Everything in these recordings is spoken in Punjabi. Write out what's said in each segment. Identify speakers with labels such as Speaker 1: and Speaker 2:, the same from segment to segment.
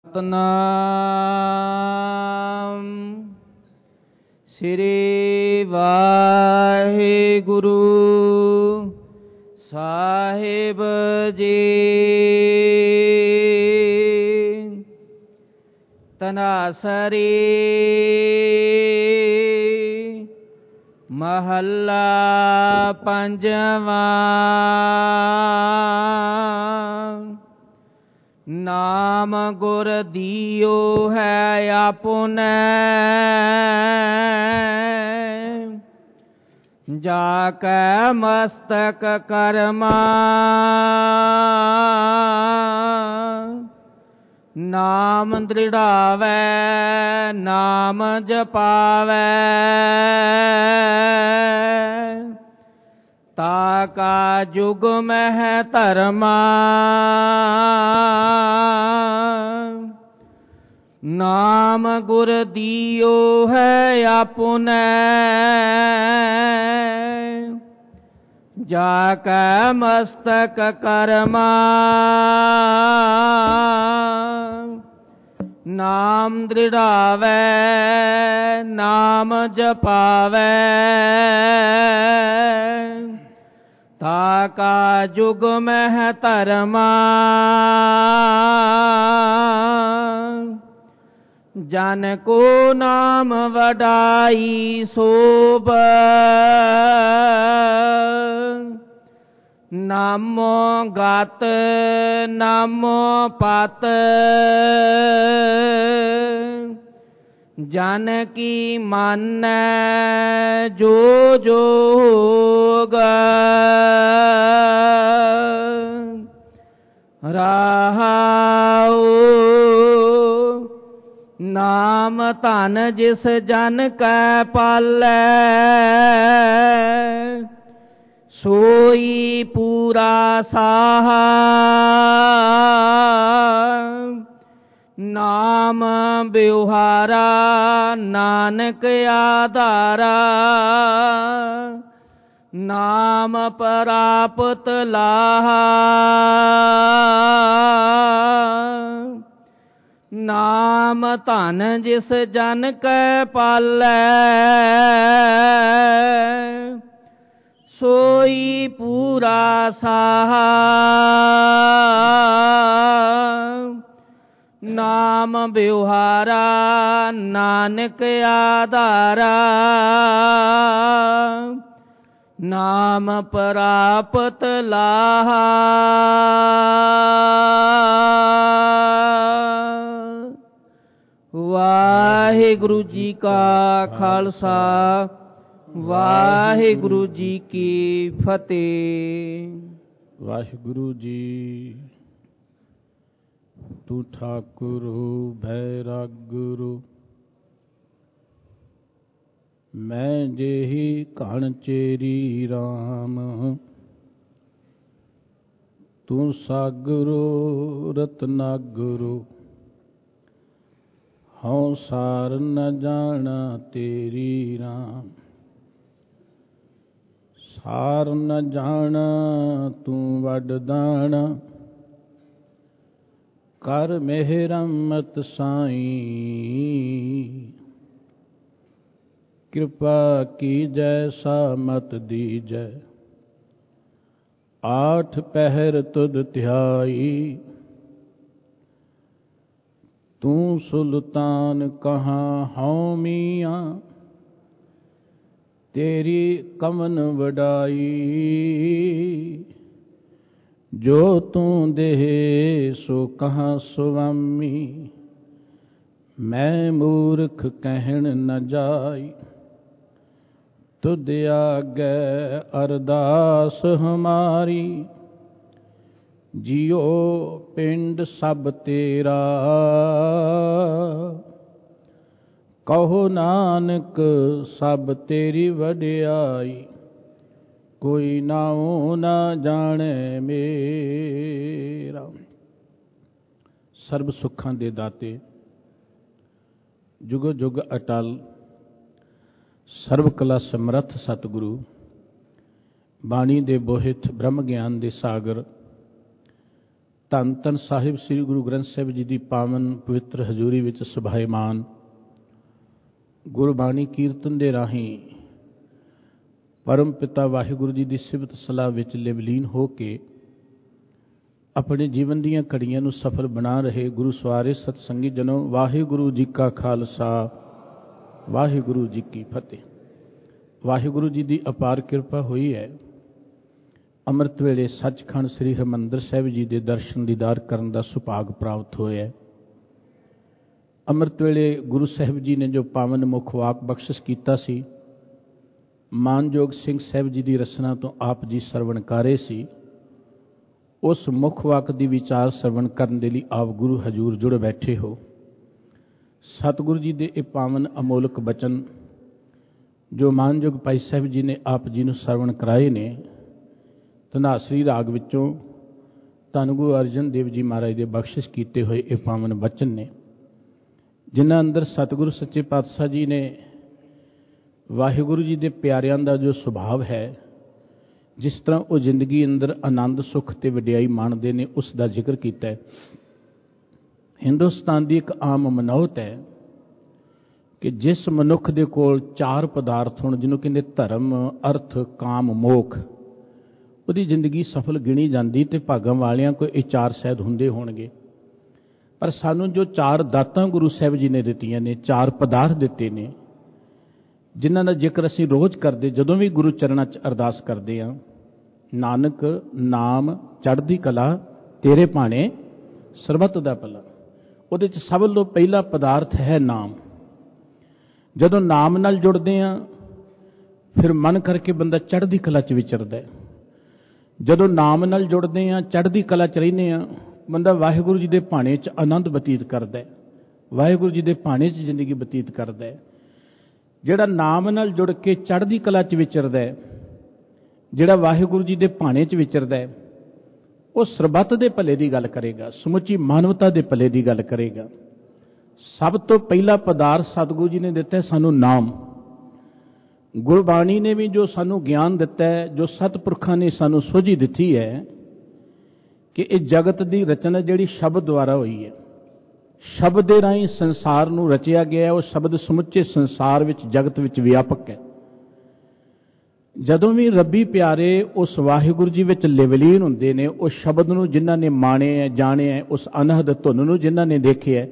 Speaker 1: ਸਤਿਨਾਮ ਸ੍ਰੀ ਵਾਹਿਗੁਰੂ ਸਾਹਿਬ ਜੀ। ਤਨਾਸਰੀ ਮਹੱਲਾ ਪੰਜਵਾਂ। ਨਾਮ ਗੁਰ ਦੀਓ ਹੈ ਆਪੁਨੈ, ਜਾ ਕੈ ਮਸਤਕ ਕਰਮਾ। ਨਾਮ ਦ੍ਰਿੜਾਵੈ ਨਾਮ ਜਪਾਵੈ, ਤਾ ਕਾ ਜੁਗ ਮਹਿ ਧਰਮਾ। ਨਾਮ ਗੁਰ ਦੀਓ ਹੈ ਆਪੁਨੈ, ਜਾ ਕੈ ਮਸਤਕ ਕਰਮਾ। ਨਾਮ ਦ੍ਰਿੜਾਵੈ ਨਾਮ ਜਪਾਵੈ, ਤਾ ਕਾ ਜੁਗ ਮਹਿ ਧਰਮਾ। ਜਨ ਕੋ ਨਾਮ ਵਡਾਈ ਸੋਭ, ਨਾਮੋ ਗਤ ਨਾਮੋ ਪਤ। ਜਨ ਕੀ ਮਾਨੈ ਜੋ ਜੋਗ, ਰਹਾਉ ਨਾਮ ਧਨ ਜਿਸ ਜਨ ਕੈ ਪਾਲੈ, ਸੋਈ ਪੂਰਾ ਸਾਹਾ। ਨਾਮ ਬਿਵਹਾਰਾ ਨਾਨਕ ਆਧਾਰਾ, ਨਾਮ ਪ੍ਰਾਪਤ ਲਾਹਾ। ਨਾਮ ਧਨ ਜਿਸ ਜਨ ਕੈ ਪਾਲੈ, ਸੋਈ ਪੂਰਾ ਸਾਹਾ। ਨਾਮ ਬਿਵਹਾਰਾ ਨਾਨਕ ਆਧਾਰਾ, ਨਾਮ ਪ੍ਰਾਪਤ ਲਾਹਾ। ਵਾਹਿਗੁਰੂ ਜੀ ਕਾ ਖਾਲਸਾ, ਵਾਹਿਗੁਰੂ ਜੀ ਕੀ ਫਤਿਹ।
Speaker 2: ਵਾਹਿਗੁਰੂ ਜੀ। ਤੂੰ ਠਾਕੁਰ ਬੈਰਾਗੁਰੂ, ਮੈਂ ਜਿਹੀ ਘਣ ਚੇਰੀ ਰਾਮ। ਤੂੰ ਸਾਗਰੋ ਰਤਨਾਗੁਰੂ, ਹਉ ਸਾਰ ਨ ਜਾਣਾ ਤੇਰੀ ਰਾਮ। ਸਾਰ ਨ ਜਾਣਾ ਤੂੰ ਵੱਡ ਦਾਣਾ, ਕਰ ਮਿਹਰ ਅੰਮ੍ਰਿਤ ਸਾਈ। ਕਿਰਪਾ ਕੀਜੈ ਸਾਮਤ ਦੀਜੈ, ਆਠ ਪਹਿਰ ਤੁਧ ਧਿਆਈ। ਤੂੰ ਸੁਲਤਾਨ ਕਹਾਂ ਹਉ ਮੀਆਂ, ਤੇਰੀ ਕਮਨ ਵਡਾਈ। ਜੋ ਤੂੰ ਦੇਹ ਸੋ ਕਹਾਂ ਸੁਆਮੀ, ਮੈਂ ਮੂਰਖ ਕਹਿਣ ਨ ਜਾਈ। ਤੁਧ ਆਗੈ ਅਰਦਾਸ ਹਮਾਰੀ, ਜਿਉ ਪਿੰਡ ਸਭ ਤੇਰਾ। ਕਹੋ ਨਾਨਕ ਸਭ ਤੇਰੀ ਵਡਿਆਈ, ਕੋਈ ਨਾਉ ਨਾ ਜਾਣੈ ਮੇਰਾ। ਸਰਬ ਸੁੱਖਾਂ ਦੇ ਦਾਤੇ, ਜੁਗੋ ਜੁਗ ਅਟਲ, ਸਰਬ ਕਲਾ ਸਮਰੱਥ ਸਤਿਗੁਰੂ, ਬਾਣੀ ਦੇ ਬੋਹਿਤ ਬ੍ਰਹਮ ਗਿਆਨ ਦੇ ਸਾਗਰ, ਧੰਨ ਧੰਨ ਸਾਹਿਬ ਸ੍ਰੀ ਗੁਰੂ ਗ੍ਰੰਥ ਸਾਹਿਬ ਜੀ ਦੀ ਪਾਵਨ ਪਵਿੱਤਰ ਹਜ਼ੂਰੀ ਵਿੱਚ ਸੁਭਾਏਮਾਨ ਗੁਰਬਾਣੀ ਕੀਰਤਨ ਦੇ ਰਾਹੀਂ ਪਰਮ ਪਿਤਾ ਵਾਹਿਗੁਰੂ ਜੀ ਦੀ ਸਿਫਤ ਸਲਾਹ ਵਿੱਚ ਲਿਵਲੀਨ ਹੋ ਕੇ ਆਪਣੇ ਜੀਵਨ ਦੀਆਂ ਘੜੀਆਂ ਨੂੰ ਸਫਲ ਬਣਾ ਰਹੇ ਗੁਰੂ ਸਵਾਰੇ ਸਤਸੰਗੀ ਜਨੋ, ਵਾਹਿਗੁਰੂ ਜੀ ਕਾ ਖਾਲਸਾ, ਵਾਹਿਗੁਰੂ ਜੀ ਕੀ ਫਤਿਹ। ਵਾਹਿਗੁਰੂ ਜੀ ਦੀ ਅਪਾਰ ਕਿਰਪਾ ਹੋਈ ਹੈ। ਅੰਮ੍ਰਿਤ ਵੇਲੇ ਸੱਚਖੰਡ ਸ੍ਰੀ ਹਰਿਮੰਦਰ ਸਾਹਿਬ ਜੀ ਦੇ ਦਰਸ਼ਨ ਦੀਦਾਰ ਕਰਨ ਦਾ ਸੁਭਾਗ ਪ੍ਰਾਪਤ ਹੋਇਆ। ਅੰਮ੍ਰਿਤ ਵੇਲੇ ਗੁਰੂ ਸਾਹਿਬ ਜੀ ਨੇ ਜੋ ਪਾਵਨ ਮੁਖ ਵਾਕ ਬਖਸ਼ਿਸ਼ ਕੀਤਾ ਸੀ, ਮਾਨਯੋਗ ਸਿੰਘ ਸਾਹਿਬ ਜੀ ਦੀ ਰਸਨਾ ਤੋਂ ਆਪ ਜੀ ਸਰਵਣ ਕਾਰੇ ਸੀ, ਉਸ ਮੁਖ ਵਾਕ ਦੀ ਵਿਚਾਰ ਸਰਵਣ ਕਰਨ ਦੇ ਲਈ ਆਪ ਗੁਰੂ ਹਜ਼ੂਰ ਜੁੜ ਬੈਠੇ ਹੋ। ਸਤਿਗੁਰੂ ਜੀ ਦੇ ਇਹ ਪਾਵਨ ਅਮੋਲਕ ਬਚਨ ਜੋ ਮਾਨਯੋਗ ਭਾਈ ਸਾਹਿਬ ਜੀ ਨੇ ਆਪ ਜੀ ਨੂੰ ਸਰਵਣ ਕਰਾਏ ਨੇ, ਧਨਾਸਰੀ ਰਾਗ ਵਿੱਚੋਂ ਧੰਨ ਗੁਰੂ ਅਰਜਨ ਦੇਵ ਜੀ ਮਹਾਰਾਜ ਦੇ ਬਖਸ਼ਿਸ਼ ਕੀਤੇ ਹੋਏ ਇਹ ਪਾਵਨ ਬਚਨ ਨੇ, ਜਿਨ੍ਹਾਂ ਅੰਦਰ ਸਤਿਗੁਰੂ ਸੱਚੇ ਪਾਤਸ਼ਾਹ ਜੀ ਨੇ ਵਾਹਿਗੁਰੂ ਜੀ ਦੇ ਪਿਆਰਿਆਂ ਦਾ ਜੋ ਸੁਭਾਵ ਹੈ, ਜਿਸ ਤਰ੍ਹਾਂ ਉਹ ਜ਼ਿੰਦਗੀ ਅੰਦਰ ਆਨੰਦ ਸੁੱਖ ਤੇ ਵਡਿਆਈ ਮਾਣਦੇ ਨੇ, ਉਸ ਦਾ ਜ਼ਿਕਰ ਕੀਤਾ ਹੈ। ਹਿੰਦੁਸਤਾਨ ਦੀ ਇੱਕ ਆਮ ਮਨੌਤ ਹੈ ਕਿ ਜਿਸ ਮਨੁੱਖ ਦੇ ਕੋਲ ਚਾਰ ਪਦਾਰਥ ਹੋਣ, ਜਿਹਨੂੰ ਕਹਿੰਦੇ ਧਰਮ, ਅਰਥ, ਕਾਮ, ਮੋਖ, ਉਹਦੀ ਜ਼ਿੰਦਗੀ ਸਫਲ ਗਿਣੀ ਜਾਂਦੀ ਤੇ ਭਾਗਾਂ ਵਾਲਿਆਂ ਕੋਈ ਇਹ ਚਾਰ ਸ਼ਾਇਦ ਹੁੰਦੇ ਹੋਣਗੇ। ਪਰ ਸਾਨੂੰ ਜੋ ਚਾਰ ਦਾਤਾਂ ਗੁਰੂ ਸਾਹਿਬ ਜੀ ਨੇ ਦਿੱਤੀਆਂ ਨੇ, ਚਾਰ ਪਦਾਰਥ ਦਿੱਤੇ ਨੇ, ਜਿਨ੍ਹਾਂ ਦਾ ਜ਼ਿਕਰ ਅਸੀਂ ਰੋਜ਼ ਕਰਦੇ, ਜਦੋਂ ਵੀ ਗੁਰੂ ਚਰਨਾਂ 'ਚ ਅਰਦਾਸ ਕਰਦੇ ਹਾਂ, ਨਾਨਕ ਨਾਮ ਚੜ੍ਹਦੀ ਕਲਾ ਤੇਰੇ ਭਾਣੇ ਸਰਬੱਤ ਦਾ ਭਲਾ। ਉਹਦੇ 'ਚ ਸਭ ਤੋਂ ਪਹਿਲਾ ਪਦਾਰਥ ਹੈ ਨਾਮ। ਜਦੋਂ ਨਾਮ ਨਾਲ ਜੁੜਦੇ ਹਾਂ ਫਿਰ ਮਨ ਕਰਕੇ ਬੰਦਾ ਚੜ੍ਹਦੀ ਕਲਾ 'ਚ ਵਿਚਰਦਾ ਹੈ। ਜਦੋਂ ਨਾਮ ਨਾਲ ਜੁੜਦੇ ਹਾਂ, ਚੜ੍ਹਦੀ ਕਲਾ 'ਚ ਰਹਿੰਦੇ ਹਾਂ, ਬੰਦਾ ਵਾਹਿਗੁਰੂ ਜੀ ਦੇ ਭਾਣੇ 'ਚ ਆਨੰਦ ਬਤੀਤ ਕਰਦਾ ਹੈ, ਵਾਹਿਗੁਰੂ ਜੀ ਦੇ ਭਾਣੇ 'ਚ ਜ਼ਿੰਦਗੀ ਬਤੀਤ ਕਰਦਾ ਹੈ। ਜਿਹੜਾ ਨਾਮ ਨਾਲ ਜੁੜ ਕੇ ਚੜ੍ਹਦੀ ਕਲਾ 'ਚ ਵਿਚਰਦਾ ਹੈ, ਜਿਹੜਾ ਵਾਹਿਗੁਰੂ ਜੀ ਦੇ ਭਾਣੇ 'ਚ ਵਿਚਰਦਾ ਹੈ, ਉਹ ਸਰਬੱਤ ਦੇ ਭਲੇ ਦੀ ਗੱਲ ਕਰੇਗਾ, ਸਮੁੱਚੀ ਮਾਨਵਤਾ ਦੇ ਭਲੇ ਦੀ ਗੱਲ ਕਰੇਗਾ। ਸਭ ਤੋਂ ਪਹਿਲਾ ਪਦਾਰਥ ਸਤਿਗੁਰੂ ਜੀ ਨੇ ਦਿੱਤਾ ਸਾਨੂੰ ਨਾਮ। ਗੁਰਬਾਣੀ ਨੇ ਵੀ ਜੋ ਸਾਨੂੰ ਗਿਆਨ ਦਿੱਤਾ ਹੈ, ਜੋ ਸਤਿਪੁਰਖਾਂ ਨੇ ਸਾਨੂੰ ਸੋਝੀ ਦਿੱਤੀ ਹੈ ਕਿ ਇਹ ਜਗਤ ਦੀ ਰਚਨਾ ਜਿਹੜੀ ਸ਼ਬਦ ਦੁਆਰਾ ਹੋਈ ਹੈ, ਸ਼ਬਦ ਦੇ ਰਾਹੀਂ ਸੰਸਾਰ ਨੂੰ ਰਚਿਆ ਗਿਆ। ਉਹ ਸ਼ਬਦ ਸਮੁੱਚੇ ਸੰਸਾਰ ਵਿੱਚ, ਜਗਤ ਵਿੱਚ ਵਿਆਪਕ ਹੈ। ਜਦੋਂ ਵੀ ਰੱਬੀ ਪਿਆਰੇ ਉਸ ਵਾਹਿਗੁਰੂ ਜੀ ਵਿੱਚ ਲਿਵਲੀਨ ਹੁੰਦੇ ਨੇ, ਉਸ ਸ਼ਬਦ ਨੂੰ ਜਿਨ੍ਹਾਂ ਨੇ ਮਾਣਿਆ, ਜਾਣਿਆ, ਉਸ ਅਨਹਦ ਧੁਨ ਨੂੰ ਜਿਨ੍ਹਾਂ ਨੇ ਦੇਖਿਆ,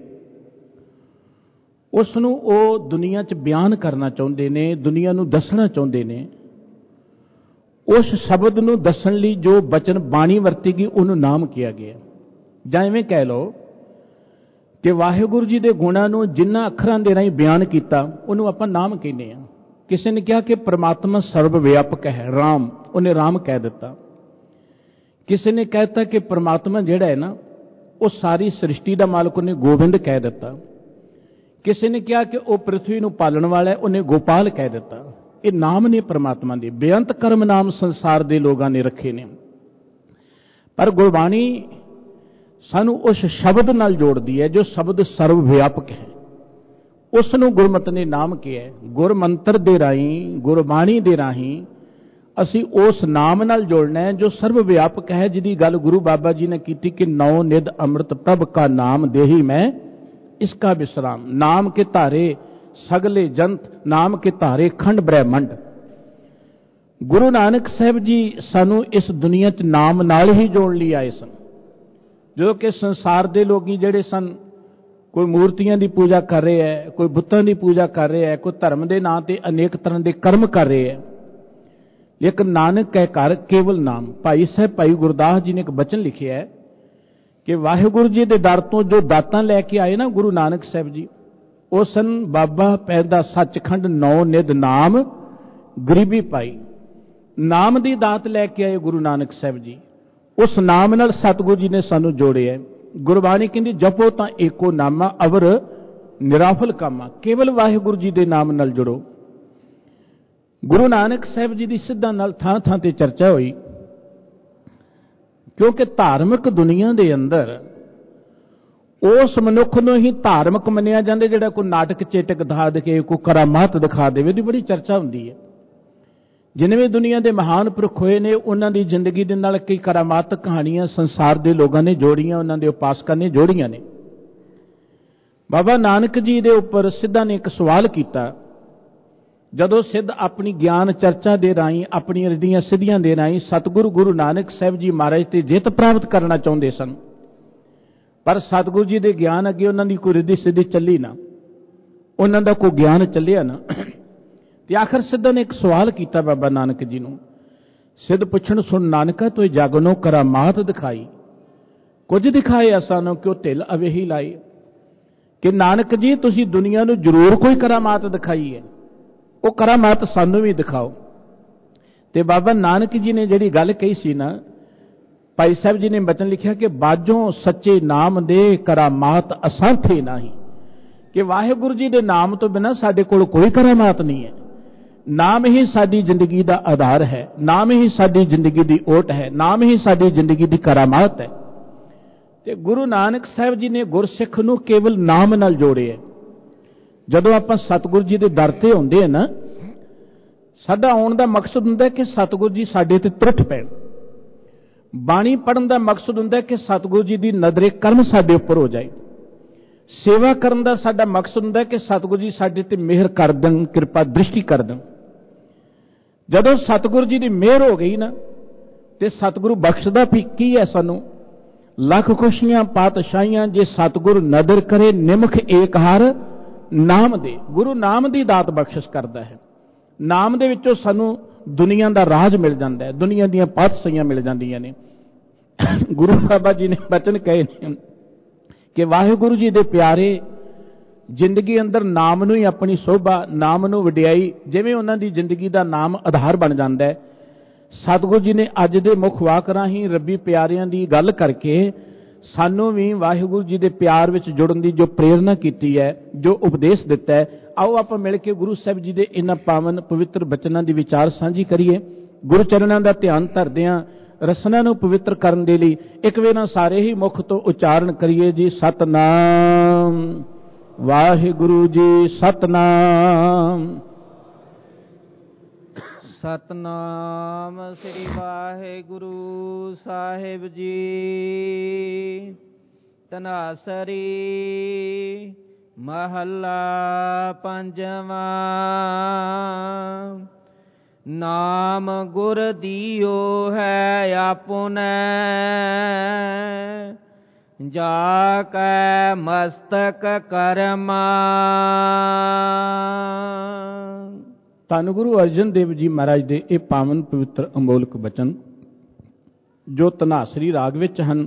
Speaker 2: ਉਸ ਨੂੰ ਉਹ ਦੁਨੀਆ 'ਚ ਬਿਆਨ ਕਰਨਾ ਚਾਹੁੰਦੇ ਨੇ, ਦੁਨੀਆ ਨੂੰ ਦੱਸਣਾ ਚਾਹੁੰਦੇ ਨੇ। ਉਸ ਸ਼ਬਦ ਨੂੰ ਦੱਸਣ ਲਈ ਜੋ ਬਚਨ ਬਾਣੀ ਵਰਤੀ ਗਈ, ਉਹਨੂੰ ਨਾਮ ਕਿਹਾ ਗਿਆ। ਜਾਂ ਐਵੇਂ ਕਹਿ ਲਓ ਕਿ ਵਾਹਿਗੁਰੂ ਜੀ ਦੇ ਗੁਣਾਂ ਨੂੰ ਜਿਨ੍ਹਾਂ ਅੱਖਰਾਂ ਦੇ ਰਾਹੀਂ ਬਿਆਨ ਕੀਤਾ, ਉਹਨੂੰ ਆਪਾਂ ਨਾਮ ਕਹਿੰਦੇ ਹਾਂ। ਕਿਸੇ ਨੇ ਕਿਹਾ ਕਿ ਪ੍ਰਮਾਤਮਾ ਸਰਬ ਵਿਆਪਕ ਹੈ, ਰਾਮ, ਉਹਨੇ ਰਾਮ ਕਹਿ ਦਿੱਤਾ। ਕਿਸੇ ਨੇ ਕਹਿਤਾ ਕਿ ਪ੍ਰਮਾਤਮਾ ਜਿਹੜਾ ਹੈ ਨਾ, ਉਹ ਸਾਰੀ ਸ੍ਰਿਸ਼ਟੀ ਦਾ ਮਾਲਕ, ਉਹਨੇ ਗੋਬਿੰਦ ਕਹਿ ਦਿੱਤਾ। ਕਿਸੇ ਨੇ ਕਿਹਾ ਕਿ ਉਹ ਪ੍ਰਿਥਵੀ ਨੂੰ ਪਾਲਣ ਵਾਲਾ ਹੈ, ਉਹਨੇ ਗੋਪਾਲ ਕਹਿ ਦਿੱਤਾ। ਇਹ ਨਾਮ ਨੇ ਪ੍ਰਮਾਤਮਾ ਦੇ, ਬੇਅੰਤ ਕਰਮ ਨਾਮ ਸੰਸਾਰ ਦੇ ਲੋਕਾਂ ਨੇ ਰੱਖੇ ਨੇ। ਪਰ ਗੁਰਬਾਣੀ ਸਾਨੂੰ ਉਸ ਸ਼ਬਦ ਨਾਲ ਜੋੜਦੀ ਹੈ ਜੋ ਸ਼ਬਦ ਸਰਵ ਵਿਆਪਕ ਹੈ, ਉਸ ਨੂੰ ਗੁਰਮਤਿ ਨੇ ਨਾਮ ਕਿਹਾ। ਗੁਰਮੰਤਰ ਦੇ ਰਾਹੀਂ, ਗੁਰਬਾਣੀ ਦੇ ਰਾਹੀਂ ਅਸੀਂ ਉਸ ਨਾਮ ਨਾਲ ਜੁੜਨਾ ਹੈ ਜੋ ਸਰਵ ਵਿਆਪਕ ਹੈ, ਜਿਹਦੀ ਗੱਲ ਗੁਰੂ ਬਾਬਾ ਜੀ ਨੇ ਕੀਤੀ ਕਿ ਨੌ ਨਿਧ ਅੰਮ੍ਰਿਤ ਪ੍ਰਭ ਕਾ ਨਾਮ ਦੇਹੀ ਮੈਂ ਇਸਕਾ ਵਿਸਰਾਮ। ਨਾਮ ਕੇ ਧਾਰੇ ਸਗਲੇ ਜੰਤ, ਨਾਮ ਕੇ ਧਾਰੇ ਖੰਡ ਬ੍ਰਹਿਮੰਡ। ਗੁਰੂ ਨਾਨਕ ਸਾਹਿਬ ਜੀ ਸਾਨੂੰ ਇਸ ਦੁਨੀਆ 'ਚ ਨਾਮ ਨਾਲ ਹੀ ਜੋੜਨ ਲਈ ਆਏ ਸਨ। ਜਦੋਂ ਕਿ ਸੰਸਾਰ ਦੇ ਲੋਕੀ ਜਿਹੜੇ ਸਨ, ਕੋਈ ਮੂਰਤੀਆਂ ਦੀ ਪੂਜਾ ਕਰ ਰਹੇ ਹੈ, ਕੋਈ ਬੁੱਤਾਂ ਦੀ ਪੂਜਾ ਕਰ ਰਿਹਾ ਹੈ, ਕੋਈ ਧਰਮ ਦੇ ਨਾਂ ਤੇ ਅਨੇਕ ਤਰ੍ਹਾਂ ਦੇ ਕਰਮ ਕਰ ਰਹੇ ਹੈ। ਲੇਕਿਨ ਨਾਨਕ ਕਹਿ ਘਰ ਕੇਵਲ ਨਾਮ। ਭਾਈ ਸਾਹਿਬ ਭਾਈ ਗੁਰਦਾਸ ਜੀ ਨੇ ਇੱਕ ਬਚਨ ਲਿਖਿਆ ਹੈ ਕਿ ਵਾਹਿਗੁਰੂ ਜੀ ਦੇ ਦਰ ਤੋਂ ਜੋ ਦਾਤਾਂ ਲੈ ਕੇ ਆਏ ਨਾ ਗੁਰੂ ਨਾਨਕ ਸਾਹਿਬ ਜੀ, ਉਹ ਸਨ ਬਾਬਾ ਪੈਦਾ ਸੱਚਖੰਡ ਨੌ ਨਿਧ ਨਾਮ ਗਰੀਬੀ ਪਾਈ। ਨਾਮ ਦੀ ਦਾਤ ਲੈ ਕੇ ਆਏ ਗੁਰੂ ਨਾਨਕ ਸਾਹਿਬ ਜੀ। ਉਸ ਨਾਮ ਨਾਲ ਸਤਿਗੁਰੂ ਜੀ ਨੇ ਸਾਨੂੰ ਜੋੜਿਆ। ਗੁਰਬਾਣੀ ਕਹਿੰਦੀ ਜਪੋ ਤਾਂ ਏਕੋ ਨਾਮਾ ਅਵਰ ਨਿਰਾਫਲ ਕਾਮਾ। ਕੇਵਲ ਵਾਹਿਗੁਰੂ ਜੀ ਦੇ ਨਾਮ ਨਾਲ ਜੁੜੋ। ਗੁਰੂ ਨਾਨਕ ਸਾਹਿਬ ਜੀ ਦੀ ਸਿੱਧਾਂ ਨਾਲ ਥਾਂ ਥਾਂ ਤੇ ਚਰਚਾ ਹੋਈ, ਕਿਉਂਕਿ ਧਾਰਮਿਕ ਦੁਨੀਆ ਦੇ ਅੰਦਰ ਉਸ ਮਨੁੱਖ ਨੂੰ ਹੀ ਧਾਰਮਿਕ ਮੰਨਿਆ ਜਾਂਦਾ ਜਿਹੜਾ ਕੋਈ ਨਾਟਕ ਚੇਟਕ ਦਿਖਾ ਦੇ ਕੇ, ਕੋਈ ਕਰਾਮਾਤ ਦਿਖਾ ਦੇਵੇ, ਉਹਦੀ ਬੜੀ ਚਰਚਾ ਹੁੰਦੀ ਹੈ। ਜਿੰਨੇ ਵੀ ਦੁਨੀਆ ਦੇ ਮਹਾਨ ਪੁਰਖ ਹੋਏ ਨੇ, ਉਹਨਾਂ ਦੀ ਜ਼ਿੰਦਗੀ ਦੇ ਨਾਲ ਕਈ ਕਰਾਮਾਤ ਕਹਾਣੀਆਂ ਸੰਸਾਰ ਦੇ ਲੋਕਾਂ ਨੇ ਜੋੜੀਆਂ, ਉਹਨਾਂ ਦੇ ਉਪਾਸਕਾਂ ਨੇ ਜੋੜੀਆਂ ਨੇ। ਬਾਬਾ ਨਾਨਕ ਜੀ ਦੇ ਉੱਪਰ ਸਿੱਧਾਂ ਨੇ ਇੱਕ ਸਵਾਲ ਕੀਤਾ। ਜਦੋਂ ਸਿੱਧ ਆਪਣੀ ਗਿਆਨ ਚਰਚਾ ਦੇ ਰਾਹੀਂ, ਆਪਣੀਆਂ ਰਿੱਧੀਆਂ ਸਿੱਧੀਆਂ ਦੇ ਰਾਹੀਂ ਸਤਿਗੁਰੂ ਗੁਰੂ ਨਾਨਕ ਸਾਹਿਬ ਜੀ ਮਹਾਰਾਜ ਤੇ ਜਿੱਤ ਪ੍ਰਾਪਤ ਕਰਨਾ ਚਾਹੁੰਦੇ ਸਨ, ਪਰ ਸਤਿਗੁਰੂ ਜੀ ਦੇ ਗਿਆਨ ਅੱਗੇ ਉਹਨਾਂ ਦੀ ਕੋਈ ਰਿੱਧੀ ਸਿੱਧੀ ਚੱਲੀ ਨਾ, ਉਹਨਾਂ ਦਾ ਕੋਈ ਗਿਆਨ ਚੱਲਿਆ ਨਾ। ਤੇ ਆਖਰ ਸਿੱਧਾਂ ਨੇ ਇੱਕ ਸਵਾਲ ਕੀਤਾ ਬਾਬਾ ਨਾਨਕ ਜੀ ਨੂੰ। ਸਿੱਧ ਪੁੱਛਣ, ਸੁਣ ਨਾਨਕਾ ਤੋਏ ਜਾਗਨੋ ਕਰਾਮਾਤ ਦਿਖਾਈ, ਕੁਝ ਦਿਖਾਏ ਸਾਨੂੰ ਕਿਉਂ ਢਿੱਲ ਅਵੇਹੀ ਲਾਈ। ਕਿ ਨਾਨਕ ਜੀ ਤੁਸੀਂ ਦੁਨੀਆ ਨੂੰ ਜ਼ਰੂਰ ਕੋਈ ਕਰਾਮਾਤ ਦਿਖਾਈ ਹੈ, ਉਹ ਕਰਾਮਾਤ ਸਾਨੂੰ ਵੀ ਦਿਖਾਓ। ਤੇ ਬਾਬਾ ਨਾਨਕ ਜੀ ਨੇ ਜਿਹੜੀ ਗੱਲ ਕਹੀ ਸੀ ਨਾ, ਭਾਈ ਸਾਹਿਬ ਜੀ ਨੇ ਬਚਨ ਲਿਖਿਆ ਕਿ ਬਾਝੋਂ ਸੱਚੇ ਨਾਮ ਦੇ ਕਰਾਮਾਤ ਅਸਾਂਥੇ ਨਹੀਂ। ਕਿ ਵਾਹਿਗੁਰੂ ਜੀ ਦੇ ਨਾਮ ਤੋਂ ਬਿਨਾਂ ਸਾਡੇ ਕੋਲ ਕੋਈ ਕਰਾਮਾਤ ਨਹੀਂ ਹੈ। ਨਾਮ ਹੀ ਸਾਡੀ ਜ਼ਿੰਦਗੀ ਦਾ ਆਧਾਰ ਹੈ, ਨਾਮ ਹੀ ਸਾਡੀ ਜ਼ਿੰਦਗੀ ਦੀ ਓਟ ਹੈ, ਨਾਮ ਹੀ ਸਾਡੀ ਜ਼ਿੰਦਗੀ ਦੀ ਕਰਾਮਾਤ ਹੈ। ਤੇ ਗੁਰੂ ਨਾਨਕ ਸਾਹਿਬ ਜੀ ਨੇ ਗੁਰਸਿੱਖ ਨੂੰ ਕੇਵਲ ਨਾਮ ਨਾਲ ਜੋੜਿਆ। ਜਦੋਂ ਆਪਾਂ ਸਤਿਗੁਰੂ ਜੀ ਦੇ ਦਰ ਤੇ ਹੁੰਦੇ ਆ ਨਾ, ਸਾਡਾ ਆਉਣ ਦਾ ਮਕਸਦ ਹੁੰਦਾ ਕਿ ਸਤਿਗੁਰੂ ਜੀ ਸਾਡੇ ਤੇ ਤਰੁੱਠ ਪੈਣ। ਬਾਣੀ ਪੜ੍ਹਨ ਦਾ ਮਕਸਦ ਹੁੰਦਾ ਕਿ ਸਤਿਗੁਰੂ ਜੀ ਦੀ ਨਜ਼ਰੇ ਕਰਮ ਸਾਡੇ ਉੱਪਰ ਹੋ ਜਾਏ। ਸੇਵਾ ਕਰਨ ਦਾ ਸਾਡਾ ਮਕਸਦ ਹੁੰਦਾ ਕਿ ਸਤਿਗੁਰੂ ਜੀ ਸਾਡੇ ਤੇ ਮਿਹਰ ਕਰ ਦੇਣ, ਕਿਰਪਾ ਦ੍ਰਿਸ਼ਟੀ ਕਰ ਦੇਣ। ਜਦੋਂ ਸਤਿਗੁਰੂ ਜੀ ਦੀ ਮਿਹਰ ਹੋ ਗਈ ਨਾ, ਤੇ ਸਤਿਗੁਰੂ ਬਖਸ਼ਦਾ ਵੀ ਕੀ ਹੈ ਸਾਨੂੰ? ਲੱਖ ਖੁਸ਼ੀਆਂ ਪਾਤਸ਼ਾਹੀਆਂ ਜੇ ਸਤਿਗੁਰੂ ਨਦਰ ਕਰੇ, ਨਿਮਖ ਏਕ ਹਰ ਨਾਮ ਦੇ। ਗੁਰੂ ਨਾਮ ਦੀ ਦਾਤ ਬਖਸ਼ਿਸ਼ ਕਰਦਾ ਹੈ। ਨਾਮ ਦੇ ਵਿੱਚੋਂ ਸਾਨੂੰ ਦੁਨੀਆ ਦਾ ਰਾਜ ਮਿਲ ਜਾਂਦਾ ਹੈ, ਦੁਨੀਆ ਦੀਆਂ ਪਾਤਸ਼ਾਹੀਆਂ ਮਿਲ ਜਾਂਦੀਆਂ ਨੇ। ਗੁਰੂ ਬਾਬਾ ਜੀ ਨੇ ਬਚਨ ਕਹੇ ਨੇ ਕਿ ਵਾਹਿਗੁਰੂ ਜੀ ਦੇ ਪਿਆਰੇ ਜ਼ਿੰਦਗੀ ਅੰਦਰ ਨਾਮ ਨੂੰ ਹੀ ਆਪਣੀ ਸੋਭਾ, ਨਾਮ ਨੂੰ ਵਡਿਆਈ, ਜਿਵੇਂ ਉਹਨਾਂ ਦੀ ਜ਼ਿੰਦਗੀ ਦਾ ਨਾਮ ਆਧਾਰ ਬਣ ਜਾਂਦਾ ਹੈ। ਸਤਿਗੁਰੂ ਜੀ ਨੇ ਅੱਜ ਦੇ ਮੁੱਖ ਵਾਕ ਰਾਹੀਂ ਰੱਬੀ ਪਿਆਰਿਆਂ ਦੀ ਗੱਲ ਕਰਕੇ ਸਾਨੂੰ ਵੀ ਵਾਹਿਗੁਰੂ ਜੀ ਦੇ ਪਿਆਰ ਵਿੱਚ ਜੁੜਨ ਦੀ ਜੋ ਪ੍ਰੇਰਨਾ ਕੀਤੀ ਹੈ, ਜੋ ਉਪਦੇਸ਼ ਦਿੱਤਾ ਹੈ, ਆਓ ਆਪਾਂ ਮਿਲ ਕੇ ਗੁਰੂ ਸਾਹਿਬ ਜੀ ਦੇ ਇਹਨਾਂ ਪਾਵਨ ਪਵਿੱਤਰ ਬਚਨਾਂ ਦੀ ਵਿਚਾਰ ਸਾਂਝੀ ਕਰੀਏ। ਗੁਰੂ ਚਰਨਾਂ ਦਾ ਧਿਆਨ ਧਰਦਿਆਂ ਰਸਨਾ ਨੂੰ ਪਵਿੱਤਰ ਕਰਨ ਦੇ ਲਈ ਇੱਕ ਵੇਰ ਸਾਰੇ ਹੀ ਮੁਖ ਤੋਂ ਉਚਾਰਨ ਕਰੀਏ ਜੀ, ਸਤਨਾਮ ਵਾਹਿਗੁਰੂ ਜੀ, ਸਤਨਾਮ।
Speaker 1: ਸਤਨਾਮ ਸ੍ਰੀ ਵਾਹਿਗੁਰੂ ਸਾਹਿਬ ਜੀ। ਤਨਾਸਰੀ ਮਹੱਲਾ ਪੰਜਵਾਂ। ਨਾਮ ਗੁਰ ਦੀਓ ਹੈ ਆਪੁਨੈ, ਜਾ ਕੈ ਮਸਤਕ ਕਰਮਾ।
Speaker 2: ਧੰਨ ਗੁਰੂ ਅਰਜਨ ਦੇਵ ਜੀ ਮਹਾਰਾਜ ਦੇ ਇਹ ਪਾਵਨ ਪਵਿੱਤਰ ਅਮੋਲਕ ਬਚਨ ਜੋ ਧਨਾਸਰੀ ਰਾਗ ਵਿੱਚ ਹਨ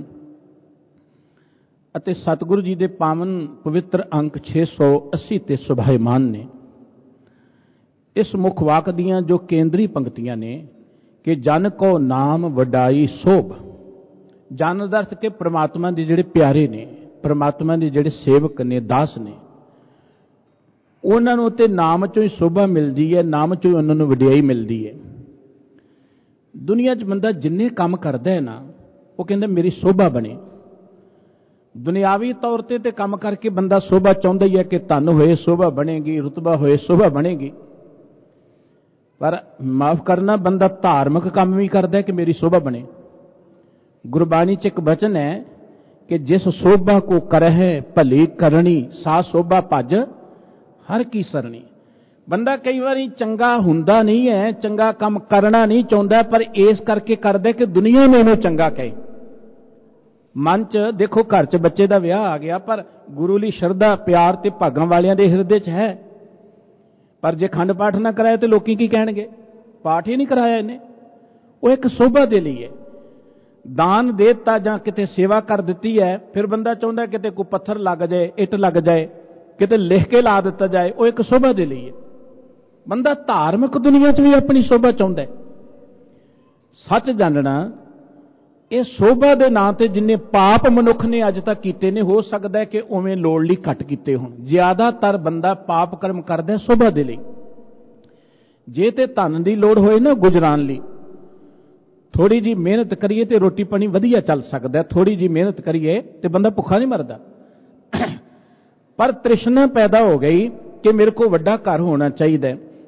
Speaker 2: ਅਤੇ ਸਤਿਗੁਰੂ ਜੀ ਦੇ ਪਾਵਨ ਪਵਿੱਤਰ ਅੰਕ 680 ਤੇ ਸੁਭਾਇਮਾਨ ਨੇ। ਇਸ ਮੁੱਖ ਵਾਕ ਦੀਆਂ ਜੋ ਕੇਂਦਰੀ ਪੰਕਤੀਆਂ ਨੇ ਕਿ ਜਨ ਕੋ ਨਾਮ ਵਡਾਈ ਸੋਭ। ਜਨ ਦਾ ਅਰਥ ਕਿ ਪ੍ਰਮਾਤਮਾ ਦੇ ਜਿਹੜੇ ਪਿਆਰੇ ਨੇ, ਪ੍ਰਮਾਤਮਾ ਦੇ ਜਿਹੜੇ ਸੇਵਕ ਨੇ, ਦਾਸ ਨੇ, ਉਹਨਾਂ ਨੂੰ ਤੇ ਨਾਮ ਚੋਂ ਹੀ ਸੋਭਾ ਮਿਲਦੀ ਹੈ, ਨਾਮ ਚੋਂ ਹੀ ਉਹਨਾਂ ਨੂੰ ਵਡਿਆਈ ਮਿਲਦੀ ਹੈ। ਦੁਨੀਆ 'ਚ ਬੰਦਾ ਜਿੰਨੇ ਕੰਮ ਕਰਦਾ ਹੈ ਨਾ, ਉਹ ਕਹਿੰਦਾ ਮੇਰੀ ਸੋਭਾ ਬਣੇ। ਦੁਨਿਆਵੀ ਤੌਰ ਤੇ ਕੰਮ ਕਰਕੇ ਬੰਦਾ ਸੋਭਾ ਚਾਹੁੰਦਾ ਹੀ ਹੈ ਕਿ ਧਨ ਹੋਏ ਸੋਭਾ ਬਣੇਗੀ, ਰੁਤਬਾ ਹੋਏ ਸੋਭਾ ਬਣੇਗੀ। ਪਰ ਮਾਫ ਕਰਨਾ, ਬੰਦਾ ਧਾਰਮਿਕ ਕੰਮ ਵੀ ਕਰਦਾ ਕਿ ਮੇਰੀ ਸੋਭਾ ਬਣੇ। ਗੁਰਬਾਣੀ 'ਚ ਇੱਕ ਬਚਨ ਹੈ ਕਿ ਜਿਸ ਸੋਭਾ ਕੋ ਕਰਹਿ ਭਲੀ ਕਰਨੀ, ਸਾ ਸੋਭਾ ਭਜ ਹਰ ਕੀ ਸਰਣੀ। ਬੰਦਾ ਕਈ ਵਾਰੀ ਚੰਗਾ ਹੁੰਦਾ ਨਹੀਂ ਹੈ, ਚੰਗਾ ਕੰਮ ਕਰਨਾ ਨਹੀਂ ਚਾਹੁੰਦਾ, ਪਰ ਇਸ ਕਰਕੇ ਕਰਦਾ ਕਿ ਦੁਨੀਆ ਮੈਨੂੰ ਚੰਗਾ ਕਹੇ। ਮਨ 'ਚ ਦੇਖੋ, ਘਰ 'ਚ ਬੱਚੇ ਦਾ ਵਿਆਹ ਆ ਗਿਆ, ਪਰ ਗੁਰੂ ਲਈ ਸ਼ਰਧਾ ਪਿਆਰ ਤੇ ਭਾਗਾਂ ਵਾਲਿਆਂ ਦੇ ਹਿਰਦੇ 'ਚ ਹੈ, ਪਰ ਜੇ ਖੰਡ ਪਾਠ ਨਾ ਕਰਾਇਆ ਤੇ ਲੋਕੀ ਕੀ ਕਹਿਣਗੇ? ਪਾਠ ਹੀ ਨਹੀਂ ਕਰਾਇਆ ਇਹਨੇ। ਉਹ ਇੱਕ ਸੋਭਾ ਦੇ ਲਈ ਹੈ। ਦਾਨ ਦੇ ਦਿੱਤਾ ਜਾਂ ਕਿਤੇ ਸੇਵਾ ਕਰ ਦਿੱਤੀ ਹੈ, ਫਿਰ ਬੰਦਾ ਚਾਹੁੰਦਾ ਕਿਤੇ ਕੋਈ ਪੱਥਰ ਲੱਗ ਜਾਏ, ਇੱਟ ਲੱਗ ਜਾਏ, ਕਿਤੇ ਲਿਖ ਕੇ ਲਾ ਦਿੱਤਾ ਜਾਏ, ਉਹ ਇੱਕ ਸੋਭਾ ਦੇ ਲਈ ਹੈ। ਬੰਦਾ ਧਾਰਮਿਕ ਦੁਨੀਆ 'ਚ ਵੀ ਆਪਣੀ ਸੋਭਾ ਚਾਹੁੰਦਾ ਹੈ। ਸੱਚ ਜਾਣਨਾ, ਇਹ ਸੋਭਾ ਦੇ ਨਾਂ ਤੇ ਜਿੰਨੇ ਪਾਪ ਮਨੁੱਖ ਨੇ ਅੱਜ ਤੱਕ ਕੀਤੇ ਨੇ, ਹੋ ਸਕਦਾ ਹੈ ਕਿ ਉਵੇਂ ਲੋੜ ਲਈ ਘੱਟ ਕੀਤੇ ਹੋਣ। ਜ਼ਿਆਦਾਤਰ ਬੰਦਾ ਪਾਪ ਕਰਮ ਕਰਦਾ ਸੋਭਾ ਦੇ ਲਈ। ਜੇ ਤੇ ਧਨ ਦੀ ਲੋੜ ਹੋਏ ਨਾ ਗੁਜ਼ਰਾਨ ਲਈ, ਥੋੜੀ ਜੀ ਮਿਹਨਤ ਕਰੀਏ ਤੇ ਰੋਟੀ ਪਾਣੀ ਵਧੀਆ ਚੱਲ ਸਕਦਾ। ਥੋੜੀ ਜੀ ਮਿਹਨਤ ਕਰੀਏ ਤੇ ਬੰਦਾ ਭੁੱਖਾ ਨਹੀਂ ਮਰਦਾ। ਪਰ ਤ੍ਰਿਸ਼ਨਾ ਪੈਦਾ ਹੋ ਗਈ ਕਿ ਮੇਰੇ ਕੋਲ ਵੱਡਾ ਘਰ ਹੋਣਾ ਚਾਹੀਦਾ,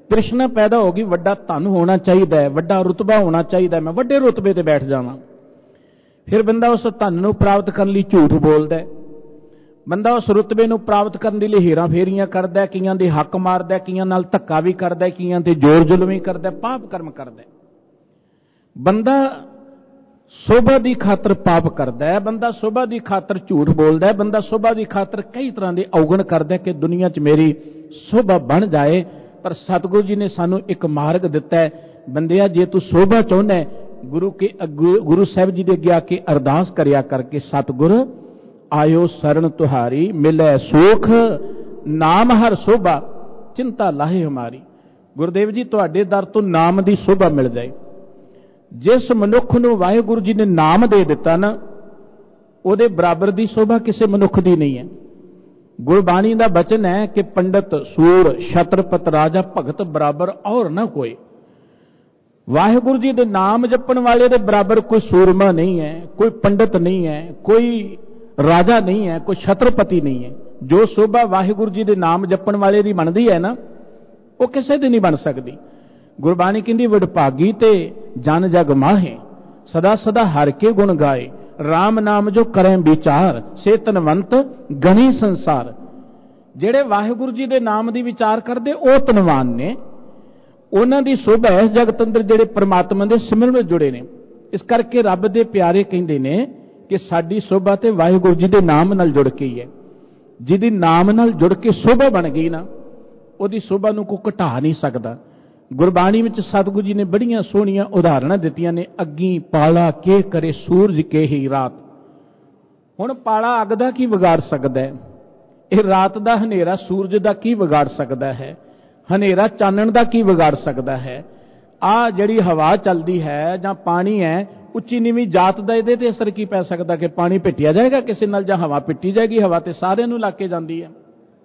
Speaker 2: ਤ੍ਰਿਸ਼ਨਾ ਪੈਦਾ ਹੋ ਗਈ, ਵੱਡਾ ਧਨ ਹੋਣਾ ਚਾਹੀਦਾ ਹੈ, ਵੱਡਾ ਰੁਤਬਾ ਹੋਣਾ ਚਾਹੀਦਾ, ਮੈਂ ਵੱਡੇ ਰੁਤਬੇ ਤੇ ਬੈਠ ਜਾਵਾਂ। ਫਿਰ ਬੰਦਾ ਉਸ ਧਨ ਨੂੰ ਪ੍ਰਾਪਤ ਕਰਨ ਲਈ ਝੂਠ ਬੋਲਦਾ ਹੈ, ਬੰਦਾ ਉਸ ਰੁਤਬੇ ਨੂੰ ਪ੍ਰਾਪਤ ਕਰਨ ਦੇ ਲਈ ਹੇਰਾਂ ਫੇਰੀਆਂ ਕਰਦਾ, ਕਈਆਂ ਦੇ ਹੱਕ ਮਾਰਦਾ, ਕਈਆਂ ਨਾਲ ਧੱਕਾ ਵੀ ਕਰਦਾ, ਕਈਆਂ ਤੇ ਜ਼ੋਰ ਜ਼ੁਲਮ ਵੀ ਕਰਦਾ, ਪਾਪ ਕਰਮ ਕਰਦਾ। ਬੰਦਾ ਸੋਭਾ ਦੀ ਖਾਤਰ ਪਾਪ ਕਰਦਾ ਹੈ, ਬੰਦਾ ਸੋਭਾ ਦੀ ਖਾਤਰ ਝੂਠ ਬੋਲਦਾ ਹੈ, ਬੰਦਾ ਸੋਭਾ ਦੀ ਖਾਤਰ ਕਈ ਤਰ੍ਹਾਂ ਦੇ ਔਗਣ ਕਰਦਾ ਕਿ ਦੁਨੀਆ 'ਚ ਮੇਰੀ ਸੋਭਾ ਬਣ ਜਾਏ। ਪਰ ਸਤਿਗੁਰੂ ਜੀ ਨੇ ਸਾਨੂੰ ਇੱਕ ਮਾਰਗ ਦਿੱਤਾ ਹੈ, ਬੰਦਿਆ ਜੇ ਤੂੰ ਸੋਭਾ ਚਾਹੁੰਦਾ ਹੈ, ਗੁਰੂ ਸਾਹਿਬ ਜੀ ਦੇ ਅੱਗੇ ਆ ਕੇ ਅਰਦਾਸ ਕਰਿਆ ਕਰਕੇ, ਸਤਿਗੁਰ ਆਇਓ ਸਰਣ ਤੁਹਾਰੀ, ਮਿਲੇ ਸੁਖ ਨਾਮ ਹਰ ਸੋਭਾ, ਚਿੰਤਾ ਲਾਹੇ ਹਮਾਰੀ। ਗੁਰਦੇਵ ਜੀ ਤੁਹਾਡੇ ਦਰ ਤੋਂ ਨਾਮ ਦੀ ਸੋਭਾ ਮਿਲ ਜਾਏ। ਜਿਸ ਮਨੁੱਖ ਨੂੰ ਵਾਹਿਗੁਰੂ ਜੀ ਨੇ ਨਾਮ ਦੇ ਦਿੱਤਾ ਨਾ, ਉਹਦੇ ਬਰਾਬਰ ਦੀ ਸੋਭਾ ਕਿਸੇ ਮਨੁੱਖ ਦੀ ਨਹੀਂ ਹੈ। ਗੁਰਬਾਣੀ ਦਾ ਬਚਨ ਹੈ ਕਿ ਪੰਡਤ ਸੂਰ ਛਤਰਪਤ ਰਾਜਾ ਭਗਤ ਬਰਾਬਰ ਔਰ ਨਾ ਕੋਈ। ਵਾਹਿਗੁਰੂ ਜੀ ਦੇ ਨਾਮ ਜਪਣ ਵਾਲੇ ਦੇ ਬਰਾਬਰ ਕੋਈ ਸੂਰਮਾ ਨਹੀਂ ਹੈ, ਕੋਈ ਪੰਡਤ ਨਹੀਂ ਹੈ, ਕੋਈ ਰਾਜਾ ਨਹੀਂ ਹੈ, ਕੋਈ ਛਤਰਪਤੀ ਨਹੀਂ ਹੈ। ਜੋ ਸੋਭਾ ਵਾਹਿਗੁਰੂ ਜੀ ਦੇ ਨਾਮ ਜਪਣ ਵਾਲੇ ਦੀ ਬਣਦੀ ਹੈ ਨਾ, ਉਹ ਕਿਸੇ ਦੀ ਨਹੀਂ ਬਣ ਸਕਦੀ। ਗੁਰਬਾਣੀ ਕਹਿੰਦੀ ਵਡਭਾਗੀ ਤੇ ਜਨ ਜਗ ਮਾਹੇ, ਸਦਾ ਸਦਾ ਹਰ ਕੇ ਗੁਣ ਗਾਏ, ਰਾਮ ਨਾਮ ਜੋ ਕਰੇ ਵਿਚਾਰ, ਸੇ ਧਨਵੰਤ ਗਣੀ ਸੰਸਾਰ। ਜਿਹੜੇ ਵਾਹਿਗੁਰੂ ਜੀ ਦੇ ਨਾਮ ਦੀ ਵਿਚਾਰ ਕਰਦੇ ਉਹ ਧਨਵਾਨ ਨੇ, ਉਹਨਾਂ ਦੀ ਸੋਭਾ ਇਸ ਜਗਤ ਅੰਦਰ ਜਿਹੜੇ ਪਰਮਾਤਮਾ ਦੇ ਸਿਮਰਨ ਵਿੱਚ ਜੁੜੇ ਨੇ। ਇਸ ਕਰਕੇ ਰੱਬ ਦੇ ਪਿਆਰੇ ਕਹਿੰਦੇ ਨੇ ਕਿ ਸਾਡੀ ਸੋਭਾ ਤੇ ਵਾਹਿਗੁਰੂ ਜੀ ਦੇ ਨਾਮ ਨਾਲ ਜੁੜ ਕੇ ਹੀ ਹੈ। ਜਿਹਦੀ ਨਾਮ ਨਾਲ ਜੁੜ ਕੇ ਸੋਭਾ ਬਣ ਗਈ ਨਾ, ਉਹਦੀ ਸੋਭਾ ਨੂੰ ਕੋਈ ਘਟਾ ਨਹੀਂ ਸਕਦਾ। ਗੁਰਬਾਣੀ ਵਿੱਚ ਸਤਿਗੁਰੂ ਜੀ ਨੇ ਬੜੀਆਂ ਸੋਹਣੀਆਂ ਉਦਾਹਰਣਾਂ ਦਿੱਤੀਆਂ ਨੇ। ਅੱਗੀ ਪਾਲਾ ਕੇ ਕਰੇ ਸੂਰਜ ਕੇ ਹੀ ਰਾਤ। ਹੁਣ ਪਾਲਾ ਅੱਗ ਦਾ ਕੀ ਵਿਗਾੜ ਸਕਦਾ ਹੈ? ਇਹ ਰਾਤ ਦਾ ਹਨੇਰਾ ਸੂਰਜ ਦਾ ਕੀ ਵਿਗਾੜ ਸਕਦਾ ਹੈ? ਹਨੇਰਾ ਚਾਨਣ ਦਾ ਕੀ ਵਿਗਾੜ ਸਕਦਾ ਹੈ? ਆਹ ਜਿਹੜੀ ਹਵਾ ਚੱਲਦੀ ਹੈ ਜਾਂ ਪਾਣੀ ਹੈ, ਉੱਚੀ ਨੀਵੀਂ ਜਾਤ ਦਾ ਇਹਦੇ ਤੇ ਅਸਰ ਕੀ ਪੈ ਸਕਦਾ ਕਿ ਪਾਣੀ ਪਿੱਟਿਆ ਜਾਏਗਾ ਕਿਸੇ ਨਾਲ ਜਾਂ ਹਵਾ ਪਿੱਟੀ ਜਾਏਗੀ? ਹਵਾ ਤੇ ਸਾਰਿਆਂ ਨੂੰ ਲੱਗ ਕੇ ਜਾਂਦੀ ਹੈ।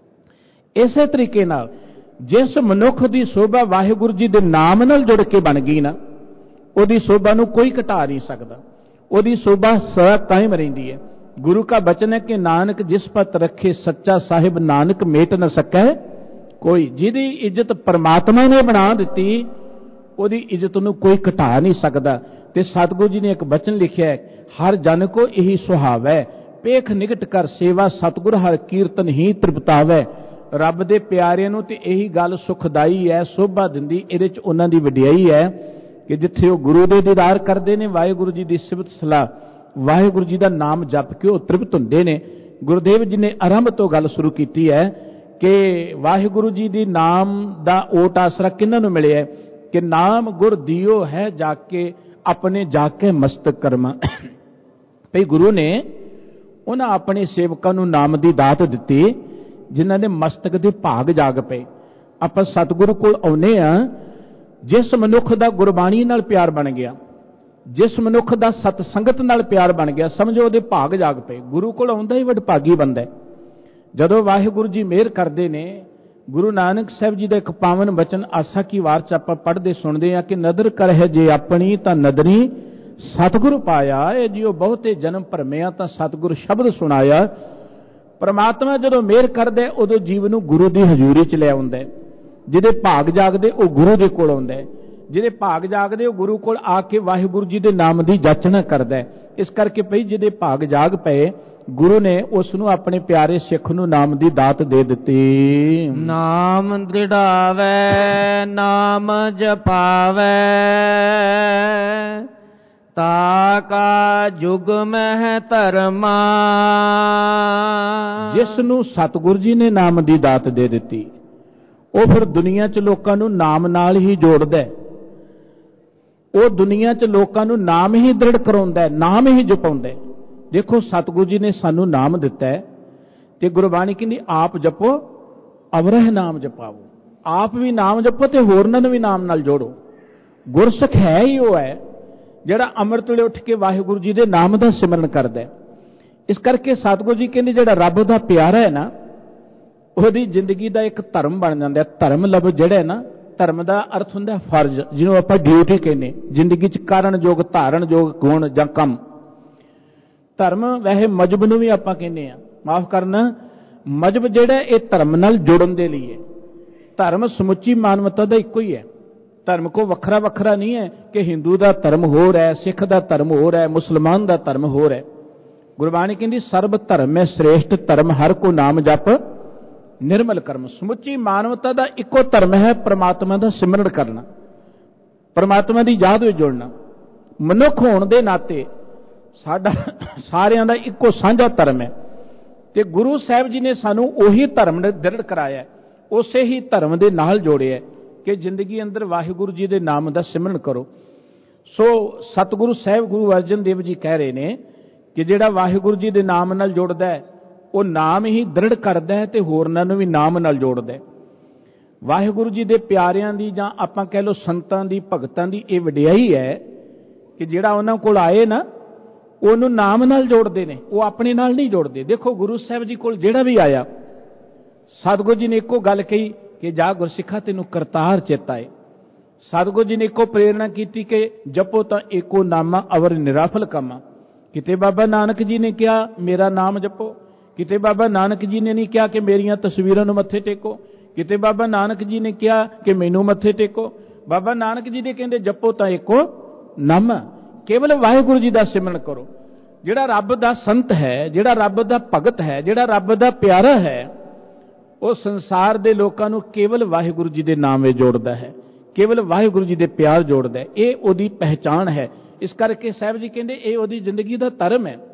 Speaker 2: ਇਸੇ ਤਰੀਕੇ ਨਾਲ ਜਿਸ ਮਨੁੱਖ ਦੀ ਸੋਭਾ ਵਾਹਿਗੁਰੂ ਜੀ ਦੇ ਨਾਮ ਨਾਲ ਜੁੜ ਕੇ ਬਣ ਗਈ ਨਾ, ਉਹਦੀ ਸੋਭਾ ਨੂੰ ਕੋਈ ਘਟਾ ਨਹੀਂ ਸਕਦਾ। ਉਹਦੀ ਸੋਭਾ ਸਦਾ ਕਾਇਮ ਰਹਿੰਦੀ ਹੈ। ਗੁਰੂ ਕਾ ਬਚਨ ਹੈ ਕਿ ਨਾਨਕ ਜਿਸ ਪਤ ਰੱਖੇ ਸੱਚਾ ਸਾਹਿਬ, ਨਾਨਕ ਮੇਟ ਨਾ ਸਕੈ ਕੋਈ। ਜਿਹਦੀ ਇੱਜ਼ਤ ਪਰਮਾਤਮਾ ਨੇ ਬਣਾ ਦਿੱਤੀ, ਉਹਦੀ ਇੱਜ਼ਤ ਨੂੰ ਕੋਈ ਘਟਾ ਨਹੀਂ ਸਕਦਾ। ਤੇ ਸਤਿਗੁਰੂ ਜੀ ਨੇ ਇੱਕ ਬਚਨ ਲਿਖਿਆ ਹੈ, ਹਰ ਜਨ ਕੋ ਇਹੀ ਸੁਹਾਵੈ, ਪੇਖ ਨਿਕਟ ਕਰ ਸੇਵਾ, ਸਤਿਗੁਰ ਹਰ ਕੀਰਤਨ ਹੀ ਤ੍ਰਿਪਤਾਵੈ। ਰੱਬ ਦੇ ਪਿਆਰਿਆਂ ਨੂੰ ਤੇ ਇਹੀ ਗੱਲ ਸੁਖਦਾਈ ਹੈ, ਸੋਭਾ ਦਿੰਦੀ। ਇਹਦੇ ਚ ਉਹਨਾਂ ਦੀ ਵਡਿਆਈ ਹੈ ਕਿ ਜਿੱਥੇ ਉਹ ਗੁਰੂ ਦੇ ਦੀਦਾਰ ਕਰਦੇ ਨੇ, ਵਾਹਿਗੁਰੂ ਜੀ ਦੀ ਸਿਫਤ ਸਲਾਹ, ਵਾਹਿਗੁਰੂ ਜੀ ਦਾ ਨਾਮ ਜਪ ਕੇ ਉਹ ਤ੍ਰਿਪਤ ਹੁੰਦੇ ਨੇ। ਗੁਰਦੇਵ ਜੀ ਨੇ ਆਰੰਭ ਤੋਂ ਗੱਲ ਸ਼ੁਰੂ ਕੀਤੀ ਹੈ ਕਿ ਵਾਹਿਗੁਰੂ ਜੀ ਦੀ ਨਾਮ ਦਾ ਓਟ ਆਸਰਾ ਕਿਹਨਾਂ ਨੂੰ ਮਿਲਿਆ ਕਿ ਨਾਮ ਗੁਰ ਦਿਓ ਹੈ ਜਾ ਕੇ ਆਪਣੇ ਜਾ ਕੇ ਮਸਤਕ ਕਰਮਾ। ਭਈ ਗੁਰੂ ਨੇ ਉਹਨਾਂ ਆਪਣੇ ਸੇਵਕਾਂ ਨੂੰ ਨਾਮ ਦੀ ਦਾਤ ਦਿੱਤੀ ਜਿਨ੍ਹਾਂ ਦੇ ਮਸਤਕ ਦੇ ਭਾਗ ਜਾਗ ਪਏ। ਆਪਾਂ ਸਤਿਗੁਰੂ ਕੋਲ ਆਉਨੇ ਆ, ਜਿਸ ਮਨੁੱਖ ਦਾ ਗੁਰਬਾਣੀ ਨਾਲ ਪਿਆਰ ਬਣ ਗਿਆ, ਜਿਸ ਮਨੁੱਖ ਦਾ ਸਤ ਸੰਗਤ ਨਾਲ ਪਿਆਰ ਬਣ ਗਿਆ, ਸਮਝੋ ਉਹਦੇ ਭਾਗ ਜਾਗ ਪਏ। ਗੁਰੂ ਕੋਲ ਆਉਂਦਾ ਹੀ ਵਡਭਾਗੀ ਬੰਦਾ। ਜਦੋਂ ਵਾਹਿਗੁਰੂ ਜੀ ਮਿਹਰ ਕਰਦੇ ਨੇ, ਗੁਰੂ ਨਾਨਕ ਸਾਹਿਬ ਜੀ ਦਾ ਇੱਕ ਪਾਵਨ ਬਚਨ ਆਸਾ ਕੀ ਵਾਰ ਚ ਆਪਾਂ ਪੜ੍ਹਦੇ ਸੁਣਦੇ ਆ ਕਿ ਨਦਰ ਕਰਹਿ ਜੇ ਆਪਣੀ ਤਾਂ ਨਦਰੀ ਸਤਿਗੁਰੂ ਪਾਇਆ। ਇਹ ਜਿਉ ਬਹੁਤੇ ਜਨਮ ਭਰਮਿਆ ਤਾਂ ਸਤਿਗੁਰੂ ਸ਼ਬਦ ਸੁਣਾਇਆ। ਪਰਮਾਤਮਾ ਜਦੋਂ ਮਿਹਰ ਕਰਦਾ ਉਦੋਂ ਜੀਵ ਨੂੰ ਗੁਰੂ ਦੀ ਹਜ਼ੂਰੀ ਚ ਲੈ ਆਉਂਦਾ। ਜਿਹਦੇ ਭਾਗ ਜਾਗਦੇ ਉਹ ਗੁਰੂ ਦੇ ਕੋਲ ਆਉਂਦਾ, ਜਿਹਦੇ ਭਾਗ ਜਾਗਦੇ ਉਹ ਗੁਰੂ ਕੋਲ ਆ ਕੇ ਵਾਹਿਗੁਰੂ ਜੀ ਦੇ ਨਾਮ ਦੀ ਜਾਚਨਾ ਕਰਦਾ। ਇਸ ਕਰਕੇ ਭਈ ਜਿਹਦੇ ਭਾਗ ਜਾਗ ਪਏ, ਗੁਰੂ ਨੇ ਉਸ ਨੂੰ ਆਪਣੇ ਪਿਆਰੇ ਸਿੱਖ ਨੂੰ ਨਾਮ ਦੀ ਦਾਤ ਦੇ ਦਿੱਤੀ।
Speaker 1: ਨਾਮ ਦ੍ਰਿੜਾਵੈ ਨਾਮ ਜਪਾਵੈ, ਤਾ ਕਾ ਜੁਗ ਮਹਿ ਧਰਮਾ।
Speaker 2: ਜਿਸ ਨੂੰ ਸਤਿਗੁਰੂ ਜੀ ਨੇ ਨਾਮ ਦੀ ਦਾਤ ਦੇ ਦਿੱਤੀ, ਉਹ ਫਿਰ ਦੁਨੀਆ 'ਚ ਲੋਕਾਂ ਨੂੰ ਨਾਮ ਨਾਲ ਹੀ ਜੋੜਦਾ। ਉਹ ਦੁਨੀਆ 'ਚ ਲੋਕਾਂ ਨੂੰ ਨਾਮ ਹੀ ਦ੍ਰਿੜ ਕਰਾਉਂਦਾ, ਨਾਮ ਹੀ ਜਪਾਉਂਦਾ। ਦੇਖੋ ਸਤਿਗੁਰੂ ਜੀ ਨੇ ਸਾਨੂੰ ਨਾਮ ਦਿੱਤਾ ਹੈ ਤੇ ਗੁਰਬਾਣੀ ਕਹਿੰਦੀ ਆਪ ਜਪੋ ਅਵਰਹ ਨਾਮ ਜਪਾਵੋ। ਆਪ ਵੀ ਨਾਮ ਜਪੋ ਤੇ ਹੋਰਨਾਂ ਨੂੰ ਵੀ ਨਾਮ ਨਾਲ ਜੋੜੋ। ਗੁਰਸਿੱਖ ਹੈ ਹੀ ਉਹ ਹੈ ਜਿਹੜਾ ਅੰਮ੍ਰਿਤ ਵੇਲੇ ਉੱਠ ਕੇ ਵਾਹਿਗੁਰੂ ਜੀ ਦੇ ਨਾਮ ਦਾ ਸਿਮਰਨ ਕਰਦਾ। ਇਸ ਕਰਕੇ ਸਤਿਗੁਰੂ ਜੀ ਕਹਿੰਦੇ ਜਿਹੜਾ ਰੱਬ ਦਾ ਪਿਆਰਾ ਹੈ ਨਾ, ਉਹਦੀ ਜ਼ਿੰਦਗੀ ਦਾ ਇੱਕ ਧਰਮ ਬਣ ਜਾਂਦਾ। ਧਰਮ ਲਫ਼ਜ਼ ਜਿਹੜਾ ਹੈ ਨਾ, ਧਰਮ ਦਾ ਅਰਥ ਹੁੰਦਾ ਫਰਜ਼, ਜਿਹਨੂੰ ਆਪਾਂ ਡਿਊਟੀ ਕਹਿੰਦੇ। ਜ਼ਿੰਦਗੀ 'ਚ ਕਾਰਨਯੋਗ, ਧਾਰਨਯੋਗ ਗੁਣ ਜਾਂ ਕੰਮ। ਧਰਮ ਵੈਸੇ ਮਜਬ ਨੂੰ ਵੀ ਆਪਾਂ ਕਹਿੰਦੇ ਆ, ਮਾਫ ਕਰਨਾ, ਮਜਬ ਜਿਹੜਾ ਇਹ ਧਰਮ ਨਾਲ ਜੁੜਨ ਦੇ ਲਈ ਹੈ। ਧਰਮ ਸਮੁੱਚੀ ਮਾਨਵਤਾ ਦਾ ਇੱਕੋ ਹੀ ਹੈ। ਧਰਮ ਕੋ ਵੱਖਰਾ ਵੱਖਰਾ ਨਹੀਂ ਹੈ ਕਿ ਹਿੰਦੂ ਦਾ ਧਰਮ ਹੋਰ ਹੈ, ਸਿੱਖ ਦਾ ਧਰਮ ਹੋਰ ਹੈ, ਮੁਸਲਮਾਨ ਦਾ ਧਰਮ ਹੋਰ ਹੈ। ਗੁਰਬਾਣੀ ਕਹਿੰਦੀ ਸਰਬ ਧਰਮ ਹੈ ਸ੍ਰੇਸ਼ਟ ਧਰਮ, ਹਰ ਕੋ ਨਾਮ ਜਪ ਨਿਰਮਲ ਕਰਮ। ਸਮੁੱਚੀ ਮਾਨਵਤਾ ਦਾ ਇੱਕੋ ਧਰਮ ਹੈ, ਪ੍ਰਮਾਤਮਾ ਦਾ ਸਿਮਰਨ ਕਰਨਾ, ਪ੍ਰਮਾਤਮਾ ਦੀ ਯਾਦ ਵਿੱਚ ਜੁੜਨਾ। ਮਨੁੱਖ ਹੋਣ ਦੇ ਨਾਤੇ ਸਾਡਾ ਸਾਰਿਆਂ ਦਾ ਇੱਕੋ ਸਾਂਝਾ ਧਰਮ ਹੈ ਤੇ ਗੁਰੂ ਸਾਹਿਬ ਜੀ ਨੇ ਸਾਨੂੰ ਉਹੀ ਧਰਮ ਦ੍ਰਿੜ ਕਰਾਇਆ, ਉਸੇ ਹੀ ਧਰਮ ਦੇ ਨਾਲ ਜੋੜਿਆ ਕਿ ਜ਼ਿੰਦਗੀ ਅੰਦਰ ਵਾਹਿਗੁਰੂ ਜੀ ਦੇ ਨਾਮ ਦਾ ਸਿਮਰਨ ਕਰੋ। ਸੋ ਸਤਿਗੁਰੂ ਸਾਹਿਬ ਗੁਰੂ ਅਰਜਨ ਦੇਵ ਜੀ ਕਹਿ ਰਹੇ ਨੇ ਕਿ ਜਿਹੜਾ ਵਾਹਿਗੁਰੂ ਜੀ ਦੇ ਨਾਮ ਨਾਲ ਜੁੜਦਾ ਹੈ ਉਹ ਨਾਮ ਹੀ ਦ੍ਰਿੜ ਕਰਦਾ ਹੈ ਤੇ ਹੋਰਨਾਂ ਨੂੰ ਵੀ ਨਾਮ ਨਾਲ ਜੋੜਦਾ ਹੈ। ਵਾਹਿਗੁਰੂ ਜੀ ਦੇ ਪਿਆਰਿਆਂ ਦੀ ਜਾਂ ਆਪਾਂ ਕਹਿ ਲਓ ਸੰਤਾਂ ਦੀ, ਭਗਤਾਂ ਦੀ ਇਹ ਵਡਿਆਈ ਹੈ ਕਿ ਜਿਹੜਾ ਉਹਨਾਂ ਕੋਲ ਆਏ ਨਾ ਉਹਨੂੰ ਨਾਮ ਨਾਲ ਜੋੜਦੇ ਨੇ, ਉਹ ਆਪਣੇ ਨਾਲ ਨਹੀਂ ਜੋੜਦੇ। ਦੇਖੋ ਗੁਰੂ ਸਾਹਿਬ ਜੀ ਕੋਲ ਜਿਹੜਾ ਵੀ ਆਇਆ ਸਤਿਗੁਰੂ ਜੀ ਨੇ ਇੱਕੋ ਗੱਲ ਕਹੀ ਕਿ ਜਾ ਗੁਰਸਿੱਖਾ ਤੈਨੂੰ ਕਰਤਾਰ ਚੇਤਾ ਹੈ। ਸਤਿਗੁਰੂ ਜੀ ਨੇ ਇੱਕੋ ਪ੍ਰੇਰਣਾ ਕੀਤੀ ਕਿ ਜਪੋ ਤਾਂ ਏਕੋ ਨਾਮਾ ਅਵਰ ਨਿਰਾਫਲ ਕਾਮਾ। ਕਿਤੇ ਬਾਬਾ ਨਾਨਕ ਜੀ ਨੇ ਕਿਹਾ ਮੇਰਾ ਨਾਮ ਜਪੋ, ਕਿਤੇ ਬਾਬਾ ਨਾਨਕ ਜੀ ਨੇ ਨਹੀਂ ਕਿਹਾ ਕਿ ਮੇਰੀਆਂ ਤਸਵੀਰਾਂ ਨੂੰ ਮੱਥੇ ਟੇਕੋ, ਕਿਤੇ ਬਾਬਾ ਨਾਨਕ ਜੀ ਨੇ ਕਿਹਾ ਕਿ ਮੈਨੂੰ ਮੱਥੇ ਟੇਕੋ। ਬਾਬਾ ਨਾਨਕ ਜੀ ਦੇ ਕਹਿੰਦੇ ਜਪੋ ਤਾਂ ਏਕੋ ਨਾਮ, ਕੇਵਲ ਵਾਹਿਗੁਰੂ ਜੀ ਦਾ ਸਿਮਰਨ ਕਰੋ। ਜਿਹੜਾ ਰੱਬ ਦਾ ਸੰਤ ਹੈ, ਜਿਹੜਾ ਰੱਬ ਦਾ ਭਗਤ ਹੈ, ਜਿਹੜਾ ਰੱਬ ਦਾ ਪਿਆਰਾ ਹੈ, ਉਹ ਸੰਸਾਰ ਦੇ ਲੋਕਾਂ ਨੂੰ ਕੇਵਲ ਵਾਹਿਗੁਰੂ ਜੀ ਦੇ ਨਾਮ ਵਿੱਚ ਜੋੜਦਾ ਹੈ, ਕੇਵਲ ਵਾਹਿਗੁਰੂ ਜੀ ਦੇ ਪਿਆਰ ਜੋੜਦਾ ਹੈ। ਇਹ ਉਹਦੀ ਪਹਿਚਾਣ ਹੈ। ਇਸ ਕਰਕੇ ਸਾਹਿਬ ਜੀ ਕਹਿੰਦੇ ਇਹ ਉਹਦੀ ਜ਼ਿੰਦਗੀ ਦਾ ਧਰਮ ਹੈ।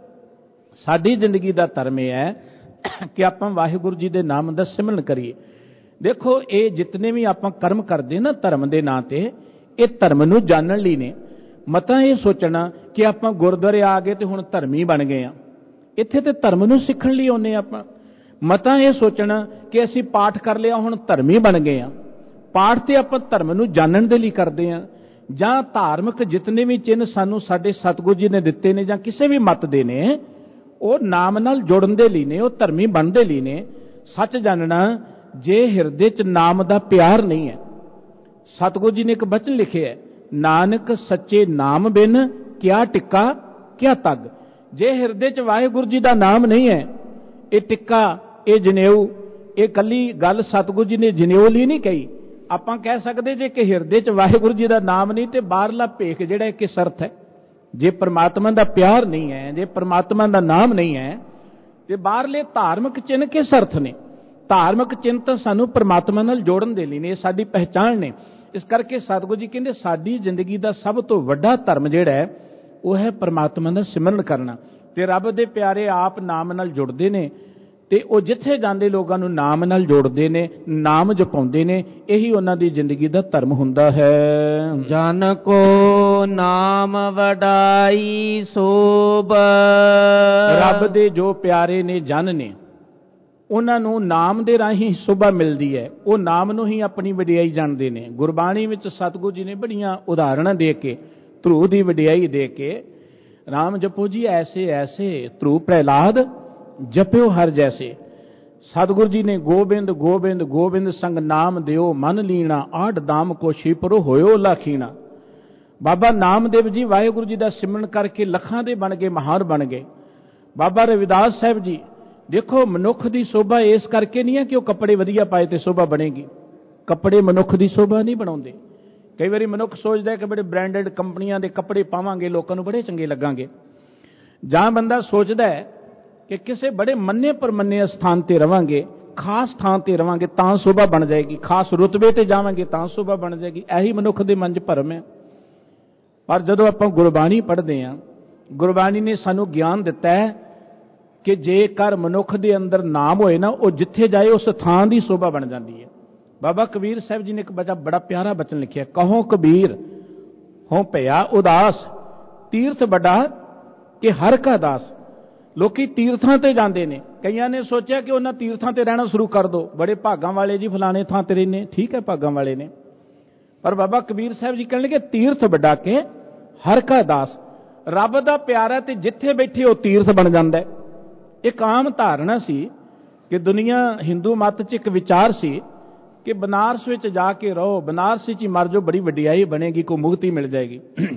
Speaker 2: ਸਾਡੀ ਜ਼ਿੰਦਗੀ ਦਾ ਧਰਮ ਇਹ ਹੈ ਕਿ ਆਪਾਂ ਵਾਹਿਗੁਰੂ ਜੀ ਦੇ ਨਾਮ ਦਾ ਸਿਮਰਨ ਕਰੀਏ। ਦੇਖੋ ਇਹ ਜਿਤਨੇ ਵੀ ਆਪਾਂ ਕਰਮ ਕਰਦੇ ਨਾ ਧਰਮ ਦੇ ਨਾਂ ਤੇ, ਇਹ ਧਰਮ ਨੂੰ ਜਾਣਨ ਲਈ ਨੇ। ਮਤਾਂ ਇਹ ਸੋਚਣਾ ਕਿ ਆਪਾਂ ਗੁਰਦੁਆਰੇ ਆ ਗਏ ਤੇ ਹੁਣ ਧਰਮੀ ਬਣ ਗਏ ਆ, ਇੱਥੇ ਤੇ ਧਰਮ ਨੂੰ ਸਿੱਖਣ ਲਈ ਆਉਂਦੇ ਆਪਾਂ। ਮਤਾਂ ਇਹ ਸੋਚਣਾ ਕਿ ਅਸੀਂ ਪਾਠ ਕਰ ਲਿਆ ਹੁਣ ਧਰਮੀ ਬਣ ਗਏ ਆ, ਪਾਠ ਤੇ ਆਪਾਂ ਧਰਮ ਨੂੰ ਜਾਣਨ ਦੇ ਲਈ ਕਰਦੇ ਆ। ਜਾਂ ਧਾਰਮਿਕ ਜਿਤਨੇ ਵੀ ਚਿੰਨ੍ਹ ਸਾਨੂੰ ਸਾਡੇ ਸਤਿਗੁਰੂ ਜੀ ਨੇ ਦਿੱਤੇ ਨੇ ਜਾਂ ਕਿਸੇ ਵੀ ਮਤ ਦੇ ਨੇ, ਉਹ ਨਾਮ ਨਾਲ ਜੁੜਨ ਦੇ ਲਈ ਨੇ, ਉਹ ਧਰਮੀ ਬਣਨ ਦੇ ਲਈ ਨੇ। ਸੱਚ ਜਾਣਨਾ ਜੇ ਹਿਰਦੇ 'ਚ ਨਾਮ ਦਾ ਪਿਆਰ ਨਹੀਂ ਹੈ, ਸਤਿਗੁਰੂ ਜੀ ਨੇ ਇੱਕ ਬਚਨ ਲਿਖਿਆ ਹੈ, ਨਾਨਕ ਸੱਚੇ ਨਾਮ ਬਿਨ ਕਿਆ ਟਿੱਕਾ ਕਿਆ ਤੱਗ। ਜੇ ਹਿਰਦੇ 'ਚ ਵਾਹਿਗੁਰੂ ਜੀ ਦਾ ਨਾਮ ਨਹੀਂ ਹੈ, ਇਹ ਟਿੱਕਾ, ਇਹ ਜਨੇਊ, ਇਹ ਕੱਲੀ ਗੱਲ ਸਤਿਗੁਰੂ ਜੀ ਨੇ ਜਨੇਊ ਲਈ ਨਹੀਂ ਕਹੀ। ਆਪਾਂ ਕਹਿ ਸਕਦੇ ਜੇ ਕਿ ਹਿਰਦੇ 'ਚ ਵਾਹਿਗੁਰੂ ਜੀ ਦਾ ਨਾਮ ਨਹੀਂ ਤੇ ਬਾਹਰਲਾ ਭੇਖ ਜਿਹੜਾ ਕਿਸ ਅਰਥ ਹੈ। ਜੇ ਪ੍ਰਮਾਤਮਾ ਦਾ ਪਿਆਰ ਨਹੀਂ ਹੈ, ਜੇ ਪ੍ਰਮਾਤਮਾ ਦਾ ਨਾਮ ਨਹੀਂ ਹੈ ਤੇ ਬਾਹਰਲੇ ਧਾਰਮਿਕ ਚਿੰਨ੍ਹ ਕਿਸ ਅਰਥ ਨੇ। ਧਾਰਮਿਕ ਚਿੰਨ੍ਹ ਤਾਂ ਸਾਨੂੰ ਪ੍ਰਮਾਤਮਾ ਨਾਲ ਜੋੜਨ ਦੇ ਲਈ ਨੇ, ਸਾਡੀ ਪਹਿਚਾਣ ਨੇ। ਇਸ ਕਰਕੇ ਸਤਿਗੁਰੂ ਜੀ ਕਹਿੰਦੇ ਸਾਡੀ ਜ਼ਿੰਦਗੀ ਦਾ ਸਭ ਤੋਂ ਵੱਡਾ ਧਰਮ ਜਿਹੜਾ ਹੈ ਉਹ ਹੈ ਪ੍ਰਮਾਤਮਾ ਦਾ ਸਿਮਰਨ ਕਰਨਾ। ਤੇ ਰੱਬ ਦੇ ਪਿਆਰੇ ਆਪ ਨਾਮ ਨਾਲ ਜੁੜਦੇ ਨੇ ਤੇ ਉਹ ਜਿੱਥੇ ਜਾਂਦੇ ਲੋਕਾਂ ਨੂੰ ਨਾਮ ਨਾਲ ਜੋੜਦੇ ਨੇ, ਨਾਮ ਜਪਾਉਂਦੇ ਨੇ। ਇਹੀ ਉਹਨਾਂ ਦੀ ਜ਼ਿੰਦਗੀ ਦਾ ਧਰਮ ਹੁੰਦਾ ਹੈ।
Speaker 1: ਜਨ ਕੋ ਨਾਮ ਵਡਾਈ ਸੋਭ।
Speaker 2: ਰੱਬ ਦੇ ਜੋ ਪਿਆਰੇ ਨੇ, ਜਨ ਨੇ, ਉਹਨਾਂ ਨੂੰ ਨਾਮ ਦੇ ਰਾਹੀਂ ਸ਼ੋਭਾ ਮਿਲਦੀ ਹੈ। ਉਹ ਨਾਮ ਨੂੰ ਹੀ ਆਪਣੀ ਵਡਿਆਈ ਜਾਣਦੇ ਨੇ। ਗੁਰਬਾਣੀ ਵਿੱਚ ਸਤਿਗੁਰੂ ਜੀ ਨੇ ਬੜੀਆਂ ਉਦਾਹਰਣਾਂ ਦੇ ਕੇ ਧਰੂ ਦੀ ਵਡਿਆਈ ਦੇ ਕੇ, ਰਾਮ ਜਪੋ ਜੀ ਐਸੇ ਐਸੇ, ਧਰੂ ਪ੍ਰਹਿਲਾਦ ਜਪਿਓ ਹਰ ਜੈਸੇ। ਸਤਿਗੁਰੂ ਜੀ ਨੇ ਗੋਬਿੰਦ ਗੋਬਿੰਦ ਗੋਬਿੰਦ ਸੰਗ ਨਾਮ ਦਿਓ ਮਨ ਲੀਣਾ, ਆਠ ਦਾਮ ਕੋ ਛਿਪਰੋ ਹੋਇਓ ਲਾਖੀਣਾ। ਬਾਬਾ ਨਾਮਦੇਵ ਜੀ ਵਾਹਿਗੁਰੂ ਜੀ ਦਾ ਸਿਮਰਨ ਕਰਕੇ ਲੱਖਾਂ ਦੇ ਬਣ ਗਏ, ਮਹਾਨ ਬਣ ਗਏ। ਬਾਬਾ ਰਵਿਦਾਸ ਸਾਹਿਬ ਜੀ ਦੇਖੋ, ਮਨੁੱਖ ਦੀ ਸ਼ੋਭਾ ਇਸ ਕਰਕੇ ਨਹੀਂ ਹੈ ਕਿ ਉਹ ਕੱਪੜੇ ਵਧੀਆ ਪਾਏ ਤੇ ਸ਼ੋਭਾ ਬਣੇਗੀ। ਕੱਪੜੇ ਮਨੁੱਖ ਦੀ ਸ਼ੋਭਾ ਨਹੀਂ ਬਣਾਉਂਦੇ। ਕਈ ਵਾਰੀ ਮਨੁੱਖ ਸੋਚਦਾ ਕਿ ਬੜੇ ਬ੍ਰਾਂਡਡ ਕੰਪਨੀਆਂ ਦੇ ਕੱਪੜੇ ਪਾਵਾਂਗੇ ਲੋਕਾਂ ਨੂੰ ਬੜੇ ਚੰਗੇ ਲੱਗਾਂਗੇ। ਜਾਂ ਬੰਦਾ ਸੋਚਦਾ ਹੈ ਕਿ ਕਿਸੇ ਬੜੇ ਮੰਨੇ ਪਰਮੰਨੇ ਸਥਾਨ ਤੇ ਰਵਾਂਗੇ, ਖਾਸ ਥਾਂ ਤੇ ਰਵਾਂਗੇ ਤਾਂ ਸ਼ੋਭਾ ਬਣ ਜਾਏਗੀ, ਖਾਸ ਰੁਤਬੇ ਤੇ ਜਾਵਾਂਗੇ ਤਾਂ ਸ਼ੋਭਾ ਬਣ ਜਾਏਗੀ। ਇਹੀ ਮਨੁੱਖ ਦੇ ਮਨ 'ਚ ਭਰਮ ਹੈ। ਪਰ ਜਦੋਂ ਆਪਾਂ ਗੁਰਬਾਣੀ ਪੜ੍ਹਦੇ ਹਾਂ, ਗੁਰਬਾਣੀ ਨੇ ਸਾਨੂੰ ਗਿਆਨ ਦਿੱਤਾ ਹੈ ਕਿ ਜੇਕਰ ਮਨੁੱਖ ਦੇ ਅੰਦਰ ਨਾਮ ਹੋਏ ਨਾ, ਉਹ ਜਿੱਥੇ ਜਾਏ ਉਸ ਥਾਂ ਦੀ ਸ਼ੋਭਾ ਬਣ ਜਾਂਦੀ ਹੈ। ਬਾਬਾ ਕਬੀਰ ਸਾਹਿਬ ਜੀ ਨੇ ਇੱਕ ਬੜਾ ਪਿਆਰਾ ਬਚਨ ਲਿਖਿਆ, ਕਹੋ ਕਬੀਰ ਹੋ ਭਇਆ ਉਦਾਸ, ਤੀਰਥ ਵੱਡਾ ਕਿ ਹਰ ਕਾ ਦਾਸ। ਲੋਕੀ ਤੀਰਥਾਂ ਤੇ ਜਾਂਦੇ ਨੇ। ਕਈਆਂ ਨੇ ਸੋਚਿਆ ਕਿ ਉਹਨਾਂ ਤੀਰਥਾਂ ਤੇ ਰਹਿਣਾ ਸ਼ੁਰੂ ਕਰ ਦੋ, ਬੜੇ ਭਾਗਾਂ ਵਾਲੇ ਜੀ, ਫਲਾਣੇ ਥਾਂ ਤੇ ਰਹਿੰਦੇ। ਠੀਕ ਹੈ, ਭਾਗਾਂ ਵਾਲੇ ਨੇ, ਪਰ ਬਾਬਾ ਕਬੀਰ ਸਾਹਿਬ ਜੀ ਕਹਿਣ ਲੱਗੇ ਤੀਰਥ ਵੱਡਾ ਕੇ ਹਰ ਕਾ ਦਾਸ। ਰੱਬ ਦਾ ਪਿਆਰਾ ਤੇ ਜਿੱਥੇ ਬੈਠੇ ਉਹ ਤੀਰਥ ਬਣ ਜਾਂਦਾ ਹੈ। ਇੱਕ ਆਮ ਧਾਰਨਾ ਸੀ ਕਿ ਦੁਨੀਆ ਹਿੰਦੂ ਮਤ 'ਚ ਇੱਕ ਵਿਚਾਰ ਸੀ ਕਿ ਬਨਾਰਸ ਵਿੱਚ ਜਾ ਕੇ ਰਹੋ, ਬਨਾਰਸ 'ਚ ਹੀ ਮਰ ਜਾਓ, ਬੜੀ ਵਡਿਆਈ ਬਣੇਗੀ, ਕੋਈ ਮੁਕਤੀ ਮਿਲ ਜਾਏਗੀ।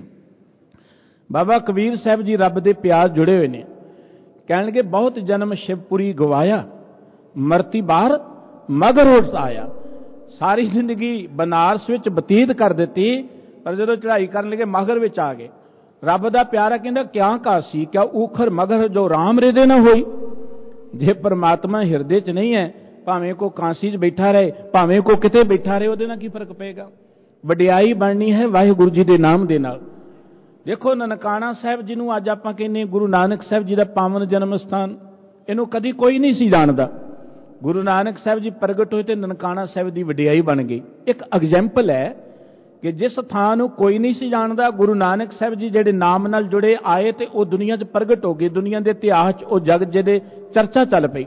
Speaker 2: ਬਾਬਾ ਕਬੀਰ ਸਾਹਿਬ ਜੀ ਰੱਬ ਦੇ ਪਿਆਰ ਜੁੜੇ ਹੋਏ ਨੇ। ਕਹਿਣਗੇ ਬਹੁਤ ਜਨਮ ਸ਼ਿਵਪੁਰੀ ਗਵਾਇਆ, ਮਰਤੀ ਬਾਹਰ ਮਗਰ ਉੱਠ ਆਇਆ। ਸਾਰੀ ਜ਼ਿੰਦਗੀ ਬਨਾਰਸ ਵਿੱਚ ਬਤੀਤ ਕਰ ਦਿੱਤੀ, ਪਰ ਜਦੋਂ ਚੜ੍ਹਾਈ ਕਰਨ ਲੱਗੇ ਮਗਰ ਵਿੱਚ ਆ ਗਏ। ਰੱਬ ਦਾ ਪਿਆਰਾ ਕਹਿੰਦਾ ਕਿਆ ਕਾਸੀ ਕਿਆ ਊਖਰ ਮਗਰ ਜੋ ਰਾਮ ਰਿਦੇ ਨਾ ਹੋਈ। ਜੇ ਪਰਮਾਤਮਾ ਹਿਰਦੇ 'ਚ ਨਹੀਂ ਹੈ, ਭਾਵੇਂ ਕੋ ਕਾਂਸੀ 'ਚ ਬੈਠਾ ਰਹੇ, ਭਾਵੇਂ ਕੋ ਕਿਤੇ ਬੈਠਾ ਰਹੇ, ਉਹਦੇ ਨਾਲ ਕੀ ਫਰਕ ਪਏਗਾ। ਵਡਿਆਈ ਬਣਨੀ ਹੈ ਵਾਹਿਗੁਰੂ ਜੀ ਦੇ ਨਾਮ ਦੇ ਨਾਲ। ਦੇਖੋ ਨਨਕਾਣਾ ਸਾਹਿਬ ਜਿਹਨੂੰ ਅੱਜ ਆਪਾਂ ਕਹਿੰਦੇ ਗੁਰੂ ਨਾਨਕ ਸਾਹਿਬ ਜੀ ਦਾ ਪਾਵਨ ਜਨਮ ਸਥਾਨ, ਇਹਨੂੰ ਕਦੀ ਕੋਈ ਨਹੀਂ ਸੀ ਜਾਣਦਾ। ਗੁਰੂ ਨਾਨਕ ਸਾਹਿਬ ਜੀ ਪ੍ਰਗਟ ਹੋਏ ਤੇ ਨਨਕਾਣਾ ਸਾਹਿਬ ਦੀ ਵਡਿਆਈ ਬਣ ਗਈ। ਇੱਕ ਐਗਜ਼ੈਂਪਲ ਹੈ ਕਿ ਜਿਸ ਥਾਂ ਨੂੰ ਕੋਈ ਨਹੀਂ ਸੀ ਜਾਣਦਾ, ਗੁਰੂ ਨਾਨਕ ਸਾਹਿਬ ਜੀ ਜਿਹੜੇ ਨਾਮ ਨਾਲ ਜੁੜੇ ਆਏ ਤੇ ਉਹ ਦੁਨੀਆ 'ਚ ਪ੍ਰਗਟ ਹੋ ਗਏ। ਦੁਨੀਆ ਦੇ ਇਤਿਹਾਸ 'ਚ ਉਹ ਜਗਤ ਜਿਹਦੇ ਚਰਚਾ ਚੱਲ ਪਈ।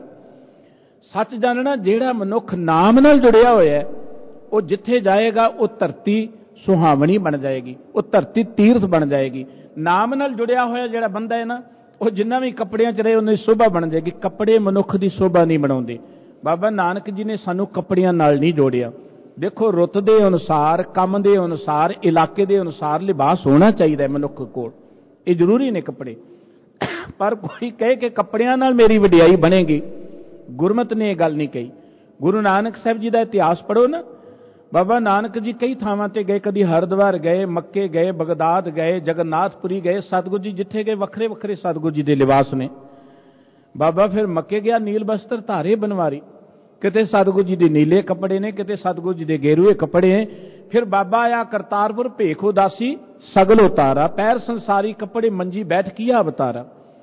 Speaker 2: ਸੱਚ ਜਾਣਨਾ, ਜਿਹੜਾ ਮਨੁੱਖ ਨਾਮ ਨਾਲ ਜੁੜਿਆ ਹੋਇਆ ਉਹ ਜਿੱਥੇ ਜਾਏਗਾ ਉਹ ਧਰਤੀ ਸੁਹਾਵਣੀ ਬਣ ਜਾਏਗੀ, ਉਹ ਧਰਤੀ ਤੀਰਥ ਬਣ ਜਾਏਗੀ। ਨਾਮ ਨਾਲ ਜੁੜਿਆ ਹੋਇਆ ਜਿਹੜਾ ਬੰਦਾ ਹੈ ਨਾ, ਉਹ ਜਿੰਨਾ ਵੀ ਕੱਪੜਿਆਂ 'ਚ ਰਹੇ ਉਹਨਾਂ ਦੀ ਸ਼ੋਭਾ ਬਣ ਜਾਏਗੀ। ਕੱਪੜੇ ਮਨੁੱਖ ਦੀ ਸ਼ੋਭਾ ਨਹੀਂ ਬਣਾਉਂਦੇ। ਬਾਬਾ ਨਾਨਕ ਜੀ ਨੇ ਸਾਨੂੰ ਕੱਪੜਿਆਂ ਨਾਲ ਨਹੀਂ ਜੋੜਿਆ। ਦੇਖੋ ਰੁੱਤ ਦੇ ਅਨੁਸਾਰ, ਕੰਮ ਦੇ ਅਨੁਸਾਰ, ਇਲਾਕੇ ਦੇ ਅਨੁਸਾਰ ਲਿਬਾਸ ਹੋਣਾ ਚਾਹੀਦਾ ਹੈ ਮਨੁੱਖ ਕੋਲ, ਇਹ ਜ਼ਰੂਰੀ ਨੇ ਕੱਪੜੇ। ਪਰ ਕੋਈ ਕਹੇ ਕਿ ਕੱਪੜਿਆਂ ਨਾਲ ਮੇਰੀ ਵਡਿਆਈ ਬਣੇਗੀ, ਗੁਰਮਤਿ ਨੇ ਇਹ ਗੱਲ ਨਹੀਂ ਕਹੀ। ਗੁਰੂ ਨਾਨਕ ਸਾਹਿਬ ਜੀ ਦਾ ਇਤਿਹਾਸ ਪੜ੍ਹੋ ਨਾ, ਬਾਬਾ ਨਾਨਕ ਜੀ ਕਈ ਥਾਵਾਂ ਤੇ ਗਏ, ਕਦੀ ਹਰਿਦੁਆਰ ਗਏ, ਮੱਕੇ ਗਏ, ਬਗਦਾਦ ਗਏ, ਜਗਨਨਾਥਪੁਰੀ ਗਏ। ਸਤਿਗੁਰੂ ਜੀ ਜਿੱਥੇ ਗਏ ਵੱਖਰੇ ਵੱਖਰੇ ਸਤਿਗੁਰੂ ਜੀ ਦੇ ਲਿਬਾਸ ਨੇ। ਬਾਬਾ ਫਿਰ ਮੱਕੇ ਗਿਆ, ਨੀਲ ਬਸਤਰ ਧਾਰੇ ਬਨਵਾਰੀ, ਕਿਤੇ ਸਤਿਗੁਰੂ ਜੀ ਦੇ ਨੀਲੇ ਕੱਪੜੇ ਨੇ, ਕਿਤੇ ਸਤਿਗੁਰੂ ਜੀ ਦੇ ਗੇਰੂਏ ਕੱਪੜੇ ਨੇ। ਫਿਰ ਬਾਬਾ ਆਇਆ ਕਰਤਾਰਪੁਰ, ਭੇਖ ਉਦਾਸੀ ਸਗਲ ਉਤਾਰਾ, ਪੈਰ ਸੰਸਾਰੀ ਕੱਪੜੇ ਮੰਜੀ ਬੈਠ ਕੀਆ ਅਵਤਾਰਾ।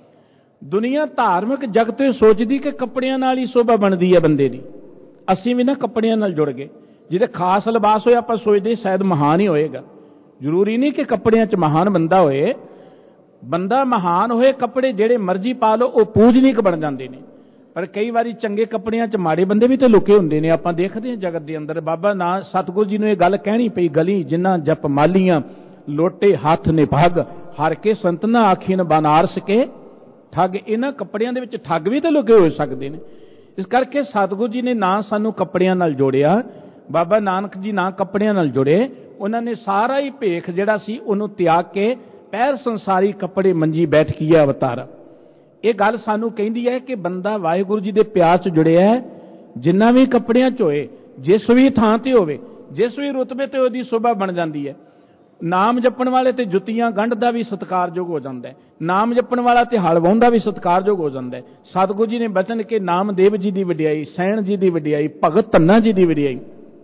Speaker 2: ਦੁਨੀਆ ਧਾਰਮਿਕ ਜਗਤ ਇਹ ਸੋਚਦੀ ਕਿ ਕੱਪੜਿਆਂ ਨਾਲ ਹੀ ਸ਼ੋਭਾ ਬਣਦੀ ਹੈ ਬੰਦੇ ਦੀ। ਅਸੀਂ ਵੀ ਨਾ ਕੱਪੜਿਆਂ ਨਾਲ ਜੁੜ ਗਏ। ਜਿਹਦੇ ਖਾਸ ਲਿਬਾਸ ਹੋਏ ਆਪਾਂ ਸੋਚਦੇ ਸ਼ਾਇਦ ਮਹਾਨ ਹੀ ਹੋਏਗਾ। ਜ਼ਰੂਰੀ ਨਹੀਂ ਕਿ ਕੱਪੜਿਆਂ 'ਚ ਮਹਾਨ ਬੰਦਾ ਹੋਏ। ਬੰਦਾ ਮਹਾਨ ਹੋਏ, ਕੱਪੜੇ ਜਿਹੜੇ ਮਰਜ਼ੀ ਪਾ ਲਓ ਉਹ ਪੂਜਨੀਕ ਬਣ ਜਾਂਦੇ ਨੇ। ਪਰ ਕਈ ਵਾਰੀ ਚੰਗੇ ਕੱਪੜਿਆਂ 'ਚ ਮਾੜੇ ਬੰਦੇ ਵੀ ਤੇ ਲੁਕੇ ਹੁੰਦੇ ਨੇ। ਆਪਾਂ ਦੇਖਦੇ ਹਾਂ ਜਗਤ ਦੇ ਅੰਦਰ। ਬਾਬਾ ਨਾ ਸਤਿਗੁਰੂ ਜੀ ਨੂੰ ਇਹ ਗੱਲ ਕਹਿਣੀ ਪਈ, ਗਲੀ ਜਿਨ੍ਹਾਂ ਜਪ ਮਾਲੀਆਂ ਲੋਟੇ ਹੱਥ ਨੇ ਭਗ, ਹਰ ਕੇ ਸੰਤ ਨਾ ਆਖੀਨ ਬਨਾਰਸ ਕੇ ਠੱਗ। ਇਹਨਾਂ ਕੱਪੜਿਆਂ ਦੇ ਵਿੱਚ ਠੱਗ ਵੀ ਤੇ ਲੁਕੇ ਹੋ ਸਕਦੇ ਨੇ। ਇਸ ਕਰਕੇ ਸਤਿਗੁਰੂ ਜੀ ਨੇ ਨਾ ਸਾਨੂੰ ਕੱਪੜਿਆਂ ਨਾਲ ਜੋੜਿਆ, ਬਾਬਾ ਨਾਨਕ ਜੀ ਨਾ ਕੱਪੜਿਆਂ ਨਾਲ ਜੁੜੇ। ਉਹਨਾਂ ਨੇ ਸਾਰਾ ਹੀ ਭੇਖ ਜਿਹੜਾ ਸੀ ਉਹਨੂੰ ਤਿਆਗ ਕੇ ਪੈਰ ਸੰਸਾਰੀ ਕੱਪੜੇ ਮੰਜੀ ਬੈਠ ਕੀਆ ਅਵਤਾਰਾ। ਇਹ ਗੱਲ ਸਾਨੂੰ ਕਹਿੰਦੀ ਹੈ ਕਿ ਬੰਦਾ ਵਾਹਿਗੁਰੂ ਜੀ ਦੇ ਪਿਆਰ 'ਚ ਜੁੜਿਆ ਹੈ, ਜਿੰਨਾ ਵੀ ਕੱਪੜਿਆਂ 'ਚ ਹੋਏ, ਜਿਸ ਵੀ ਥਾਂ ਤੇ ਹੋਵੇ, ਜਿਸ ਵੀ ਰੁਤਬੇ ਤੇ ਉਹਦੀ ਸ਼ੋਭਾ ਬਣ ਜਾਂਦੀ ਹੈ। ਨਾਮ ਜਪਣ ਵਾਲੇ ਤੇ ਜੁੱਤੀਆਂ ਗੰਢ ਦਾ ਵੀ ਸਤਿਕਾਰਯੋਗ ਹੋ ਜਾਂਦਾ ਹੈ। ਨਾਮ ਜਪਣ ਵਾਲਾ ਤੇ ਹਲ ਵਾਹੁਣ ਦਾ ਵੀ ਸਤਿਕਾਰਯੋਗ ਹੋ ਜਾਂਦਾ ਹੈ। ਸਤਿਗੁਰੂ ਜੀ ਨੇ ਬਚਨ ਕਿ ਨਾਮਦੇਵ ਜੀ ਦੀ ਵਡਿਆਈ, ਸੈਣ ਜੀ ਦੀ ਵਡਿਆਈ, ਭਗਤ ਧੰਨਾ ਜੀ ਦੀ ਵਡਿਆਈ।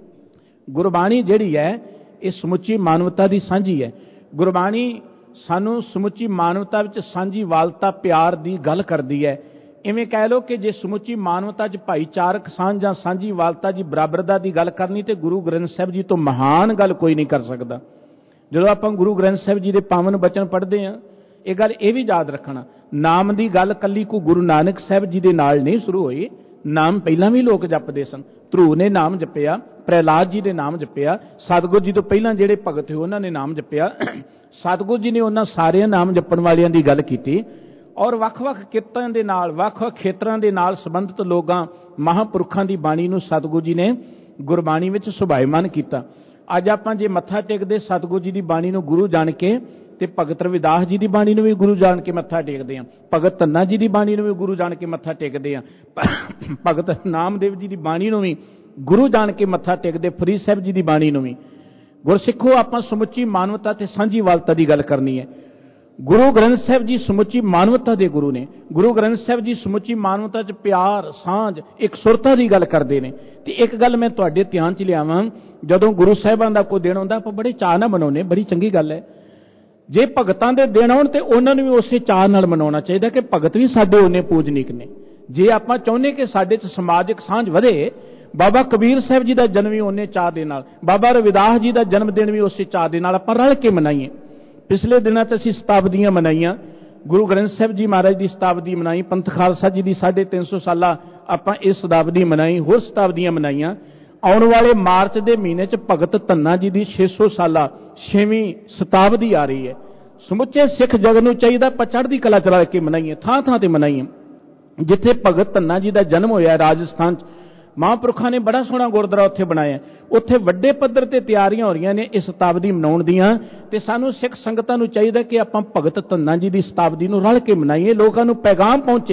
Speaker 2: ਗੁਰਬਾਣੀ ਜਿਹੜੀ ਹੈ ਇਹ ਸਮੁੱਚੀ ਮਾਨਵਤਾ ਦੀ ਸਾਂਝੀ ਹੈ। ਗੁਰਬਾਣੀ ਸਾਨੂੰ ਸਮੁੱਚੀ ਮਾਨਵਤਾ ਵਿੱਚ ਸਾਂਝੀ ਵਾਲਤਾ ਪਿਆਰ ਦੀ ਗੱਲ ਕਰਦੀ ਹੈ। ਇਵੇਂ ਕਹਿ ਲਓ ਕਿ ਜੇ ਸਮੁੱਚੀ ਮਾਨਵਤਾ 'ਚ ਭਾਈਚਾਰਕ ਸਾਂਝ ਜਾਂ ਸਾਂਝੀ ਵਾਲਤਾ ਜੀ ਬਰਾਬਰਤਾ ਦੀ ਗੱਲ ਕਰਨੀ ਤੇ ਗੁਰੂ ਗ੍ਰੰਥ ਸਾਹਿਬ ਜੀ ਤੋਂ ਮਹਾਨ ਗੱਲ ਕੋਈ ਨਹੀਂ ਕਰ ਸਕਦਾ। ਜਦੋਂ ਆਪਾਂ ਗੁਰੂ ਗ੍ਰੰਥ ਸਾਹਿਬ ਜੀ ਦੇ ਪਾਵਨ ਬਚਨ ਪੜ੍ਹਦੇ ਹਾਂ, ਇਹ ਗੱਲ ਇਹ ਵੀ ਯਾਦ ਰੱਖਣਾ, ਨਾਮ ਦੀ ਗੱਲ ਕੱਲੀ ਕੋ ਗੁਰੂ ਨਾਨਕ ਸਾਹਿਬ ਜੀ ਦੇ ਨਾਲ ਨਹੀਂ ਸ਼ੁਰੂ ਹੋਈ। ਨਾਮ ਪਹਿਲਾਂ ਵੀ ਲੋਕ ਜਪਦੇ ਸਨ। ਧਰੂ ਨੇ ਨਾਮ ਜਪਿਆ, ਪ੍ਰਹਿਲਾਦ ਜੀ ਦੇ ਨਾਮ ਜਪਿਆ, ਸਤਿਗੁਰੂ ਜੀ ਤੋਂ ਪਹਿਲਾਂ ਜਿਹੜੇ ਭਗਤ ਹੋਏ ਉਹਨਾਂ ਨੇ ਨਾਮ ਜਪਿਆ। ਸਤਿਗੁਰੂ ਜੀ ਨੇ ਉਹਨਾਂ ਸਾਰਿਆਂ ਨਾਮ ਜਪਣ ਵਾਲਿਆਂ ਦੀ ਗੱਲ ਕੀਤੀ ਔਰ ਵੱਖ-ਵੱਖ ਕਿਰਤਾਂ ਦੇ ਨਾਲ, ਵੱਖ-ਵੱਖ ਖੇਤਰਾਂ ਦੇ ਨਾਲ ਸੰਬੰਧਿਤ ਲੋਕਾਂ, ਮਹਾਂਪੁਰਖਾਂ ਦੀ ਬਾਣੀ ਨੂੰ ਸਤਿਗੁਰੂ ਜੀ ਨੇ ਗੁਰਬਾਣੀ ਵਿੱਚ ਸੁਭਾਇਮਾਨ ਕੀਤਾ। ਅੱਜ ਆਪਾਂ ਜੇ ਮੱਥਾ ਟੇਕਦੇ ਸਤਿਗੁਰੂ ਜੀ ਦੀ ਬਾਣੀ ਨੂੰ ਗੁਰੂ ਜਾਣ ਕੇ ਤੇ ਭਗਤ ਰਵਿਦਾਸ ਜੀ ਦੀ ਬਾਣੀ ਨੂੰ ਵੀ ਗੁਰੂ ਜਾਣ ਕੇ ਮੱਥਾ ਟੇਕਦੇ ਹਾਂ, ਭਗਤ ਧੰਨਾ ਜੀ ਦੀ ਬਾਣੀ ਨੂੰ ਵੀ ਗੁਰੂ ਜਾਣ ਕੇ ਮੱਥਾ ਟੇਕਦੇ ਹਾਂ, ਭਗਤ ਨਾਮਦੇਵ ਜੀ ਦੀ ਬਾਣੀ ਨੂੰ ਵੀ ਗੁਰੂ ਜਾਣ ਕੇ ਮੱਥਾ ਟੇਕਦੇ, ਫਰੀਦ ਸਾਹਿਬ ਜੀ ਦੀ ਬਾਣੀ ਨੂੰ ਵੀ। ਗੁਰਸਿੱਖੋ, ਆਪਾਂ ਸਮੁੱਚੀ ਮਾਨਵਤਾ ਤੇ ਸਾਂਝੀ ਵਾਲਤਾ ਦੀ ਗੱਲ ਕਰਨੀ ਹੈ। ਗੁਰੂ ਗ੍ਰੰਥ ਸਾਹਿਬ ਜੀ ਸਮੁੱਚੀ ਮਾਨਵਤਾ ਦੇ ਗੁਰੂ ਨੇ। ਗੁਰੂ ਗ੍ਰੰਥ ਸਾਹਿਬ ਜੀ ਸਮੁੱਚੀ ਮਾਨਵਤਾ 'ਚ ਪਿਆਰ, ਸਾਂਝ, ਇੱਕ ਸੁਰਤਾ ਦੀ ਗੱਲ ਕਰਦੇ ਨੇ। ਤੇ ਇੱਕ ਗੱਲ ਮੈਂ ਤੁਹਾਡੇ ਧਿਆਨ 'ਚ ਲਿਆਵਾਂ, ਜਦੋਂ ਗੁਰੂ ਸਾਹਿਬਾਂ ਦਾ ਕੋਈ ਦਿਨ ਆਉਂਦਾ ਆਪਾਂ ਬੜੇ ਚਾਅ ਨਾਲ ਮਨਾਉਂਦੇ, ਬੜੀ ਚੰਗੀ ਗੱਲ ਹੈ। ਜੇ ਭਗਤਾਂ ਦੇ ਦਿਨ ਆਉਣ ਤੇ ਉਹਨਾਂ ਨੂੰ ਵੀ ਉਸੇ ਚਾਅ ਨਾਲ ਮਨਾਉਣਾ ਚਾਹੀਦਾ ਕਿ ਭਗਤ ਵੀ ਸਾਡੇ ਉਹਨੇ ਪੂਜਨੀਕ ਨੇ। ਜੇ ਆਪਾਂ ਚਾਹੁੰਦੇ ਕਿ ਸਾਡੇ 'ਚ ਸਮਾਜਿਕ ਸਾਂਝ ਵਧੇ, ਬਾਬਾ ਕਬੀਰ ਸਾਹਿਬ ਜੀ ਦਾ ਜਨਮ ਵੀ ਉਹਨੇ ਚਾਅ ਦੇ ਨਾਲ, ਬਾਬਾ ਰਵਿਦਾਸ ਜੀ ਦਾ ਜਨਮ ਦਿਨ ਵੀ ਉਸੇ ਚਾਅ ਦੇ ਨਾਲ ਆਪਾਂ ਰਲ ਕੇ ਮਨਾਈਏ। ਪਿਛਲੇ ਦਿਨਾਂ 'ਚ ਅਸੀਂ ਸ਼ਤਾਬਦੀਆਂ ਮਨਾਈਆਂ, ਗੁਰੂ ਗ੍ਰੰਥ ਸਾਹਿਬ ਜੀ ਮਹਾਰਾਜ ਦੀ ਸ਼ਤਾਬਦੀ ਮਨਾਈ, ਪੰਥ ਖਾਲਸਾ ਜੀ ਦੀ 350 ਸਾਲਾ ਆਪਾਂ ਇਸ ਸ਼ਤਾਬਦੀ ਮਨਾਈ, ਹੋਰ ਸ਼ਤਾਬਦੀਆਂ ਮਨਾਈਆਂ। ਆਉਣ ਵਾਲੇ ਮਾਰਚ ਦੇ ਮਹੀਨੇ 'ਚ ਭਗਤ ਧੰਨਾ ਜੀ ਦੀ 600 ਸਾਲਾ 6ਵੀਂ ਸ਼ਤਾਬਦੀ ਆ ਰਹੀ ਹੈ। ਸਮੁੱਚੇ ਸਿੱਖ ਜਗਤ ਨੂੰ ਚਾਹੀਦਾ ਆਪਾਂ ਚੜ੍ਹਦੀ ਕਲਾ ਚ ਰਲ ਕੇ ਮਨਾਈਏ, ਥਾਂ ਥਾਂ ਤੇ ਮਨਾਈਏ। ਜਿੱਥੇ ਭਗਤ ਧੰਨਾ ਜੀ ਦਾ ਜਨਮ ਹੋਇਆ ਰਾਜਸਥਾਨ 'ਚ, ਮਹਾਂਪੁਰਖਾਂ ਨੇ ਬੜਾ ਸੋਹਣਾ ਗੁਰਦੁਆਰਾ ਉੱਥੇ ਬਣਾਇਆ। ਉੱਥੇ ਵੱਡੇ ਪੱਧਰ ਤੇ ਤਿਆਰੀਆਂ ਹੋ ਰਹੀਆਂ ਨੇ ਇਸ ਸ਼ਤਾਬਦੀ ਮਨਾਉਣ ਦੀਆਂ, ਤੇ ਸਾਨੂੰ ਸਿੱਖ ਸੰਗਤਾਂ ਨੂੰ ਚਾਹੀਦਾ ਕਿ ਆਪਾਂ ਭਗਤ ਧੰਨਾ ਜੀ ਦੀ ਸ਼ਤਾਬਦੀ ਨੂੰ ਰਲ ਕੇ ਮਨਾਈਏ। ਲੋਕਾਂ ਨੂੰ ਪੈਗਾਮ ਪਹੁੰਚੇ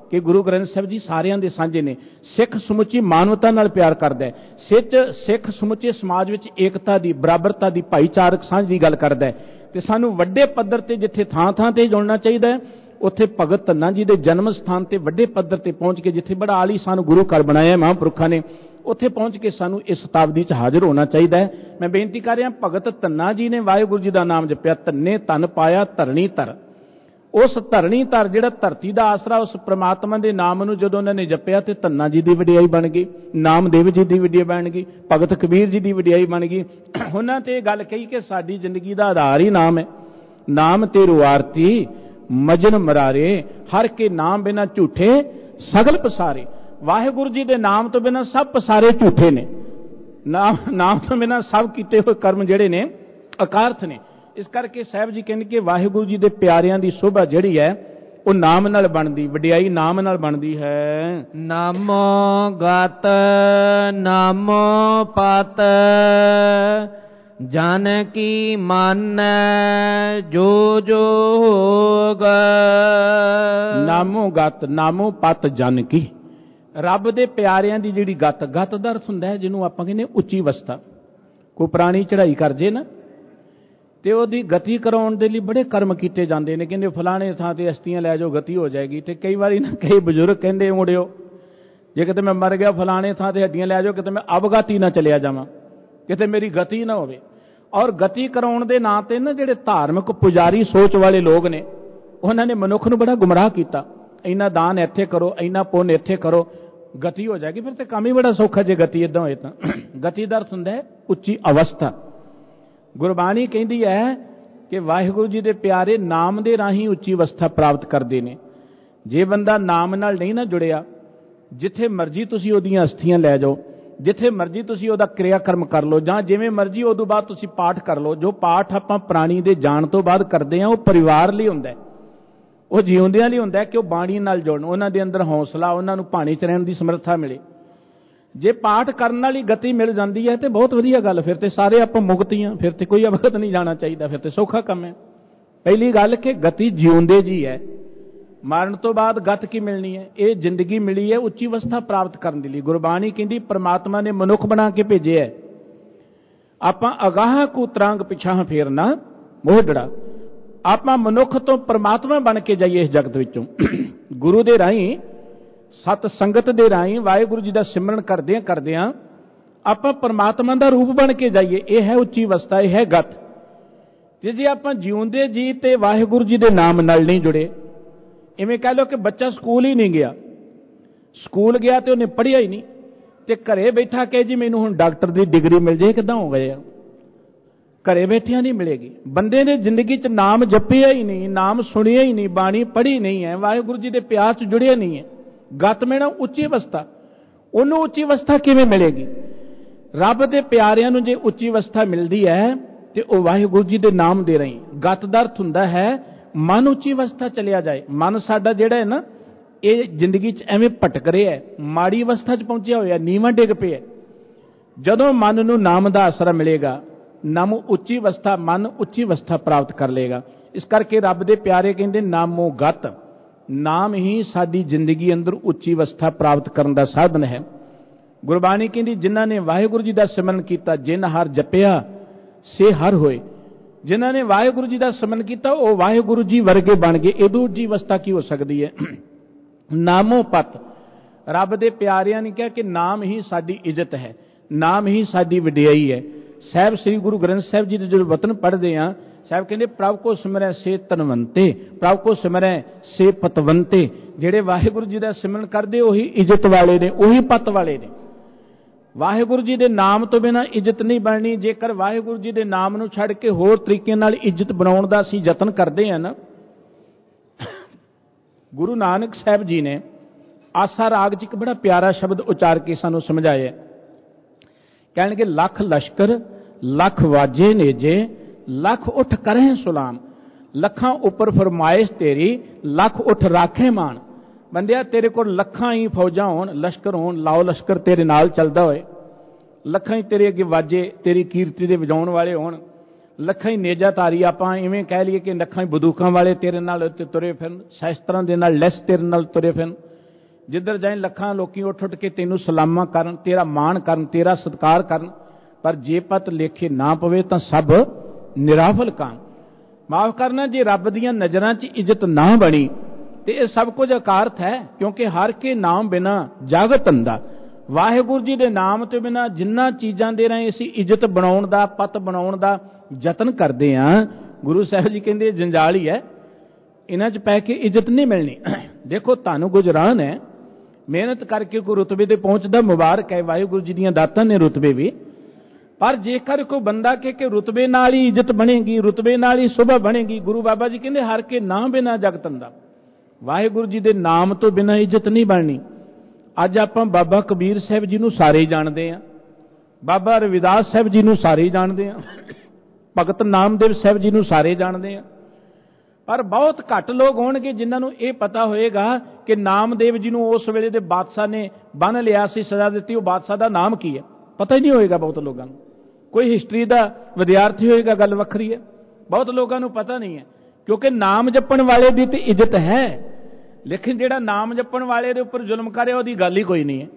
Speaker 2: कि गुरु ग्रंथ साहिब जी सारिਆਂ ਦੇ ਸਾਂਝੇ ਨੇ। सिख समुची मानवता नाल प्यार करदा है। सिख समुचे समाज विच एकता दी, बराबरता दी, भाईचारक सांझ दी गल करदा है। ते सानू वड्डे पद्धर ते जिथे थां थां ते जुड़ना चाहिए है, उत्थे भगत धन्ना जी के जन्म स्थान ते वड्डे पद्धर ते पहुँच के जिथे बड़ा आलीशान गुरु घर बनाया महापुरुषों ने, उत्थे पहुँच के सानू इस शताब्दी च हाजिर होना चाहिए है। मैं बेनती कर रहा, भगत धन्ना जी ने वाहिगुरू जी का नाम जपिया, धन्ने धन पाया धरणी धर। उस धरणी धर जिहड़ा धरती का आसरा, उस परमात्मा के नाम नूं जदों उन्होंने जपिया तो धन्ना जी की वडियाई बन गई, नामदेव जी की वडियाई बन गई, भगत कबीर जी की वडियाई बन गई। उन्होंने तो यह गल कही कि साडी जिंदगी का आधार ही नाम है। नाम तेरू आरती मजन मरारे, हर के नाम बिना झूठे सगल पसारे। वाहिगुरू जी के नाम तो बिना सब पसारे झूठे ने, नाम तो बिना सब किए हुए कर्म जिहड़े ने अकार्थ ने। इस करके साहब जी कहते कि वाहिगुरू जी के प्यारियां की शोभा जिहड़ी है वो नाम नाल बनदी, वडियाई नाम नाल बनदी है।
Speaker 1: नामो गत नामो पत जन की मन जो जो होग।
Speaker 2: नामो गत नामो पत जन की, रब दे प्यारियां दी जिहड़ी गत, गत दा अर्थ हुंदा है जिन्हों आपां कहने उच्ची अवस्था। कोई पुरानी चढ़ाई कर जे ना ते ओहदी गति कराउण दे लई बड़े कर्म कीते जांदे ने। कहंदे फलाणे थां ते अस्थियां लै जाओ गति हो जाएगी। ते कई बारी ना कई बजुर्ग कहंदे मुड़िओ जे किते मैं मर गया फलाणे थां ते हड्डियां लै जाओ, किते मैं अवगति ना चलिया जावां, किते मेरी गति ना होवे। और गति कराउण दे नां ते ना जिहड़े धार्मिक पुजारी सोच वाले लोग ने, उन्होंने मनुख नूं बड़ा गुमराह कीता। इन्ना दान इत्थे करो, इन्ना पुण्य इत्थे करो, गति हो जाएगी। फिर तो काम ही बड़ा सौखा जे गति इदां होए तां। गति दा अर्थ हुंदा है उच्ची अवस्था। गुरबाणी कहती है कि वाहिगुरू जी के प्यारे नाम के राही उच्ची अवस्था प्राप्त करते हैं। जे बंदा नाम नाल नहीं ना जुड़िया, जिथे मर्जी तुसी ओदियां अस्थियां लै जाओ, जिथे मर्जी तुसी ओदा क्रियाकर्म कर लो, जां जिवें मर्जी उदों बाद तुसी पाठ कर लो। जो पाठ आपां प्राणी दे जाण तो बाद करते हैं वो परिवार लई हुंदा है, वो जिउंदियां लई हुंदा है कि वो बाणी नाल जुड़न, उन्हां दे अंदर हौसला, उन्हां नूं पाणी च रहण दी समर्था मिले। जे पाठ करने वाली गति मिल जाती है तो बहुत वधिया गल, फिर तो सारे आप मुक्त ही हाँ, फिर तो कोई अवगत नहीं जाना चाहिए, फिर तो सौखा काम है। पहली गल कि गति जिउंदे जी है, मरण तो बाद गत की मिलनी है। ये जिंदगी मिली है उच्ची अवस्था प्राप्त करने के लिए। गुरबाणी कहती परमात्मा ने मनुख बना के भेजे है, आपां अगाह कूतरांग पिछां फेरना मोहडड़ा। आपां मनुख तो परमात्मा बन के जाइए इस जगत विचों। गुरु दे राही सत संगत दे राही वाहिगुरू जी का सिमरन करदे करदियां आपां परमात्मा का रूप बन के जाइए, यह है उच्ची अवस्था, यह है गत। जे आपां जिउंदे जी ते वाहिगुरू जी के नाम नाल नहीं जुड़े, इवें कह लो कि बच्चा स्कूल ही नहीं गया, स्कूल गया तो उन्हें पढ़िया ही नहीं, तो घरे बैठा कहे जी मैनूं हुण डॉक्टर की डिग्री मिल जाए, किदां हो गए? घरे बैठिया नहीं मिलेगी। बंदे ने जिंदगी च नाम जपिया ही नहीं, नाम सुनिया ही नहीं, बाणी पढ़ी नहीं है, वाहिगुरू जी के प्यार च जुड़िया नहीं है, गत में ना उच्ची अवस्था। उन्होंने उच्ची अवस्था किवें मिलेगी? रब के प्यारिਆਂ ਨੂੰ जे उच्ची अवस्था मिलती है तो वह वाहिगुरू जी के नाम दे रही। गत दा अर्थ हुंदा है मन उच्ची अवस्था चलिया जाए। मन साडा जिहड़ा है ना ये जिंदगी च एवें भटक रहा है, माड़ी अवस्था च पहुंचिया होया, नीवां डिग पिया। जदों मन नूं नाम दा आसरा मिलेगा, नाम उच्ची अवस्था, मन उच्ची अवस्था प्राप्त कर लेगा। इस करके रब दे प्यारे कहंदे नामो गत, नाम ही साडी जिंदगी अंदर उच्ची अवस्था प्राप्त करने का साधन है। गुरबाणी कहती जिन्हां ने वाहिगुरू जी का सिमरन किया, जिन हर जपिया से हर होए। जिन्हां ने वाहिगुरू जी का सिमरन किया वो वाहिगुरू जी वर्गे बन गए। इदों उच्ची अवस्था की हो सकती है? नामो पत, रब दे प्यारियां ने कहा कि नाम ही साडी इज्जत है, नाम ही साडी वडियाई है। साहब श्री गुरु ग्रंथ साहिब जी के जो वतन पढ़ते हैं, साहब कहते प्रभ को सिमरै से धनवंते, प्रभ को सिमरै से पतवंते। जेड़े वाहिगुरू जी का सिमरन करते वही इज्जत वाले ने, वही पत वाले ने। वाहिगुरू जी के नाम तो बिना इज्जत नहीं बननी। जेकर वाहिगुरू जी के नाम नूं छड़ के होर तरीके नाल इज्जत बनाउण दा असीं यतन करते हैं ना, गुरु नानक साहब जी ने आसा राग च एक बड़ा प्यारा शब्द उचार के सानूं समझाया। कहणगे लख लश्कर लख वाजे नेजे, लख उठ करें सुलाम। लखां उपर फरमाइश तेरी, लख उठ राखे मान। बंदिया तेरे को लखां ही फौजा होण, लश्कर होण, लाओ लश्कर तेरे नाल चलदा होए, लखां ही तेरे अगे वाजे तेरी कीर्ति दे वजाउण वाले होण, लखां ही नेजा तारी आपां इवें कह लईए कि लखां ही बंदूकां वाले तेरे नाल तुरे फिरन, शस्त्रां दे नाल लैस तेरे नाल तुरे फिरन, जिधर जाए लखां लोकी उठ उठ के तेनू सलामा करन, तेरा मान करन, तेरा सत्कार करन, पर जे पत लेखे ना पवे तां सब निराफल कान। माफ करना, जे रब दीयां नज़रां 'च इज्जत ना बनी तो यह सब कुछ अकारथ है, क्योंकि हर के नाम बिना जागत अंधा। वाहिगुरू जी के नाम तो बिना जिन्ना चीज़ां दे रहे असीं इज्जत बनाउण दा, पत बनाउण दा यतन करते हैं, गुरु साहब जी कहते जंजाल ही है, इन्हां 'च पै के इज्जत नहीं मिलनी। देखो धन गुजरान है, मेहनत करके कोई रुतबे ते पहुंचदा, मुबारक है, वाहिगुरू जी दीयां दातां ने रुतबे भी। पर जेकर कोई बंदा के रुतबे नाल ही इज्जत बनेगी, रुतबे नाल ही सुबह बनेगी, गुरु बाबा जी कहते हर के नाम बिना जगत अंधा। वाहिगुरू जी के नाम तो बिना इज्जत नहीं बननी। अज आपां बाबा कबीर साहब जी नूं सारे जानते हैं, बाबा रविदास साहब जी नूं सारे जानते हैं, भगत नामदेव साहब जी नूं सारे जानते हैं, पर बहुत घट लोग होणगे जिन्हां नूं यह पता होएगा कि नामदेव जी नूं उस वेले दे बादशाह ने बन लिया सी, सजा दी, वो बादशाह का नाम की है, पता ही नहीं होएगा बहुत लोगों को। कोई हिस्टरी का विद्यार्थी होएगा, गल वखरी है, बहुत लोगों को पता नहीं है, क्योंकि नाम जपण वाले की तो इज्जत है, लेकिन जिहड़ा नाम जपण वाले दे उपर जुल्म करे उहदी गल ही कोई नहीं है।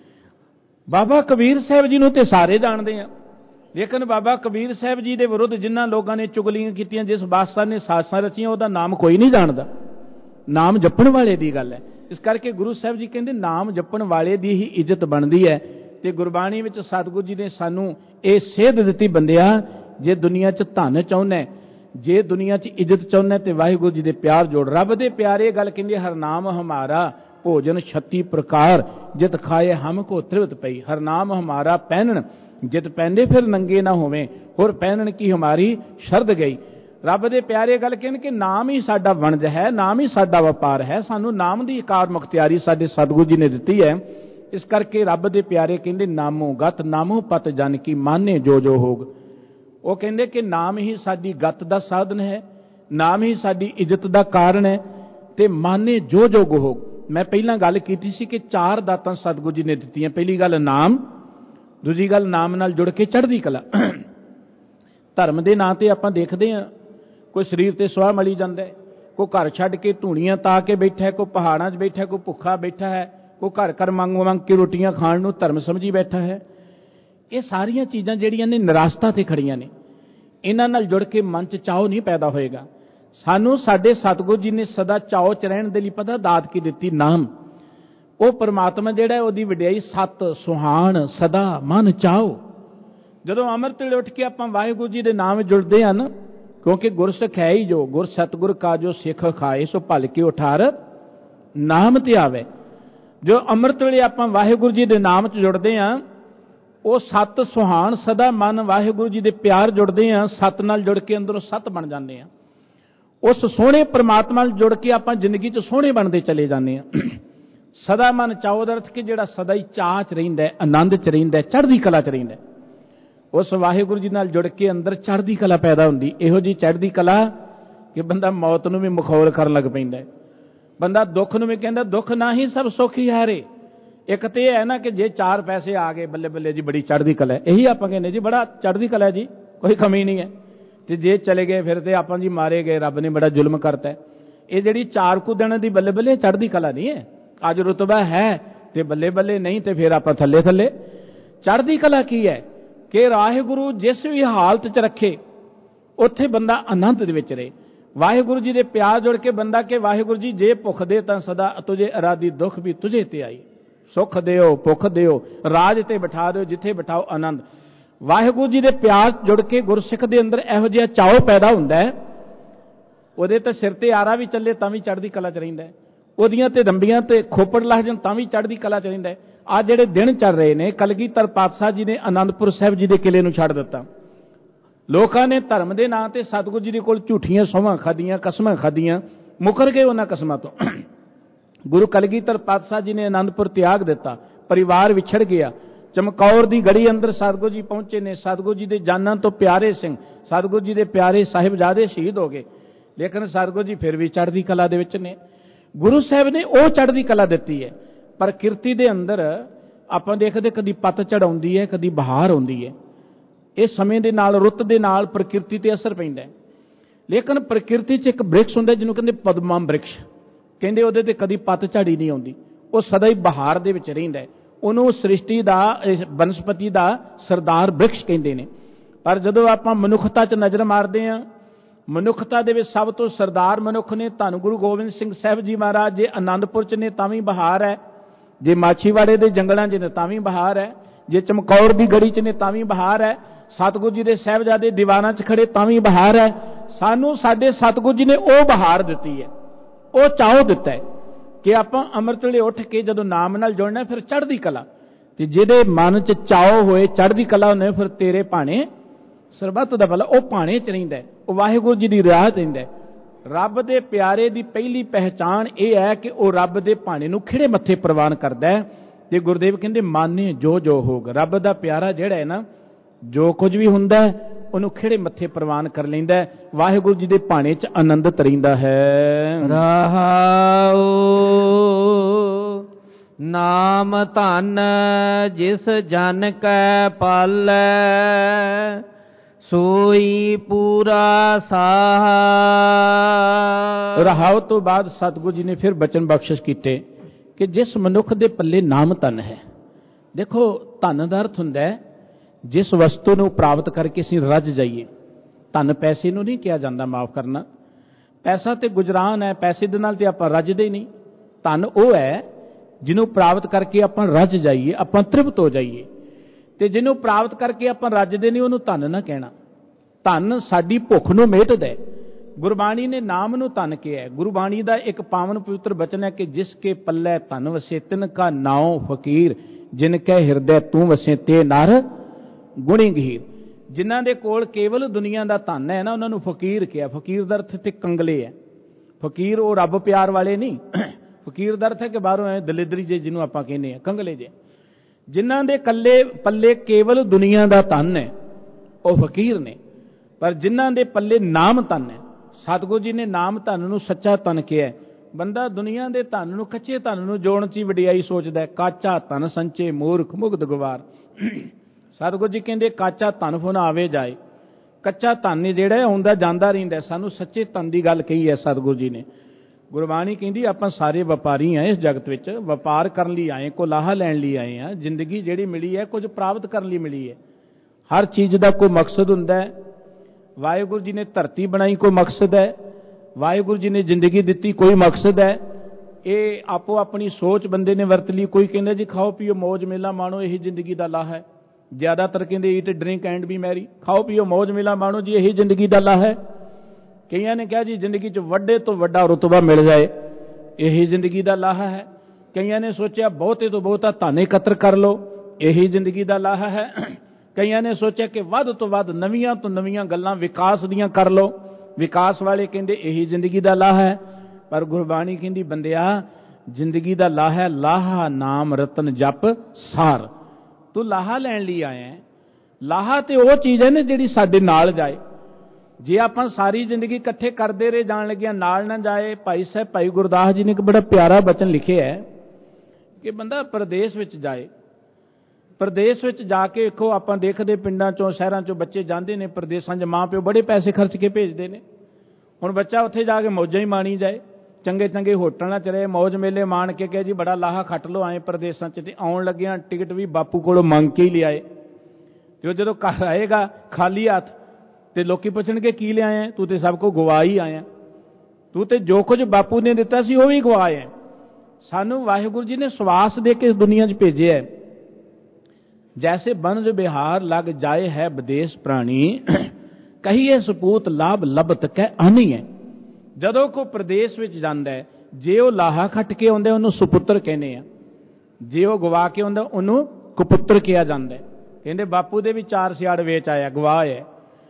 Speaker 2: बाबा कबीर साहब जी नूं ते सारे जानते हैं, लेकिन बाबा कबीर साहब जी के विरुद्ध जिन्हां लोगों ने चुगलियां कीतियां, जिस बादशाह ने साजिशां रचियां, उहदा नाम कोई नहीं जानता, नाम जपण वाले की गल है। इस करके गुरु साहब जी कहते नाम जपण वाले की ही इज्जत बनती है। तो गुरबाणी विच सतगुरु जी ने सानू ये सेध दिती, बंदिया जे दुनिया च धन चाहुंदा, जे दुनिया च इज्जत चाहुंदा तो वाहिगुरू जी के प्यार जोड़। रब दे प्यारे गल कहंदे हर नाम हमारा भोजन 36 प्रकार, जित खाए हमको त्रिवत पई। हर नाम हमारा पहनन, जित पहनदे फिर नंगे ना होवें, होर पहनन की हमारी शरद गई। रब दे प्यारे गल कहन कि नाम ही साडा वणज है, नाम ही साडा व्यापार है, सानू नाम की कार मुख्तियारी साडे सतगुरु जी ने दिती है। इस करके रब दे प्यारे कहंदे नामो गत नामो पत जन की माने जो जो होग। वो कहंदे कि नाम ही साडी गत दा साधन है, नाम ही साडी इज्जत दा कारण है, ते माने जो जो होग। मैं पहला गल कीती सी कि 4 दातां सतगुरु जी ने दित्तियां। पहली गल नाम, दूजी गल नाम नाल जुड़ के चढ़दी कला। धर्म के नां ते आपां देखदे हां, कोई शरीर ते सुआह मली जांदा है, कोई घर छड्ड के धूणियां ता के बैठा है, कोई पहाड़ां 'च बैठा है, कोई भुखा बैठा है, कोई घर घर मंग मंग के रोटियां खाण नूं धर्म समझी बैठा है। ये सारियां चीज़ां जिहड़ियां ने निराशता ते खड़ियां ने, इन्हां नाल जुड़ के मन च चाओ नहीं पैदा होएगा। सानू साडे सतगुरु जी ने सदा चाओ च रहण दे लई पता दात की दित्ती, नाम। वो परमात्मा जिहड़ा है उहदी वडियाई सत सुहान सदा मन चाओ। जदों अमृत वेले उठ के आपां वाहिगुरू जी दे नाम जुड़दे हां ना, क्योंकि गुरसिख है ही जो गुर सतगुर का जो सिख खाए, सो भल के उठार नाम ते आवे। जो अमृत वेले आपां वाहिगुरू जी दे नाम च जुड़दे हां, वो सत सुहान सदा मन वाहिगुरू जी दे प्यार जुड़दे हां, सत नाल जुड़ के अंदरों सत बन जांदे हां। उस सोहणे परमात्मा नाल जुड़ के आपां जिंदगी च सोहणे बनते चले जाने हां। सदा मन चाओ दा अर्थ कि जिहड़ा सदा ही चाह च रहिंदा है, आनंद च रहिंदा है, चढ़दी कला च रहिंदा है, उस वाहिगुरू जी नाल जुड़ के अंदर चढ़दी कला पैदा हुंदी। इहो जी चढ़दी कला कि बंदा मौत नूं भी मखौल करन लग पैंदा है, बंदा दुख नूं भी कहंदा दुख ना ही सब सुख ही हारे। एक तो यह है ना कि जे 4 पैसे आ गए बल्ले बल्ले जी बड़ी चढ़दी कला है, यही आपां कहंदे जी बड़ा चढ़दी कला है जी, कोई कमी नहीं है। ते जे चले गए फिर ते आपां जी मारे गए, रब ने बड़ा जुल्म करता है। ये जिहड़ी 4 कुछ दिन दी बल्ले बल्ले चढ़दी कला नहीं है। अज रुतबा है ते बल्ले बल्ले, नहीं तो फिर आपां थल्ले थल्ले। चढ़दी कला की है कि वाहिगुरू जिस भी हालत च रखे उत्थे बंदा आनंद दे विच रहे। वाहिगुरू जी दे प्यार जुड़ के बंदा के वाहिगुरू जी जे भुख दे तां सदा तुझे अराधी दुख भी तुझे ते आई। सुख दिओ भुख दिओ राज ते बिठा दिओ जिथे बिठाओ आनंद। वाहिगुरू जी दे प्यार जुड़ के गुरसिख दे अंदर इहो जिहा चाओ पैदा हुंदा है, ਉਹਦੇ ਤੇ सिर ते आरा भी चले तां भी चढ़दी कला च रहिंदा है, ਉਹਦੀਆਂ ਤੇ ਰੰਬੀਆਂ ਤੇ ਖੋਪੜ ਲੱਗ ਜਾਣ ਤਾਂ ਵੀ ਚੜ੍ਹਦੀ ਕਲਾ ਚ ਰਹਿੰਦਾ ਹੈ। ਆ ਜਿਹੜੇ ਦਿਨ ਚੱਲ ਰਹੇ ਨੇ, ਕਲਗੀਧਰ ਪਾਤਸ਼ਾਹ ਜੀ ਨੇ ਆਨੰਦਪੁਰ ਸਾਹਿਬ ਜੀ ਦੇ ਕਿਲੇ ਨੂੰ ਛੱਡ ਦਿੱਤਾ। ਲੋਕਾਂ ਨੇ ਧਰਮ ਦੇ ਨਾਂ ਤੇ ਸਤਿਗੁਰੂ ਜੀ ਦੇ ਕੋਲ ਝੂਠੀਆਂ ਸਹੁੰਆਂ ਖਾਧੀਆਂ, ਕਸਮਾਂ ਖਾਧੀਆਂ, ਮੁਕਰ ਗਏ ਉਹਨਾਂ ਕਸਮਾਂ ਤੋਂ। ਗੁਰੂ ਕਲਗੀਧਰ ਪਾਤਸ਼ਾਹ ਜੀ ਨੇ ਆਨੰਦਪੁਰ ਤਿਆਗ ਦਿੱਤਾ, ਪਰਿਵਾਰ ਵਿਛੜ ਗਿਆ। ਚਮਕੌਰ ਦੀ ਗੜੀ ਅੰਦਰ ਸਤਿਗੁਰੂ ਜੀ ਪਹੁੰਚੇ ਨੇ। ਸਤਿਗੁਰੂ ਜੀ ਦੇ ਜਾਨਾਂ ਤੋਂ ਪਿਆਰੇ ਸਿੰਘ, ਸਤਿਗੁਰੂ ਜੀ ਦੇ ਪਿਆਰੇ ਸਾਹਿਬਜ਼ਾਦੇ ਸ਼ਹੀਦ ਹੋ ਗਏ, ਲੇਕਿਨ ਸਤਿਗੁਰੂ ਜੀ ਫਿਰ ਵੀ ਚੜ੍ਹਦੀ ਕਲਾ ਦੇ ਵਿੱਚ ਨੇ। गुरु साहब ने वो चढ़दी कला दी है। प्रकृति के अंदर आप देखते कभी पतझड़ आती है, कभी बहार आती है। इस समय के नाल रुत के नाल प्रकृति ते असर पैंदा है। लेकिन प्रकृति च एक वृक्ष होंदा जिन्होंने कहते पद्मा वृक्ष, कहते वो कभी पतझड़ ही नहीं आती, ਉਹ ਸਦਾ ਹੀ ਬਹਾਰ ਦੇ ਵਿੱਚ ਰਹਿੰਦਾ ਹੈ। ਉਹਨੂੰ ਸ੍ਰਿਸ਼ਟੀ ਦਾ, ਬਨਸਪਤੀ ਦਾ ਸਰਦਾਰ ਬ੍ਰਿਕਸ਼ ਕਹਿੰਦੇ ਨੇ। ਪਰ ਜਦੋਂ ਆਪਾਂ ਮਨੁੱਖਤਾ 'ਚ ਨਜ਼ਰ ਮਾਰਦੇ ਹਾਂ, ਮਨੁੱਖਤਾ ਦੇ ਵਿੱਚ ਸਭ ਤੋਂ ਸਰਦਾਰ ਮਨੁੱਖ ਨੇ ਧੰਨ ਗੁਰੂ ਗੋਬਿੰਦ ਸਿੰਘ ਸਾਹਿਬ ਜੀ ਮਹਾਰਾਜ। ਜੇ ਆਨੰਦਪੁਰ 'ਚ ਨੇ ਤਾਂ ਵੀ ਬਹਾਰ ਹੈ, ਜੇ ਮਾਛੀਵਾੜੇ ਦੇ ਜੰਗਲਾਂ 'ਚ ਨੇ ਤਾਂ ਵੀ ਬਹਾਰ ਹੈ, ਜੇ ਚਮਕੌਰ ਦੀ ਗੜੀ 'ਚ ਨੇ ਤਾਂ ਵੀ ਬਹਾਰ ਹੈ, ਸਤਿਗੁਰੂ ਜੀ ਦੇ ਸਾਹਿਬਜ਼ਾਦੇ ਦੀਵਾਨਾਂ 'ਚ ਖੜੇ ਤਾਂ ਵੀ ਬਹਾਰ ਹੈ। ਸਾਨੂੰ ਸਾਡੇ ਸਤਿਗੁਰੂ ਜੀ ਨੇ ਉਹ ਬਹਾਰ ਦਿੱਤੀ ਹੈ, ਉਹ ਚਾਉ ਦਿੱਤਾ ਹੈ ਕਿ ਆਪਾਂ ਅੰਮ੍ਰਿਤ ਵੇਲੇ ਉੱਠ ਕੇ ਜਦੋਂ ਨਾਮ ਨਾਲ ਜੁੜਨਾ, ਫਿਰ ਚੜ੍ਹਦੀ ਕਲਾ। ਤੇ ਜਿਹਦੇ ਮਨ 'ਚ ਚਾਉ ਹੋਏ, ਚੜ੍ਹਦੀ ਕਲਾ ਹੁੰਦੇ, ਫਿਰ ਤੇਰੇ ਭਾਣੇ ਸਰਬੱਤ ਦਾ ਭਲਾ, ਉਹ ਭਾਣੇ 'ਚ ਰਹਿੰਦਾ, ਉਹ ਵਾਹਿਗੁਰੂ ਜੀ ਦੀ ਰਾਹ 'ਚ ਰਹਿੰਦਾ। ਰੱਬ ਦੇ ਪਿਆਰੇ ਦੀ ਪਹਿਲੀ ਪਹਿਚਾਣ ਇਹ ਹੈ ਕਿ ਉਹ ਰੱਬ ਦੇ ਭਾਣੇ ਨੂੰ ਖਿੜੇ ਮੱਥੇ ਪ੍ਰਵਾਨ ਕਰਦਾ ਹੈ। ਤੇ ਗੁਰਦੇਵ ਕਹਿੰਦੇ ਮਾਨੇ ਜੋ ਜੋ ਹੋਗ, ਰੱਬ ਦਾ ਪਿਆਰਾ ਜਿਹੜਾ ਹੈ ਨਾ, ਜੋ ਕੁਝ ਵੀ ਹੁੰਦਾ ਉਹਨੂੰ ਖਿੜੇ ਮੱਥੇ ਪ੍ਰਵਾਨ ਕਰ ਲੈਂਦਾ, ਵਾਹਿਗੁਰੂ ਜੀ ਦੇ ਭਾਣੇ 'ਚ ਆਨੰਦਿਤ ਰਹਿੰਦਾ ਹੈ।
Speaker 1: ਰਹਾਉ ਨਾਮ ਧਨ ਜਿਸ ਜਨ ਕੈ ਪਾਲੈ, ਸੋਈ ਪੂਰਾ ਸਾਹ।
Speaker 2: ਰਹਾਉ ਤੋਂ ਬਾਅਦ ਸਤਿਗੁਰੂ ਜੀ ਨੇ ਫਿਰ ਬਚਨ ਬਖਸ਼ਿਸ਼ ਕੀਤੇ ਕਿ ਜਿਸ ਮਨੁੱਖ ਦੇ ਪੱਲੇ ਨਾਮ ਧਨ ਹੈ। ਦੇਖੋ, ਧਨ ਦਾ ਅਰਥ ਹੁੰਦਾ ਹੈ ਜਿਸ ਵਸਤੂ ਨੂੰ ਪ੍ਰਾਪਤ ਕਰਕੇ ਅਸੀਂ ਰੱਜ ਜਾਈਏ। ਧਨ ਪੈਸੇ ਨੂੰ ਨਹੀਂ ਕਿਹਾ ਜਾਂਦਾ, ਮਾਫ ਕਰਨਾ। ਪੈਸਾ ਤੇ ਗੁਜਰਾਨ ਹੈ, ਪੈਸੇ ਦੇ ਨਾਲ ਤੇ ਆਪਾਂ ਰੱਜਦੇ ਨਹੀਂ। ਧਨ ਉਹ ਹੈ ਜਿਹਨੂੰ ਪ੍ਰਾਪਤ ਕਰਕੇ ਆਪਾਂ ਰੱਜ ਜਾਈਏ, ਆਪਾਂ ਤ੍ਰਿਪਤ ਹੋ ਜਾਈਏ। ਤੇ ਜਿਹਨੂੰ ਪ੍ਰਾਪਤ ਕਰਕੇ ਆਪਾਂ ਰੱਜਦੇ ਨਹੀਂ, ਉਹਨੂੰ ਧਨ ਨਾ ਕਹਿਣਾ। ਧਨ ਸਾਡੀ ਭੁੱਖ ਨੂੰ ਮੇਟਦਾ ਹੈ। ਗੁਰਬਾਣੀ ਨੇ ਨਾਮ ਨੂੰ ਧਨ ਕਿਹਾ। ਗੁਰਬਾਣੀ ਦਾ ਇੱਕ ਪਾਵਨ ਪਵਿੱਤਰ ਬਚਨ ਹੈ ਕਿ ਜਿਸ ਕੇ ਪੱਲੇ ਧਨ ਵਸੇ ਤਿਨ ਕਾ ਨਾਉ ਫਕੀਰ, ਜਿਨ ਕੈ ਹਿਰਦੈ ਤੂੰ ਵਸੇ ਤੇ ਨਰ ਗੁਣੀ ਗਹੀਰ। ਜਿਨ੍ਹਾਂ ਦੇ ਕੋਲ ਕੇਵਲ ਦੁਨੀਆ ਦਾ ਧਨ ਹੈ ਨਾ, ਉਹਨਾਂ ਨੂੰ ਫਕੀਰ ਕਿਹਾ। ਫਕੀਰ ਦਾ ਅਰਥ ਤੇ ਕੰਗਲੇ ਹੈ। ਫਕੀਰ ਉਹ ਰੱਬ ਪਿਆਰ ਵਾਲੇ ਨਹੀਂ। ਫਕੀਰ ਦਾ ਅਰਥ ਹੈ ਕਿ ਬਾਹਰੋਂ ਐ ਦਲਿਦਰੀ ਜੇ, ਜਿਹਨੂੰ ਆਪਾਂ ਕਹਿੰਦੇ ਆ ਕੰਗਲੇ ਜੇ। ਜਿਨ੍ਹਾਂ ਦੇ ਪੱਲੇ ਕੇਵਲ ਦੁਨੀਆ ਦਾ ਧਨ ਹੈ ਉਹ ਫਕੀਰ ਨੇ। ਪਰ ਜਿਨ੍ਹਾਂ ਦੇ ਪੱਲੇ ਨਾਮ ਧਨ ਹੈ, ਸਤਿਗੁਰੂ ਜੀ ਨੇ ਨਾਮ ਧਨ ਨੂੰ ਸੱਚਾ ਧਨ ਕਿਹਾ। ਬੰਦਾ ਦੁਨੀਆ ਦੇ ਧਨ ਨੂੰ, ਕੱਚੇ ਧਨ ਨੂੰ ਜੋੜਨ 'ਚ ਹੀ ਵਡਿਆਈ ਸੋਚਦਾ। ਕਾਚਾ ਧਨ ਸੰਚੇ ਮੂਰਖ ਮੁਗਧ ਗਵਾਰ। ਸਤਿਗੁਰੂ ਜੀ ਕਹਿੰਦੇ ਕਾਚਾ ਧਨ ਫੁਨ ਆਵੇ ਜਾਏ। ਕੱਚਾ ਧਨ ਜਿਹੜਾ ਆਉਂਦਾ ਜਾਂਦਾ ਰਹਿੰਦਾ। ਸਾਨੂੰ ਸੱਚੇ ਧਨ ਦੀ ਗੱਲ ਕਹੀ ਹੈ ਸਤਿਗੁਰੂ ਜੀ ਨੇ। ਗੁਰਬਾਣੀ ਕਹਿੰਦੀ ਆਪਾਂ ਸਾਰੇ ਵਪਾਰੀ ਹਾਂ ਇਸ ਜਗਤ ਵਿੱਚ, ਵਪਾਰ ਕਰਨ ਲਈ ਆਏ, ਕੋ ਲਾਹਾ ਲੈਣ ਲਈ ਆਏ ਹਾਂ। ਜ਼ਿੰਦਗੀ ਜਿਹੜੀ ਮਿਲੀ ਹੈ ਕੁਝ ਪ੍ਰਾਪਤ ਕਰਨ ਲਈ ਮਿਲੀ ਹੈ। ਹਰ ਚੀਜ਼ ਦਾ ਕੋਈ ਮਕਸਦ ਹੁੰਦਾ ਹੈ। ਵਾਹਿਗੁਰੂ ਜੀ ਨੇ ਧਰਤੀ ਬਣਾਈ, ਕੋਈ ਮਕਸਦ ਹੈ। ਵਾਹਿਗੁਰੂ ਜੀ ਨੇ ਜ਼ਿੰਦਗੀ ਦਿੱਤੀ, ਕੋਈ ਮਕਸਦ ਹੈ। ਇਹ ਆਪੋ ਆਪਣੀ ਸੋਚ ਬੰਦੇ ਨੇ ਵਰਤ ਲਈ। ਕੋਈ ਕਹਿੰਦਾ ਜੀ ਖਾਓ ਪੀਓ ਮੌਜ ਮੇਲਾ ਮਾਣੋ, ਇਹੀ ਜ਼ਿੰਦਗੀ ਦਾ ਲਾਹਾ ਹੈ। ਜ਼ਿਆਦਾਤਰ ਕਹਿੰਦੇ eat drink and be merry, ਖਾਓ ਪੀਓ ਮੌਜ ਮੇਲਾ ਮਾਣੋ ਜੀ, ਇਹੀ ਜ਼ਿੰਦਗੀ ਦਾ ਲਾਹਾ ਹੈ। ਕਈਆਂ ਨੇ ਕਿਹਾ ਜੀ ਜ਼ਿੰਦਗੀ 'ਚ ਵੱਡੇ ਤੋਂ ਵੱਡਾ ਰੁਤਬਾ ਮਿਲ ਜਾਏ, ਇਹੀ ਜ਼ਿੰਦਗੀ ਦਾ ਲਾਹਾ ਹੈ। ਕਈਆਂ ਨੇ ਸੋਚਿਆ ਬਹੁਤੇ ਤੋਂ ਬਹੁਤਾ ਧਨ ਇਕੱਤਰ ਕਰ ਲਓ, ਇਹੀ ਜ਼ਿੰਦਗੀ ਦਾ ਲਾਹਾ ਹੈ। ਕਈਆਂ ਨੇ ਸੋਚਿਆ ਕਿ ਵੱਧ ਤੋਂ ਵੱਧ ਨਵੀਆਂ ਤੋਂ ਨਵੀਆਂ ਗੱਲਾਂ ਵਿਕਾਸ ਦੀਆਂ ਕਰ ਲਓ, ਵਿਕਾਸ ਵਾਲੇ ਕਹਿੰਦੇ ਇਹੀ ਜ਼ਿੰਦਗੀ ਦਾ ਲਾਹਾ ਹੈ। ਪਰ ਗੁਰਬਾਣੀ ਕਹਿੰਦੀ ਬੰਦਿਆ, ਜ਼ਿੰਦਗੀ ਦਾ ਲਾਹਾ, ਲਾਹਾ ਨਾਮ ਰਤਨ ਜਪ ਸਾਰ। ਤੂੰ ਲਾਹਾ ਲੈਣ ਲਈ ਆਇਆ। ਲਾਹਾ ਤੇ ਉਹ ਚੀਜ਼ ਹੈ ਨਾ ਜਿਹੜੀ ਸਾਡੇ ਨਾਲ ਜਾਏ। ਜੇ ਆਪਾਂ ਸਾਰੀ ਜ਼ਿੰਦਗੀ ਇਕੱਠੇ ਕਰਦੇ ਰਹੇ ਜਾਣ ਲੱਗਿਆ, ਨਾਲ ਨਾ ਜਾਏ। ਭਾਈ ਸਾਹਿਬ ਭਾਈ ਗੁਰਦਾਸ ਜੀ ਨੇ ਇੱਕ ਬੜਾ ਪਿਆਰਾ ਬਚਨ ਲਿਖਿਆ ਹੈ ਕਿ ਬੰਦਾ ਪ੍ਰਦੇਸ਼ ਵਿੱਚ ਜਾਏ। ਪ੍ਰਦੇਸ਼ ਵਿੱਚ ਜਾ ਕੇ ਵੇਖੋ, ਆਪਾਂ ਦੇਖਦੇ ਪਿੰਡਾਂ ਚੋਂ ਸ਼ਹਿਰਾਂ ਚੋਂ ਬੱਚੇ ਜਾਂਦੇ ਨੇ ਪ੍ਰਦੇਸ਼ਾਂ 'ਚ, ਮਾਂ ਪਿਓ ਬੜੇ ਪੈਸੇ ਖਰਚ ਕੇ ਭੇਜਦੇ ਨੇ। ਹੁਣ ਬੱਚਾ ਉੱਥੇ ਜਾ ਕੇ ਮੌਜਾਂ ਹੀ ਮਾਣੀ ਜਾਏ, ਚੰਗੇ ਚੰਗੇ ਹੋਟਲਾਂ 'ਚ ਰਹੇ, ਮੌਜ ਮੇਲੇ ਮਾਣ ਕੇ ਕਹੇ ਜੀ ਬੜਾ ਲਾਹਾ ਖੱਟ ਲਓ ਆਏ ਪ੍ਰਦੇਸ਼ਾਂ 'ਚ। ਤੇ ਆਉਣ ਲੱਗਿਆ ਟਿਕਟ ਵੀ ਬਾਪੂ ਕੋਲੋਂ ਮੰਗ ਕੇ ਹੀ ਲਿਆਏ। ਤੇ ਉਹ ਜਦੋਂ ਘਰ ਆਏਗਾ ਖਾਲੀ ਹੱਥ, ਤੇ ਲੋਕੀ ਪੁੱਛਣਗੇ ਕੀ ਲਿਆਇਆ? ਤੂੰ ਤੇ ਸਭ ਕੋ ਗਵਾ ਹੀ ਆਇਆ। ਤੂੰ ਤੇ ਜੋ ਕੁਝ ਬਾਪੂ ਨੇ ਦਿੱਤਾ ਸੀ ਉਹ ਵੀ ਗਵਾਇਆ। ਸਾਨੂੰ ਵਾਹਿਗੁਰੂ ਜੀ ਨੇ ਸਵਾਸ ਦੇ ਕੇ ਇਸ ਦੁਨੀਆ 'ਚ ਭੇਜਿਆ ਹੈ। ਜੈਸੇ ਬਨਜ ਬਿਹਾਰ ਲੱਗ ਜਾਏ ਹੈ ਵਿਦੇਸ਼ ਪ੍ਰਾਣੀ, ਕਹੀਏ ਸਪੂਤ ਲਾਭ ਲੱਭਤ ਕਹਿ ਆਨੀ ਹੈ। ਜਦੋਂ ਕੋਈ ਪ੍ਰਦੇਸ਼ ਵਿੱਚ ਜਾਂਦਾ ਹੈ, ਜੇ ਉਹ ਲਾਹਾ ਖੱਟ ਕੇ ਆਉਂਦਾ ਉਹਨੂੰ ਸੁਪੁੱਤਰ ਕਹਿੰਦੇ ਆ, ਜੇ ਉਹ ਗਵਾ ਕੇ ਆਉਂਦਾ ਉਹਨੂੰ ਕੁਪੁੱਤਰ ਕਿਹਾ ਜਾਂਦਾ ਹੈ। ਕਹਿੰਦੇ ਬਾਪੂ ਦੇ ਵੀ 4 ਸਿਆੜ ਵੇਚ ਆਇਆ, ਗਵਾਹ ਹੈ।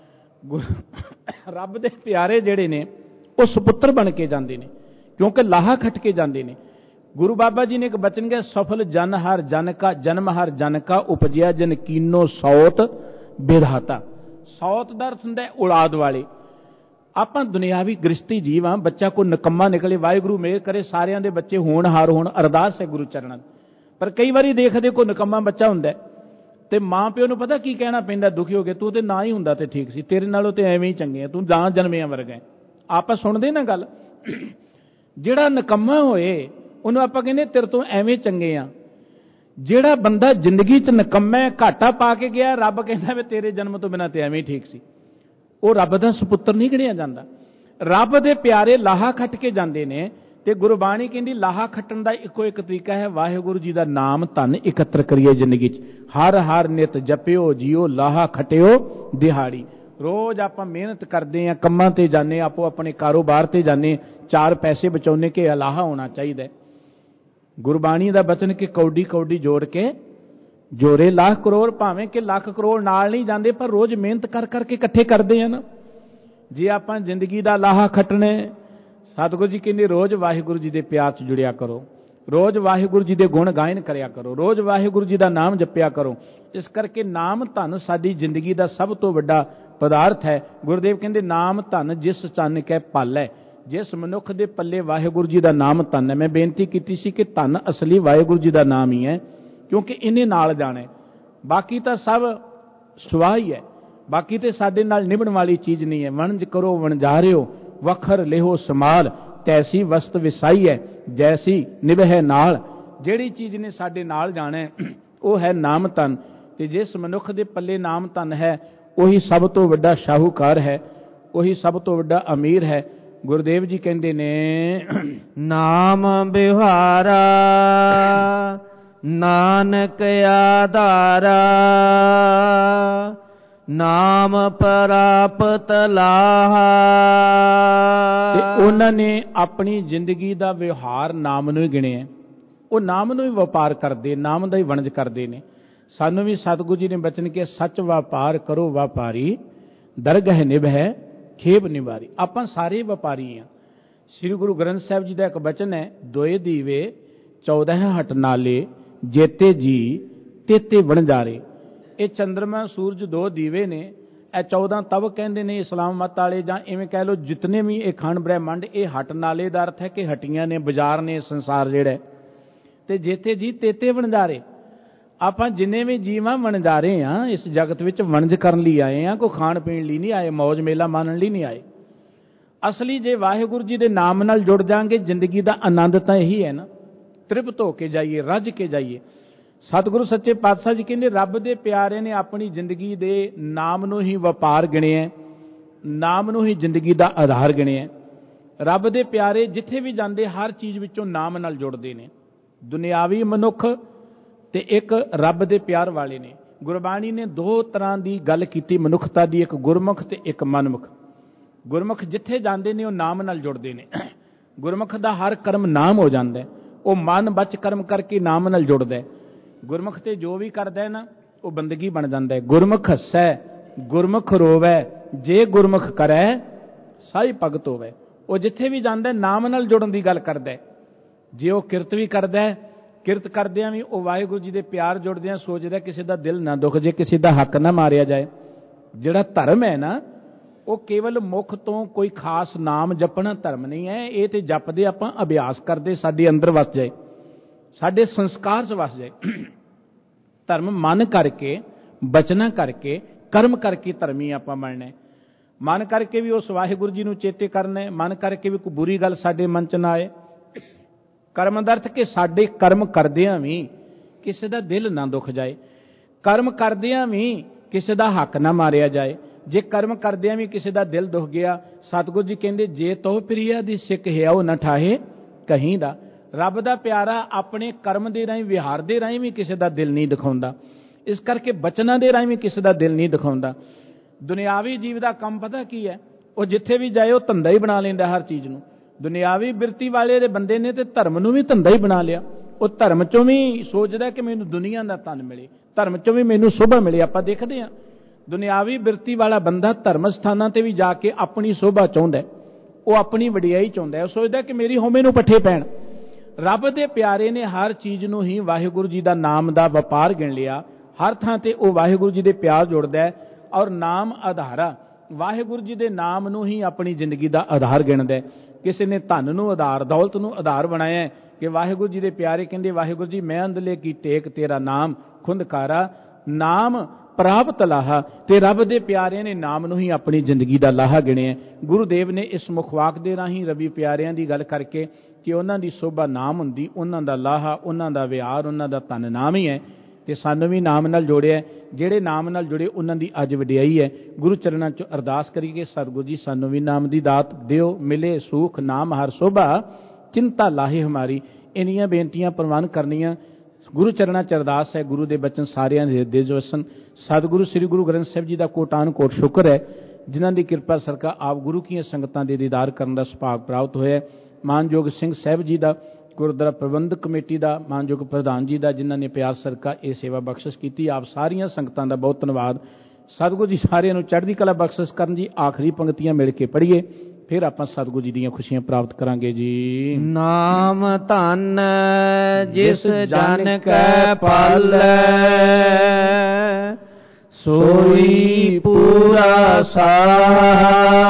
Speaker 2: ਰੱਬ ਦੇ ਪਿਆਰੇ ਜਿਹੜੇ ਨੇ ਉਹ ਸੁਪੁੱਤਰ ਬਣ ਕੇ ਜਾਂਦੇ ਨੇ, ਕਿਉਂਕਿ ਲਾਹਾ ਖੱਟ ਕੇ ਜਾਂਦੇ ਨੇ। ਗੁਰੂ ਬਾਬਾ ਜੀ ਨੇ ਇੱਕ ਬਚਨ ਕਿਹਾ, ਸਫਲ ਜਨ ਹਰ ਜਨ ਕਾ ਜਨਮ ਹਰ ਜਨ ਕਾ ਉਪਜਿਆ ਜਨ ਕੀਨੋ ਸੌਤ ਵਿਧਾਤਾ। ਸੌਤ ਦਾ ਅਰਥ ਹੁੰਦਾ ਔਲਾਦ ਵਾਲੇ। ਆਪਾਂ ਦੁਨਿਆਵੀ ਗ੍ਰਸਤੀ ਜੀਵ ਹਾਂ। ਬੱਚਾ ਕੋਈ ਨਿਕੰਮਾ ਨਿਕਲੇ, ਵਾਹਿਗੁਰੂ ਮਿਹਰ ਕਰੇ ਸਾਰਿਆਂ ਦੇ ਬੱਚੇ ਹੋਣਹਾਰ ਹੋਣ, ਅਰਦਾਸ ਹੈ ਗੁਰੂ ਚਰਨਾਂ। ਪਰ ਕਈ ਵਾਰੀ ਦੇਖਦੇ ਕੋਈ ਨਿਕੰਮਾ ਬੱਚਾ ਹੁੰਦਾ ਤੇ ਮਾਂ ਪਿਓ ਨੂੰ ਪਤਾ ਕੀ ਕਹਿਣਾ ਪੈਂਦਾ, ਦੁਖੀ ਹੋ ਕੇ, ਤੂੰ ਤੇ ਨਾ ਹੀ ਹੁੰਦਾ ਤੇ ਠੀਕ ਸੀ, ਤੇਰੇ ਨਾਲੋਂ ਤੇ ਐਵੇਂ ਹੀ ਚੰਗੇ ਆ, ਤੂੰ ਜਾਂ ਜਨਮਿਆਂ ਵਰਗਾ। ਆਪਾਂ ਸੁਣਦੇ ਨਾ ਗੱਲ। ਜਿਹੜਾ ਨਿਕੰਮਾ ਹੋਏ ਉਹਨੂੰ ਆਪਾਂ ਕਹਿੰਦੇ ਤੇਰੇ ਤੋਂ ਐਵੇਂ ਚੰਗੇ ਆ। ਜਿਹੜਾ ਬੰਦਾ ਜ਼ਿੰਦਗੀ 'ਚ ਨਿਕੰਮਾ ਘਾਟਾ ਪਾ ਕੇ ਗਿਆ, ਰੱਬ ਕਹਿੰਦਾ ਵੀ ਤੇਰੇ ਜਨਮ ਤੋਂ ਬਿਨਾਂ ਤੇ ਐਵੇਂ ਹੀ ਠੀਕ ਸੀ, ਉਹ ਰੱਬ ਦਾ ਸੁਪੁੱਤਰ ਨਹੀਂ ਗਿਣਿਆ ਜਾਂਦਾ। ਰੱਬ ਦੇ ਪਿਆਰੇ ਲਾਹਾ ਖੱਟ ਕੇ ਜਾਂਦੇ ਨੇ। ਤੇ ਗੁਰਬਾਣੀ ਕਹਿੰਦੀ ਲਾਹਾ ਖੱਟਣ ਦਾ ਇੱਕੋ ਇੱਕ ਤਰੀਕਾ ਹੈ, ਵਾਹਿਗੁਰੂ ਜੀ ਦਾ ਨਾਮ ਧਨ ਇਕੱਤਰ ਕਰੀਏ ਜ਼ਿੰਦਗੀ 'ਚ। ਹਰ ਹਰ ਨਿਤ ਜਪਿਓ ਜੀਓ, ਲਾਹਾ ਖਟਿਓ ਦਿਹਾੜੀ। ਰੋਜ਼ ਆਪਾਂ ਮਿਹਨਤ ਕਰਦੇ ਹਾਂ, ਕੰਮਾਂ ਤੇ ਜਾਂਦੇ, ਆਪੋ ਆਪਣੇ ਕਾਰੋਬਾਰ ਤੇ ਜਾਂਦੇ, ਚਾਰ ਪੈਸੇ ਬਚਾਉਣੇ ਕਿ ਲਾਹਾ ਹੋਣਾ ਚਾਹੀਦਾ। ਗੁਰਬਾਣੀ ਦਾ ਬਚਨ ਕਿ ਕੌਡੀ ਕੌਡੀ ਜੋੜ ਕੇ ਜੋਰੇ ਲੱਖ ਕਰੋੜ, ਭਾਵੇਂ ਕਿ ਲੱਖ ਕਰੋੜ ਨਾਲ ਨਹੀਂ ਜਾਂਦੇ, ਪਰ ਰੋਜ਼ ਮਿਹਨਤ ਕਰ ਕਰਕੇ ਇਕੱਠੇ ਕਰਦੇ ਆ ਨਾ। ਜੇ ਆਪਾਂ ਜ਼ਿੰਦਗੀ ਦਾ ਲਾਹਾ ਖੱਟਣਾ, ਸਤਿਗੁਰੂ ਜੀ ਕਹਿੰਦੇ ਰੋਜ਼ ਵਾਹਿਗੁਰੂ ਜੀ ਦੇ ਪਿਆਰ 'ਚ ਜੁੜਿਆ ਕਰੋ, ਰੋਜ਼ ਵਾਹਿਗੁਰੂ ਜੀ ਦੇ ਗੁਣ ਗਾਇਨ ਕਰਿਆ ਕਰੋ, ਰੋਜ਼ ਵਾਹਿਗੁਰੂ ਜੀ ਦਾ ਨਾਮ ਜਪਿਆ ਕਰੋ। ਇਸ ਕਰਕੇ ਨਾਮ ਧਨ ਸਾਡੀ ਜ਼ਿੰਦਗੀ ਦਾ ਸਭ ਤੋਂ ਵੱਡਾ ਪਦਾਰਥ ਹੈ। ਗੁਰਦੇਵ ਕਹਿੰਦੇ ਨਾਮ ਧਨ ਜਿਸ ਚੰਨ ਕੈ ਪਲ ਹੈ। ਜਿਸ ਮਨੁੱਖ ਦੇ ਪੱਲੇ ਵਾਹਿਗੁਰੂ ਜੀ ਦਾ ਨਾਮ ਧਨ ਹੈ। ਮੈਂ ਬੇਨਤੀ ਕੀਤੀ ਸੀ ਕਿ ਧਨ ਅਸਲੀ ਵਾਹਿਗੁਰੂ ਜੀ ਦਾ ਨਾਮ ਹੀ ਹੈ, ਕਿਉਂਕਿ ਇਹਨੇ ਨਾਲ ਜਾਣਾ, ਬਾਕੀ ਤਾਂ ਸਭ ਸੁਆਹ ਹੀ ਹੈ, ਬਾਕੀ ਤੇ ਸਾਡੇ ਨਾਲ ਨਿਭਣ ਵਾਲੀ ਚੀਜ਼ ਨਹੀਂ ਹੈ। ਵਣਜ ਕਰੋ ਵਣਜਾਰਿਓ, ਵਖਰ ਲਿਹੋ ਸਮਾਲ, ਤੈਸੀ ਵਸਤ ਵਿਸਾਈ ਹੈ, ਜੈਸੀ ਨਿਭੈ ਨਾਲ। ਜਿਹੜੀ ਚੀਜ਼ ਨੇ ਸਾਡੇ ਨਾਲ ਜਾਣਾ ਉਹ ਹੈ ਨਾਮ ਧਨ। ਤੇ ਜਿਸ ਮਨੁੱਖ ਦੇ ਪੱਲੇ ਨਾਮ ਧਨ ਹੈ, ਉਹੀ ਸਭ ਤੋਂ ਵੱਡਾ ਸ਼ਾਹੂਕਾਰ ਹੈ, ਉਹੀ ਸਭ ਤੋਂ ਵੱਡਾ ਅਮੀਰ ਹੈ। ਗੁਰਦੇਵ ਜੀ ਕਹਿੰਦੇ ਨੇ
Speaker 1: ਨਾਮ ਬਿਹਾਰਾ ਨਾਨਕ ਆਧਾਰਾ, ਨਾਮ ਪ੍ਰਾਪਤ ਲਾਹਾ।
Speaker 2: ਤੇ ਉਹਨਾਂ ਨੇ ਆਪਣੀ ਜ਼ਿੰਦਗੀ ਦਾ ਵਿਵਹਾਰ ਨਾਮ ਨੂੰ ਹੀ ਗਿਣਿਆ। ਉਹ ਨਾਮ ਨੂੰ ਹੀ ਵਪਾਰ ਕਰਦੇ, ਨਾਮ ਦਾ ਹੀ ਵਣਜ ਕਰਦੇ ਨੇ। ਸਾਨੂੰ ਵੀ ਸਤਿਗੁਰੂ ਜੀ ਨੇ ਬਚਨ ਕਿਹਾ, ਸੱਚ ਵਪਾਰ ਕਰੋ ਵਪਾਰੀ, ਦਰਗਹਿ ਨਿਭੈ ਖੇਬ ਨਿਵਾਰੀ। ਆਪਾਂ ਸਾਰੇ ਵਪਾਰੀ ਹਾਂ। ਸ੍ਰੀ ਗੁਰੂ ਗ੍ਰੰਥ ਸਾਹਿਬ ਜੀ ਦਾ ਇੱਕ ਬਚਨ ਹੈ, ਦੋਏ ਦੀਵੇ 14 ਹਟ ਨਾਲੇ, ਜੇਤੇ ਜੀ ਤੇਤੇ ਵਣਜਾਰੇ। ਇਹ ਚੰਦਰਮਾ ਸੂਰਜ ਦੋ ਦੀਵੇ ਨੇ। ਇਹ 14 ਤਬ ਕਹਿੰਦੇ ਨੇ ਇਸਲਾਮ ਮਤ ਵਾਲੇ, ਜਾਂ ਇਵੇਂ ਕਹਿ ਲਓ ਜਿਤਨੇ ਵੀ ਇਹ ਖੰਡ ਬ੍ਰਹਿਮੰਡ, ਇਹ ਹਟ ਨਾਲੇ ਦਾ ਅਰਥ ਹੈ ਕਿ ਹਟੀਆਂ ਨੇ, ਬਾਜ਼ਾਰ ਨੇ, ਸੰਸਾਰ ਜਿਹੜਾ। ਤੇ ਜੇਤੇ ਜੀ ਤੇਤੇ ਵਣਜਾਰੇ। ਆਪਾਂ ਜਿੰਨੇ ਵੀ ਜੀਵਾਂ ਵਣਜਾਰੇ ਆ, ਇਸ ਜਗਤ ਵਿੱਚ ਵਣਜ ਕਰਨ ਲਈ ਆਏ ਆ, ਕੋਈ ਖਾਣ ਪੀਣ ਲਈ ਨਹੀਂ ਆਏ, ਮੌਜ ਮੇਲਾ ਮਾਣਨ ਲਈ ਨਹੀਂ ਆਏ। ਅਸਲੀ ਜੇ ਵਾਹਿਗੁਰੂ ਜੀ ਦੇ ਨਾਮ ਨਾਲ ਜੁੜ ਜਾਾਂਗੇ, ਜ਼ਿੰਦਗੀ ਦਾ ਆਨੰਦ ਤਾਂ ਇਹੀ ਹੈ ਨਾ, ਤ੍ਰਿਪਤ ਹੋ ਕੇ ਜਾਈਏ, ਰੱਜ ਕੇ ਜਾਈਏ। ਸਤਿਗੁਰੂ ਸੱਚੇ ਪਾਤਸ਼ਾਹ ਜੀ ਕਹਿੰਦੇ ਰੱਬ ਦੇ ਪਿਆਰੇ ਨੇ ਆਪਣੀ ਜ਼ਿੰਦਗੀ ਦੇ ਨਾਮ ਨੂੰ ਹੀ ਵਪਾਰ ਗਿਣਿਆ, ਨਾਮ ਨੂੰ ਹੀ ਜ਼ਿੰਦਗੀ ਦਾ ਆਧਾਰ ਗਿਣਿਆ। ਰੱਬ ਦੇ ਪਿਆਰੇ ਜਿੱਥੇ ਵੀ ਜਾਂਦੇ ਹਰ ਚੀਜ਼ ਵਿੱਚੋਂ ਨਾਮ ਨਾਲ ਜੁੜਦੇ ਨੇ। ਦੁਨਿਆਵੀ ਮਨੁੱਖ ਤੇ ਇੱਕ ਰੱਬ ਦੇ ਪਿਆਰ ਵਾਲੇ ਨੇ। ਗੁਰਬਾਣੀ ਨੇ ਦੋ ਤਰ੍ਹਾਂ ਦੀ ਗੱਲ ਕੀਤੀ ਮਨੁੱਖਤਾ ਦੀ, ਇੱਕ ਗੁਰਮੁਖ ਤੇ ਇੱਕ ਮਨਮੁਖ। ਗੁਰਮੁਖ ਜਿੱਥੇ ਜਾਂਦੇ ਨੇ ਉਹ ਨਾਮ ਨਾਲ ਜੁੜਦੇ ਨੇ। ਗੁਰਮੁਖ ਦਾ ਹਰ ਕਰਮ ਨਾਮ ਹੋ ਜਾਂਦਾ, ਉਹ ਮਨ ਬਚ ਕਰਮ ਕਰਕੇ ਨਾਮ ਨਾਲ ਜੁੜਦਾ। ਗੁਰਮੁਖ ਤੇ ਜੋ ਵੀ ਕਰਦਾ ਹੈ ਨਾ, ਉਹ ਬੰਦਗੀ ਬਣ ਜਾਂਦਾ ਹੈ। ਗੁਰਮੁਖ ਹੱਸੈ ਗੁਰਮੁਖ ਰੋਵੈ, ਜੇ ਗੁਰਮੁਖ ਕਰੈ ਸਾਈ ਭਗਤ ਹੋਵੇ। ਉਹ ਜਿੱਥੇ ਵੀ ਜਾਂਦਾ ਨਾਮ ਨਾਲ ਜੁੜਨ ਦੀ ਗੱਲ ਕਰਦਾ। ਜੇ ਉਹ ਕਿਰਤ ਵੀ ਕਰਦਾ, ਕਿਰਤ ਕਰਦਿਆਂ ਵੀ ਉਹ ਵਾਹਿਗੁਰੂ ਜੀ ਦੇ ਪਿਆਰ ਜੁੜਦਿਆਂ ਸੋਚਦਾ ਕਿਸੇ ਦਾ ਦਿਲ ਨਾ ਦੁਖ ਜੇ, ਕਿਸੇ ਦਾ ਹੱਕ ਨਾ ਮਾਰਿਆ ਜਾਏ। ਜਿਹੜਾ ਧਰਮ ਹੈ ਨਾ, ਉਹ ਕੇਵਲ ਮੁਖ ਤੋਂ ਕੋਈ ਖਾਸ ਨਾਮ ਜਪਣਾ ਧਰਮ ਨਹੀਂ ਹੈ। ਇਹ ਤੇ ਜਪਦੇ ਆਪਾਂ ਅਭਿਆਸ ਕਰਦੇ ਸਾਡੇ ਅੰਦਰ ਵਸ ਜਾਏ, ਸਾਡੇ ਸੰਸਕਾਰ 'ਚ ਵਸ ਜਾਏ। ਧਰਮ ਮਨ ਕਰਕੇ, ਬਚਨਾ ਕਰਕੇ, ਕਰਮ ਕਰਕੇ ਧਰਮੀ ਆਪਾਂ ਬਣਨਾ। ਮਨ ਕਰਕੇ ਵੀ ਉਸ ਵਾਹਿਗੁਰੂ ਜੀ ਨੂੰ ਚੇਤੇ ਕਰਨਾ, ਮਨ ਕਰਕੇ ਵੀ ਕੋਈ ਬੁਰੀ ਗੱਲ ਸਾਡੇ ਮਨ 'ਚ ਨਾ ਆਏ। ਕਰਮ ਦਾ ਅਰਥ ਕਿ ਸਾਡੇ ਕਰਮ ਕਰਦਿਆਂ ਵੀ ਕਿਸੇ ਦਾ ਦਿਲ ਨਾ ਦੁਖ ਜਾਏ, ਕਰਮ ਕਰਦਿਆਂ ਵੀ ਕਿਸੇ ਦਾ ਹੱਕ ਨਾ ਮਾਰਿਆ ਜਾਏ। ਜੇ ਕਰਮ ਕਰਦਿਆਂ ਵੀ ਕਿਸੇ ਦਾ ਦਿਲ ਦੁਖ ਗਿਆ, ਸਤਿਗੁਰੂ ਜੀ ਕਹਿੰਦੇ ਜੇ ਤੋ ਪ੍ਰਿਆ ਦੀ ਸਿੱਖ ਹੈ ਉਹ ਨਾ ਠਾਹੇ ਕਹੀਂ ਦਾ। ਰੱਬ ਦਾ ਪਿਆਰਾ ਆਪਣੇ ਕਰਮ ਦੇ ਰਾਹੀਂ, ਵਿਹਾਰ ਦੇ ਰਾਹੀਂ ਵੀ ਕਿਸੇ ਦਾ ਦਿਲ ਨਹੀਂ ਦਿਖਾਉਂਦਾ। ਇਸ ਕਰਕੇ ਬਚਨਾਂ ਦੇ ਰਾਹੀਂ ਵੀ ਕਿਸੇ ਦਾ ਦਿਲ ਨਹੀਂ ਦਿਖਾਉਂਦਾ। ਦੁਨਿਆਵੀ ਜੀਵ ਦਾ ਕੰਮ ਪਤਾ ਕੀ ਹੈ? ਉਹ ਜਿੱਥੇ ਵੀ ਜਾਏ ਉਹ ਧੰਦਾ ਹੀ ਬਣਾ ਲੈਂਦਾ ਹਰ ਚੀਜ਼ ਨੂੰ। ਦੁਨਿਆਵੀ ਬਿਰਤੀ ਵਾਲੇ ਦੇ ਬੰਦੇ ਨੇ ਤੇ ਧਰਮ ਨੂੰ ਵੀ ਧੰਦਾ ਹੀ ਬਣਾ ਲਿਆ। ਉਹ ਧਰਮ ਚੋਂ ਵੀ ਸੋਚਦਾ ਕਿ ਮੈਨੂੰ ਦੁਨੀਆ ਦਾ ਧਨ ਮਿਲੇ, ਧਰਮ ਚੋਂ ਵੀ ਮੈਨੂੰ ਸੋਭਾ ਮਿਲੇ। ਆਪਾਂ ਦੇਖਦੇ ਹਾਂ ਦੁਨਿਆਵੀ ਬਿਰਤੀ ਵਾਲਾ ਬੰਦਾ ਧਰਮ ਸਥਾਨਾਂ ਤੇ ਵੀ ਜਾ ਕੇ ਆਪਣੀ ਸੋਭਾ ਚਾਹੁੰਦਾ, ਉਹ ਆਪਣੀ ਵਡਿਆਈ ਚਾਹੁੰਦਾ। ਉਹ ਸੋਚਦਾ ਕਿ ਮੇਰੀ ਹੋਮੇ ਨੂੰ ਪੱਠੇ ਪੈਣ। ਰੱਬ ਦੇ ਪਿਆਰੇ ਨੇ ਹਰ ਚੀਜ਼ ਨੂੰ ਹੀ ਵਾਹਿਗੁਰੂ ਜੀ ਦਾ ਨਾਮ ਦਾ ਵਪਾਰ ਗਿਣ ਲਿਆ। ਹਰ ਥਾਂ ਤੇ ਉਹ ਵਾਹਿਗੁਰੂ ਜੀ ਦੇ ਪਿਆਰ ਜੁੜਦਾ ਹੈ ਔਰ ਨਾਮ ਆਧਾਰਾ, ਵਾਹਿਗੁਰੂ ਜੀ ਦੇ ਨਾਮ ਨੂੰ ਹੀ ਆਪਣੀ ਜ਼ਿੰਦਗੀ ਦਾ ਆਧਾਰ ਗਿਣਦਾ। ਕਿਸੇ ਨੇ ਧਨ ਨੂੰ ਆਧਾਰ, ਦੌਲਤ ਨੂੰ ਆਧਾਰ ਬਣਾਇਆ ਕਿ ਵਾਹਿਗੁਰੂ ਜੀ ਦੇ ਪਿਆਰੇ ਕਹਿੰਦੇ ਵਾਹਿਗੁਰੂ ਜੀ ਮੈਂ ਅੰਦਲੇ ਕੀ ਟੇਕ ਤੇਰਾ ਨਾਮ ਖੁੰਦਕਾਰਾ, ਨਾਮ ਪ੍ਰਾਪਤ ਲਾਹਾ। ਤੇ ਰੱਬ ਦੇ ਪਿਆਰਿਆਂ ਨੇ ਨਾਮ ਨੂੰ ਹੀ ਆਪਣੀ ਜ਼ਿੰਦਗੀ ਦਾ ਲਾਹਾ ਗਿਣਿਆ। ਗੁਰੂਦੇਵ ਨੇ ਇਸ ਮੁਖਵਾਕ ਦੇ ਰਾਹੀਂ ਰਵੀ ਪਿਆਰਿਆਂ ਦੀ ਗੱਲ ਕਰਕੇ ਕਿ ਉਹਨਾਂ ਦੀ ਸੋਭਾ ਨਾਮ ਹੁੰਦੀ, ਉਹਨਾਂ ਦਾ ਲਾਹਾ, ਉਹਨਾਂ ਦਾ ਵਿਹਾਰ, ਉਹਨਾਂ ਦਾ ਧਨ ਨਾਮ ਹੀ ਹੈ, ਤੇ ਸਾਨੂੰ ਵੀ ਨਾਮ ਨਾਲ ਜੋੜਿਆ। ਜਿਹੜੇ ਨਾਮ ਨਾਲ ਜੁੜੇ ਉਹਨਾਂ ਦੀ ਅੱਜ ਵਡਿਆਈ ਹੈ। ਗੁਰੂ ਚਰਨਾਂ 'ਚ ਅਰਦਾਸ ਕਰੀਏ, ਸਤਿਗੁਰੂ ਜੀ ਸਾਨੂੰ ਵੀ ਨਾਮ ਦੀ ਦਾਤ ਦਿਓ, ਮਿਲੇ ਸੁਖ ਨਾਮ ਹਰ ਸੋਭਾ, ਚਿੰਤਾ ਲਾਹੇ ਹਮਾਰੀ। ਇੰਨੀਆਂ ਬੇਨਤੀਆਂ ਪ੍ਰਵਾਨ ਕਰਨੀਆਂ। ਗੁਰੂ ਚਰਨਾਂ 'ਚ ਅਰਦਾਸ ਹੈ, ਗੁਰੂ ਦੇ ਬਚਨ ਸਾਰਿਆਂ ਦੇ ਹਿਰਦੇ 'ਚ ਵਸਣ। ਸਤਿਗੁਰੂ ਸ੍ਰੀ ਗੁਰੂ ਗ੍ਰੰਥ ਸਾਹਿਬ ਜੀ ਦਾ ਕੋਟਾਨ ਕੋਟ ਸ਼ੁਕਰ ਹੈ, ਜਿਨ੍ਹਾਂ ਦੀ ਕਿਰਪਾ ਸਦਕਾ ਆਪ ਗੁਰੂ ਕੀਆਂ ਸੰਗਤਾਂ ਦੇ ਦੀਦਾਰ ਕਰਨ ਦਾ ਸੁਭਾਗ ਪ੍ਰਾਪਤ ਹੋਇਆ। ਮਾਨਯੋਗ ਸਿੰਘ ਸਾਹਿਬ ਜੀ ਦਾ, ਗੁਰਦੁਆਰਾ ਪ੍ਰਬੰਧਕ ਕਮੇਟੀ ਦਾ, ਮਾਨਯੋਗ ਪ੍ਰਧਾਨ ਜੀ ਦਾ, ਜਿਨ੍ਹਾਂ ਨੇ ਪਿਆਰ ਸਦਕਾ ਇਹ ਸੇਵਾ ਬਖਸ਼ਿਸ਼ ਕੀਤੀ। ਆਪ ਸਾਰੀਆਂ ਸੰਗਤਾਂ ਦਾ ਬਹੁਤ ਧੰਨਵਾਦ। ਸਤਿਗੁਰੂ ਜੀ ਸਾਰਿਆਂ ਨੂੰ ਚੜ੍ਹਦੀ ਕਲਾ ਬਖਸ਼ਿਸ਼ ਕਰਨ ਜੀ। ਆਖਰੀ ਪੰਕਤੀਆਂ ਮਿਲ ਕੇ ਪੜ੍ਹੀਏ, ਫਿਰ ਆਪਾਂ ਸਤਿਗੁਰੂ ਜੀ ਦੀਆਂ ਖੁਸ਼ੀਆਂ ਪ੍ਰਾਪਤ ਕਰਾਂਗੇ ਜੀ।
Speaker 1: ਨਾਮ ਧਨ ਜਿਸ ਜਨ ਕੈ ਪਾਲੈ, ਸੋਈ ਪੂਰਾ ਸਾਹ।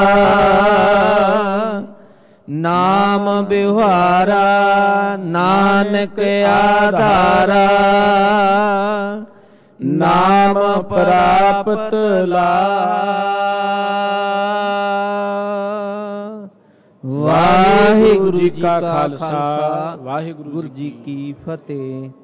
Speaker 1: ਨਾਮ ਬਿਵਹਾਰਾ ਨਾਨਕ ਆਧਾਰਾ, ਨਾਮ ਪ੍ਰਾਪਤ ਲਾਹ। ਵਾਹਿਗੁਰੂ ਜੀ ਕਾ ਖਾਲਸਾ, ਵਾਹਿਗੁਰੂ ਜੀ ਕੀ ਫਤਿਹ।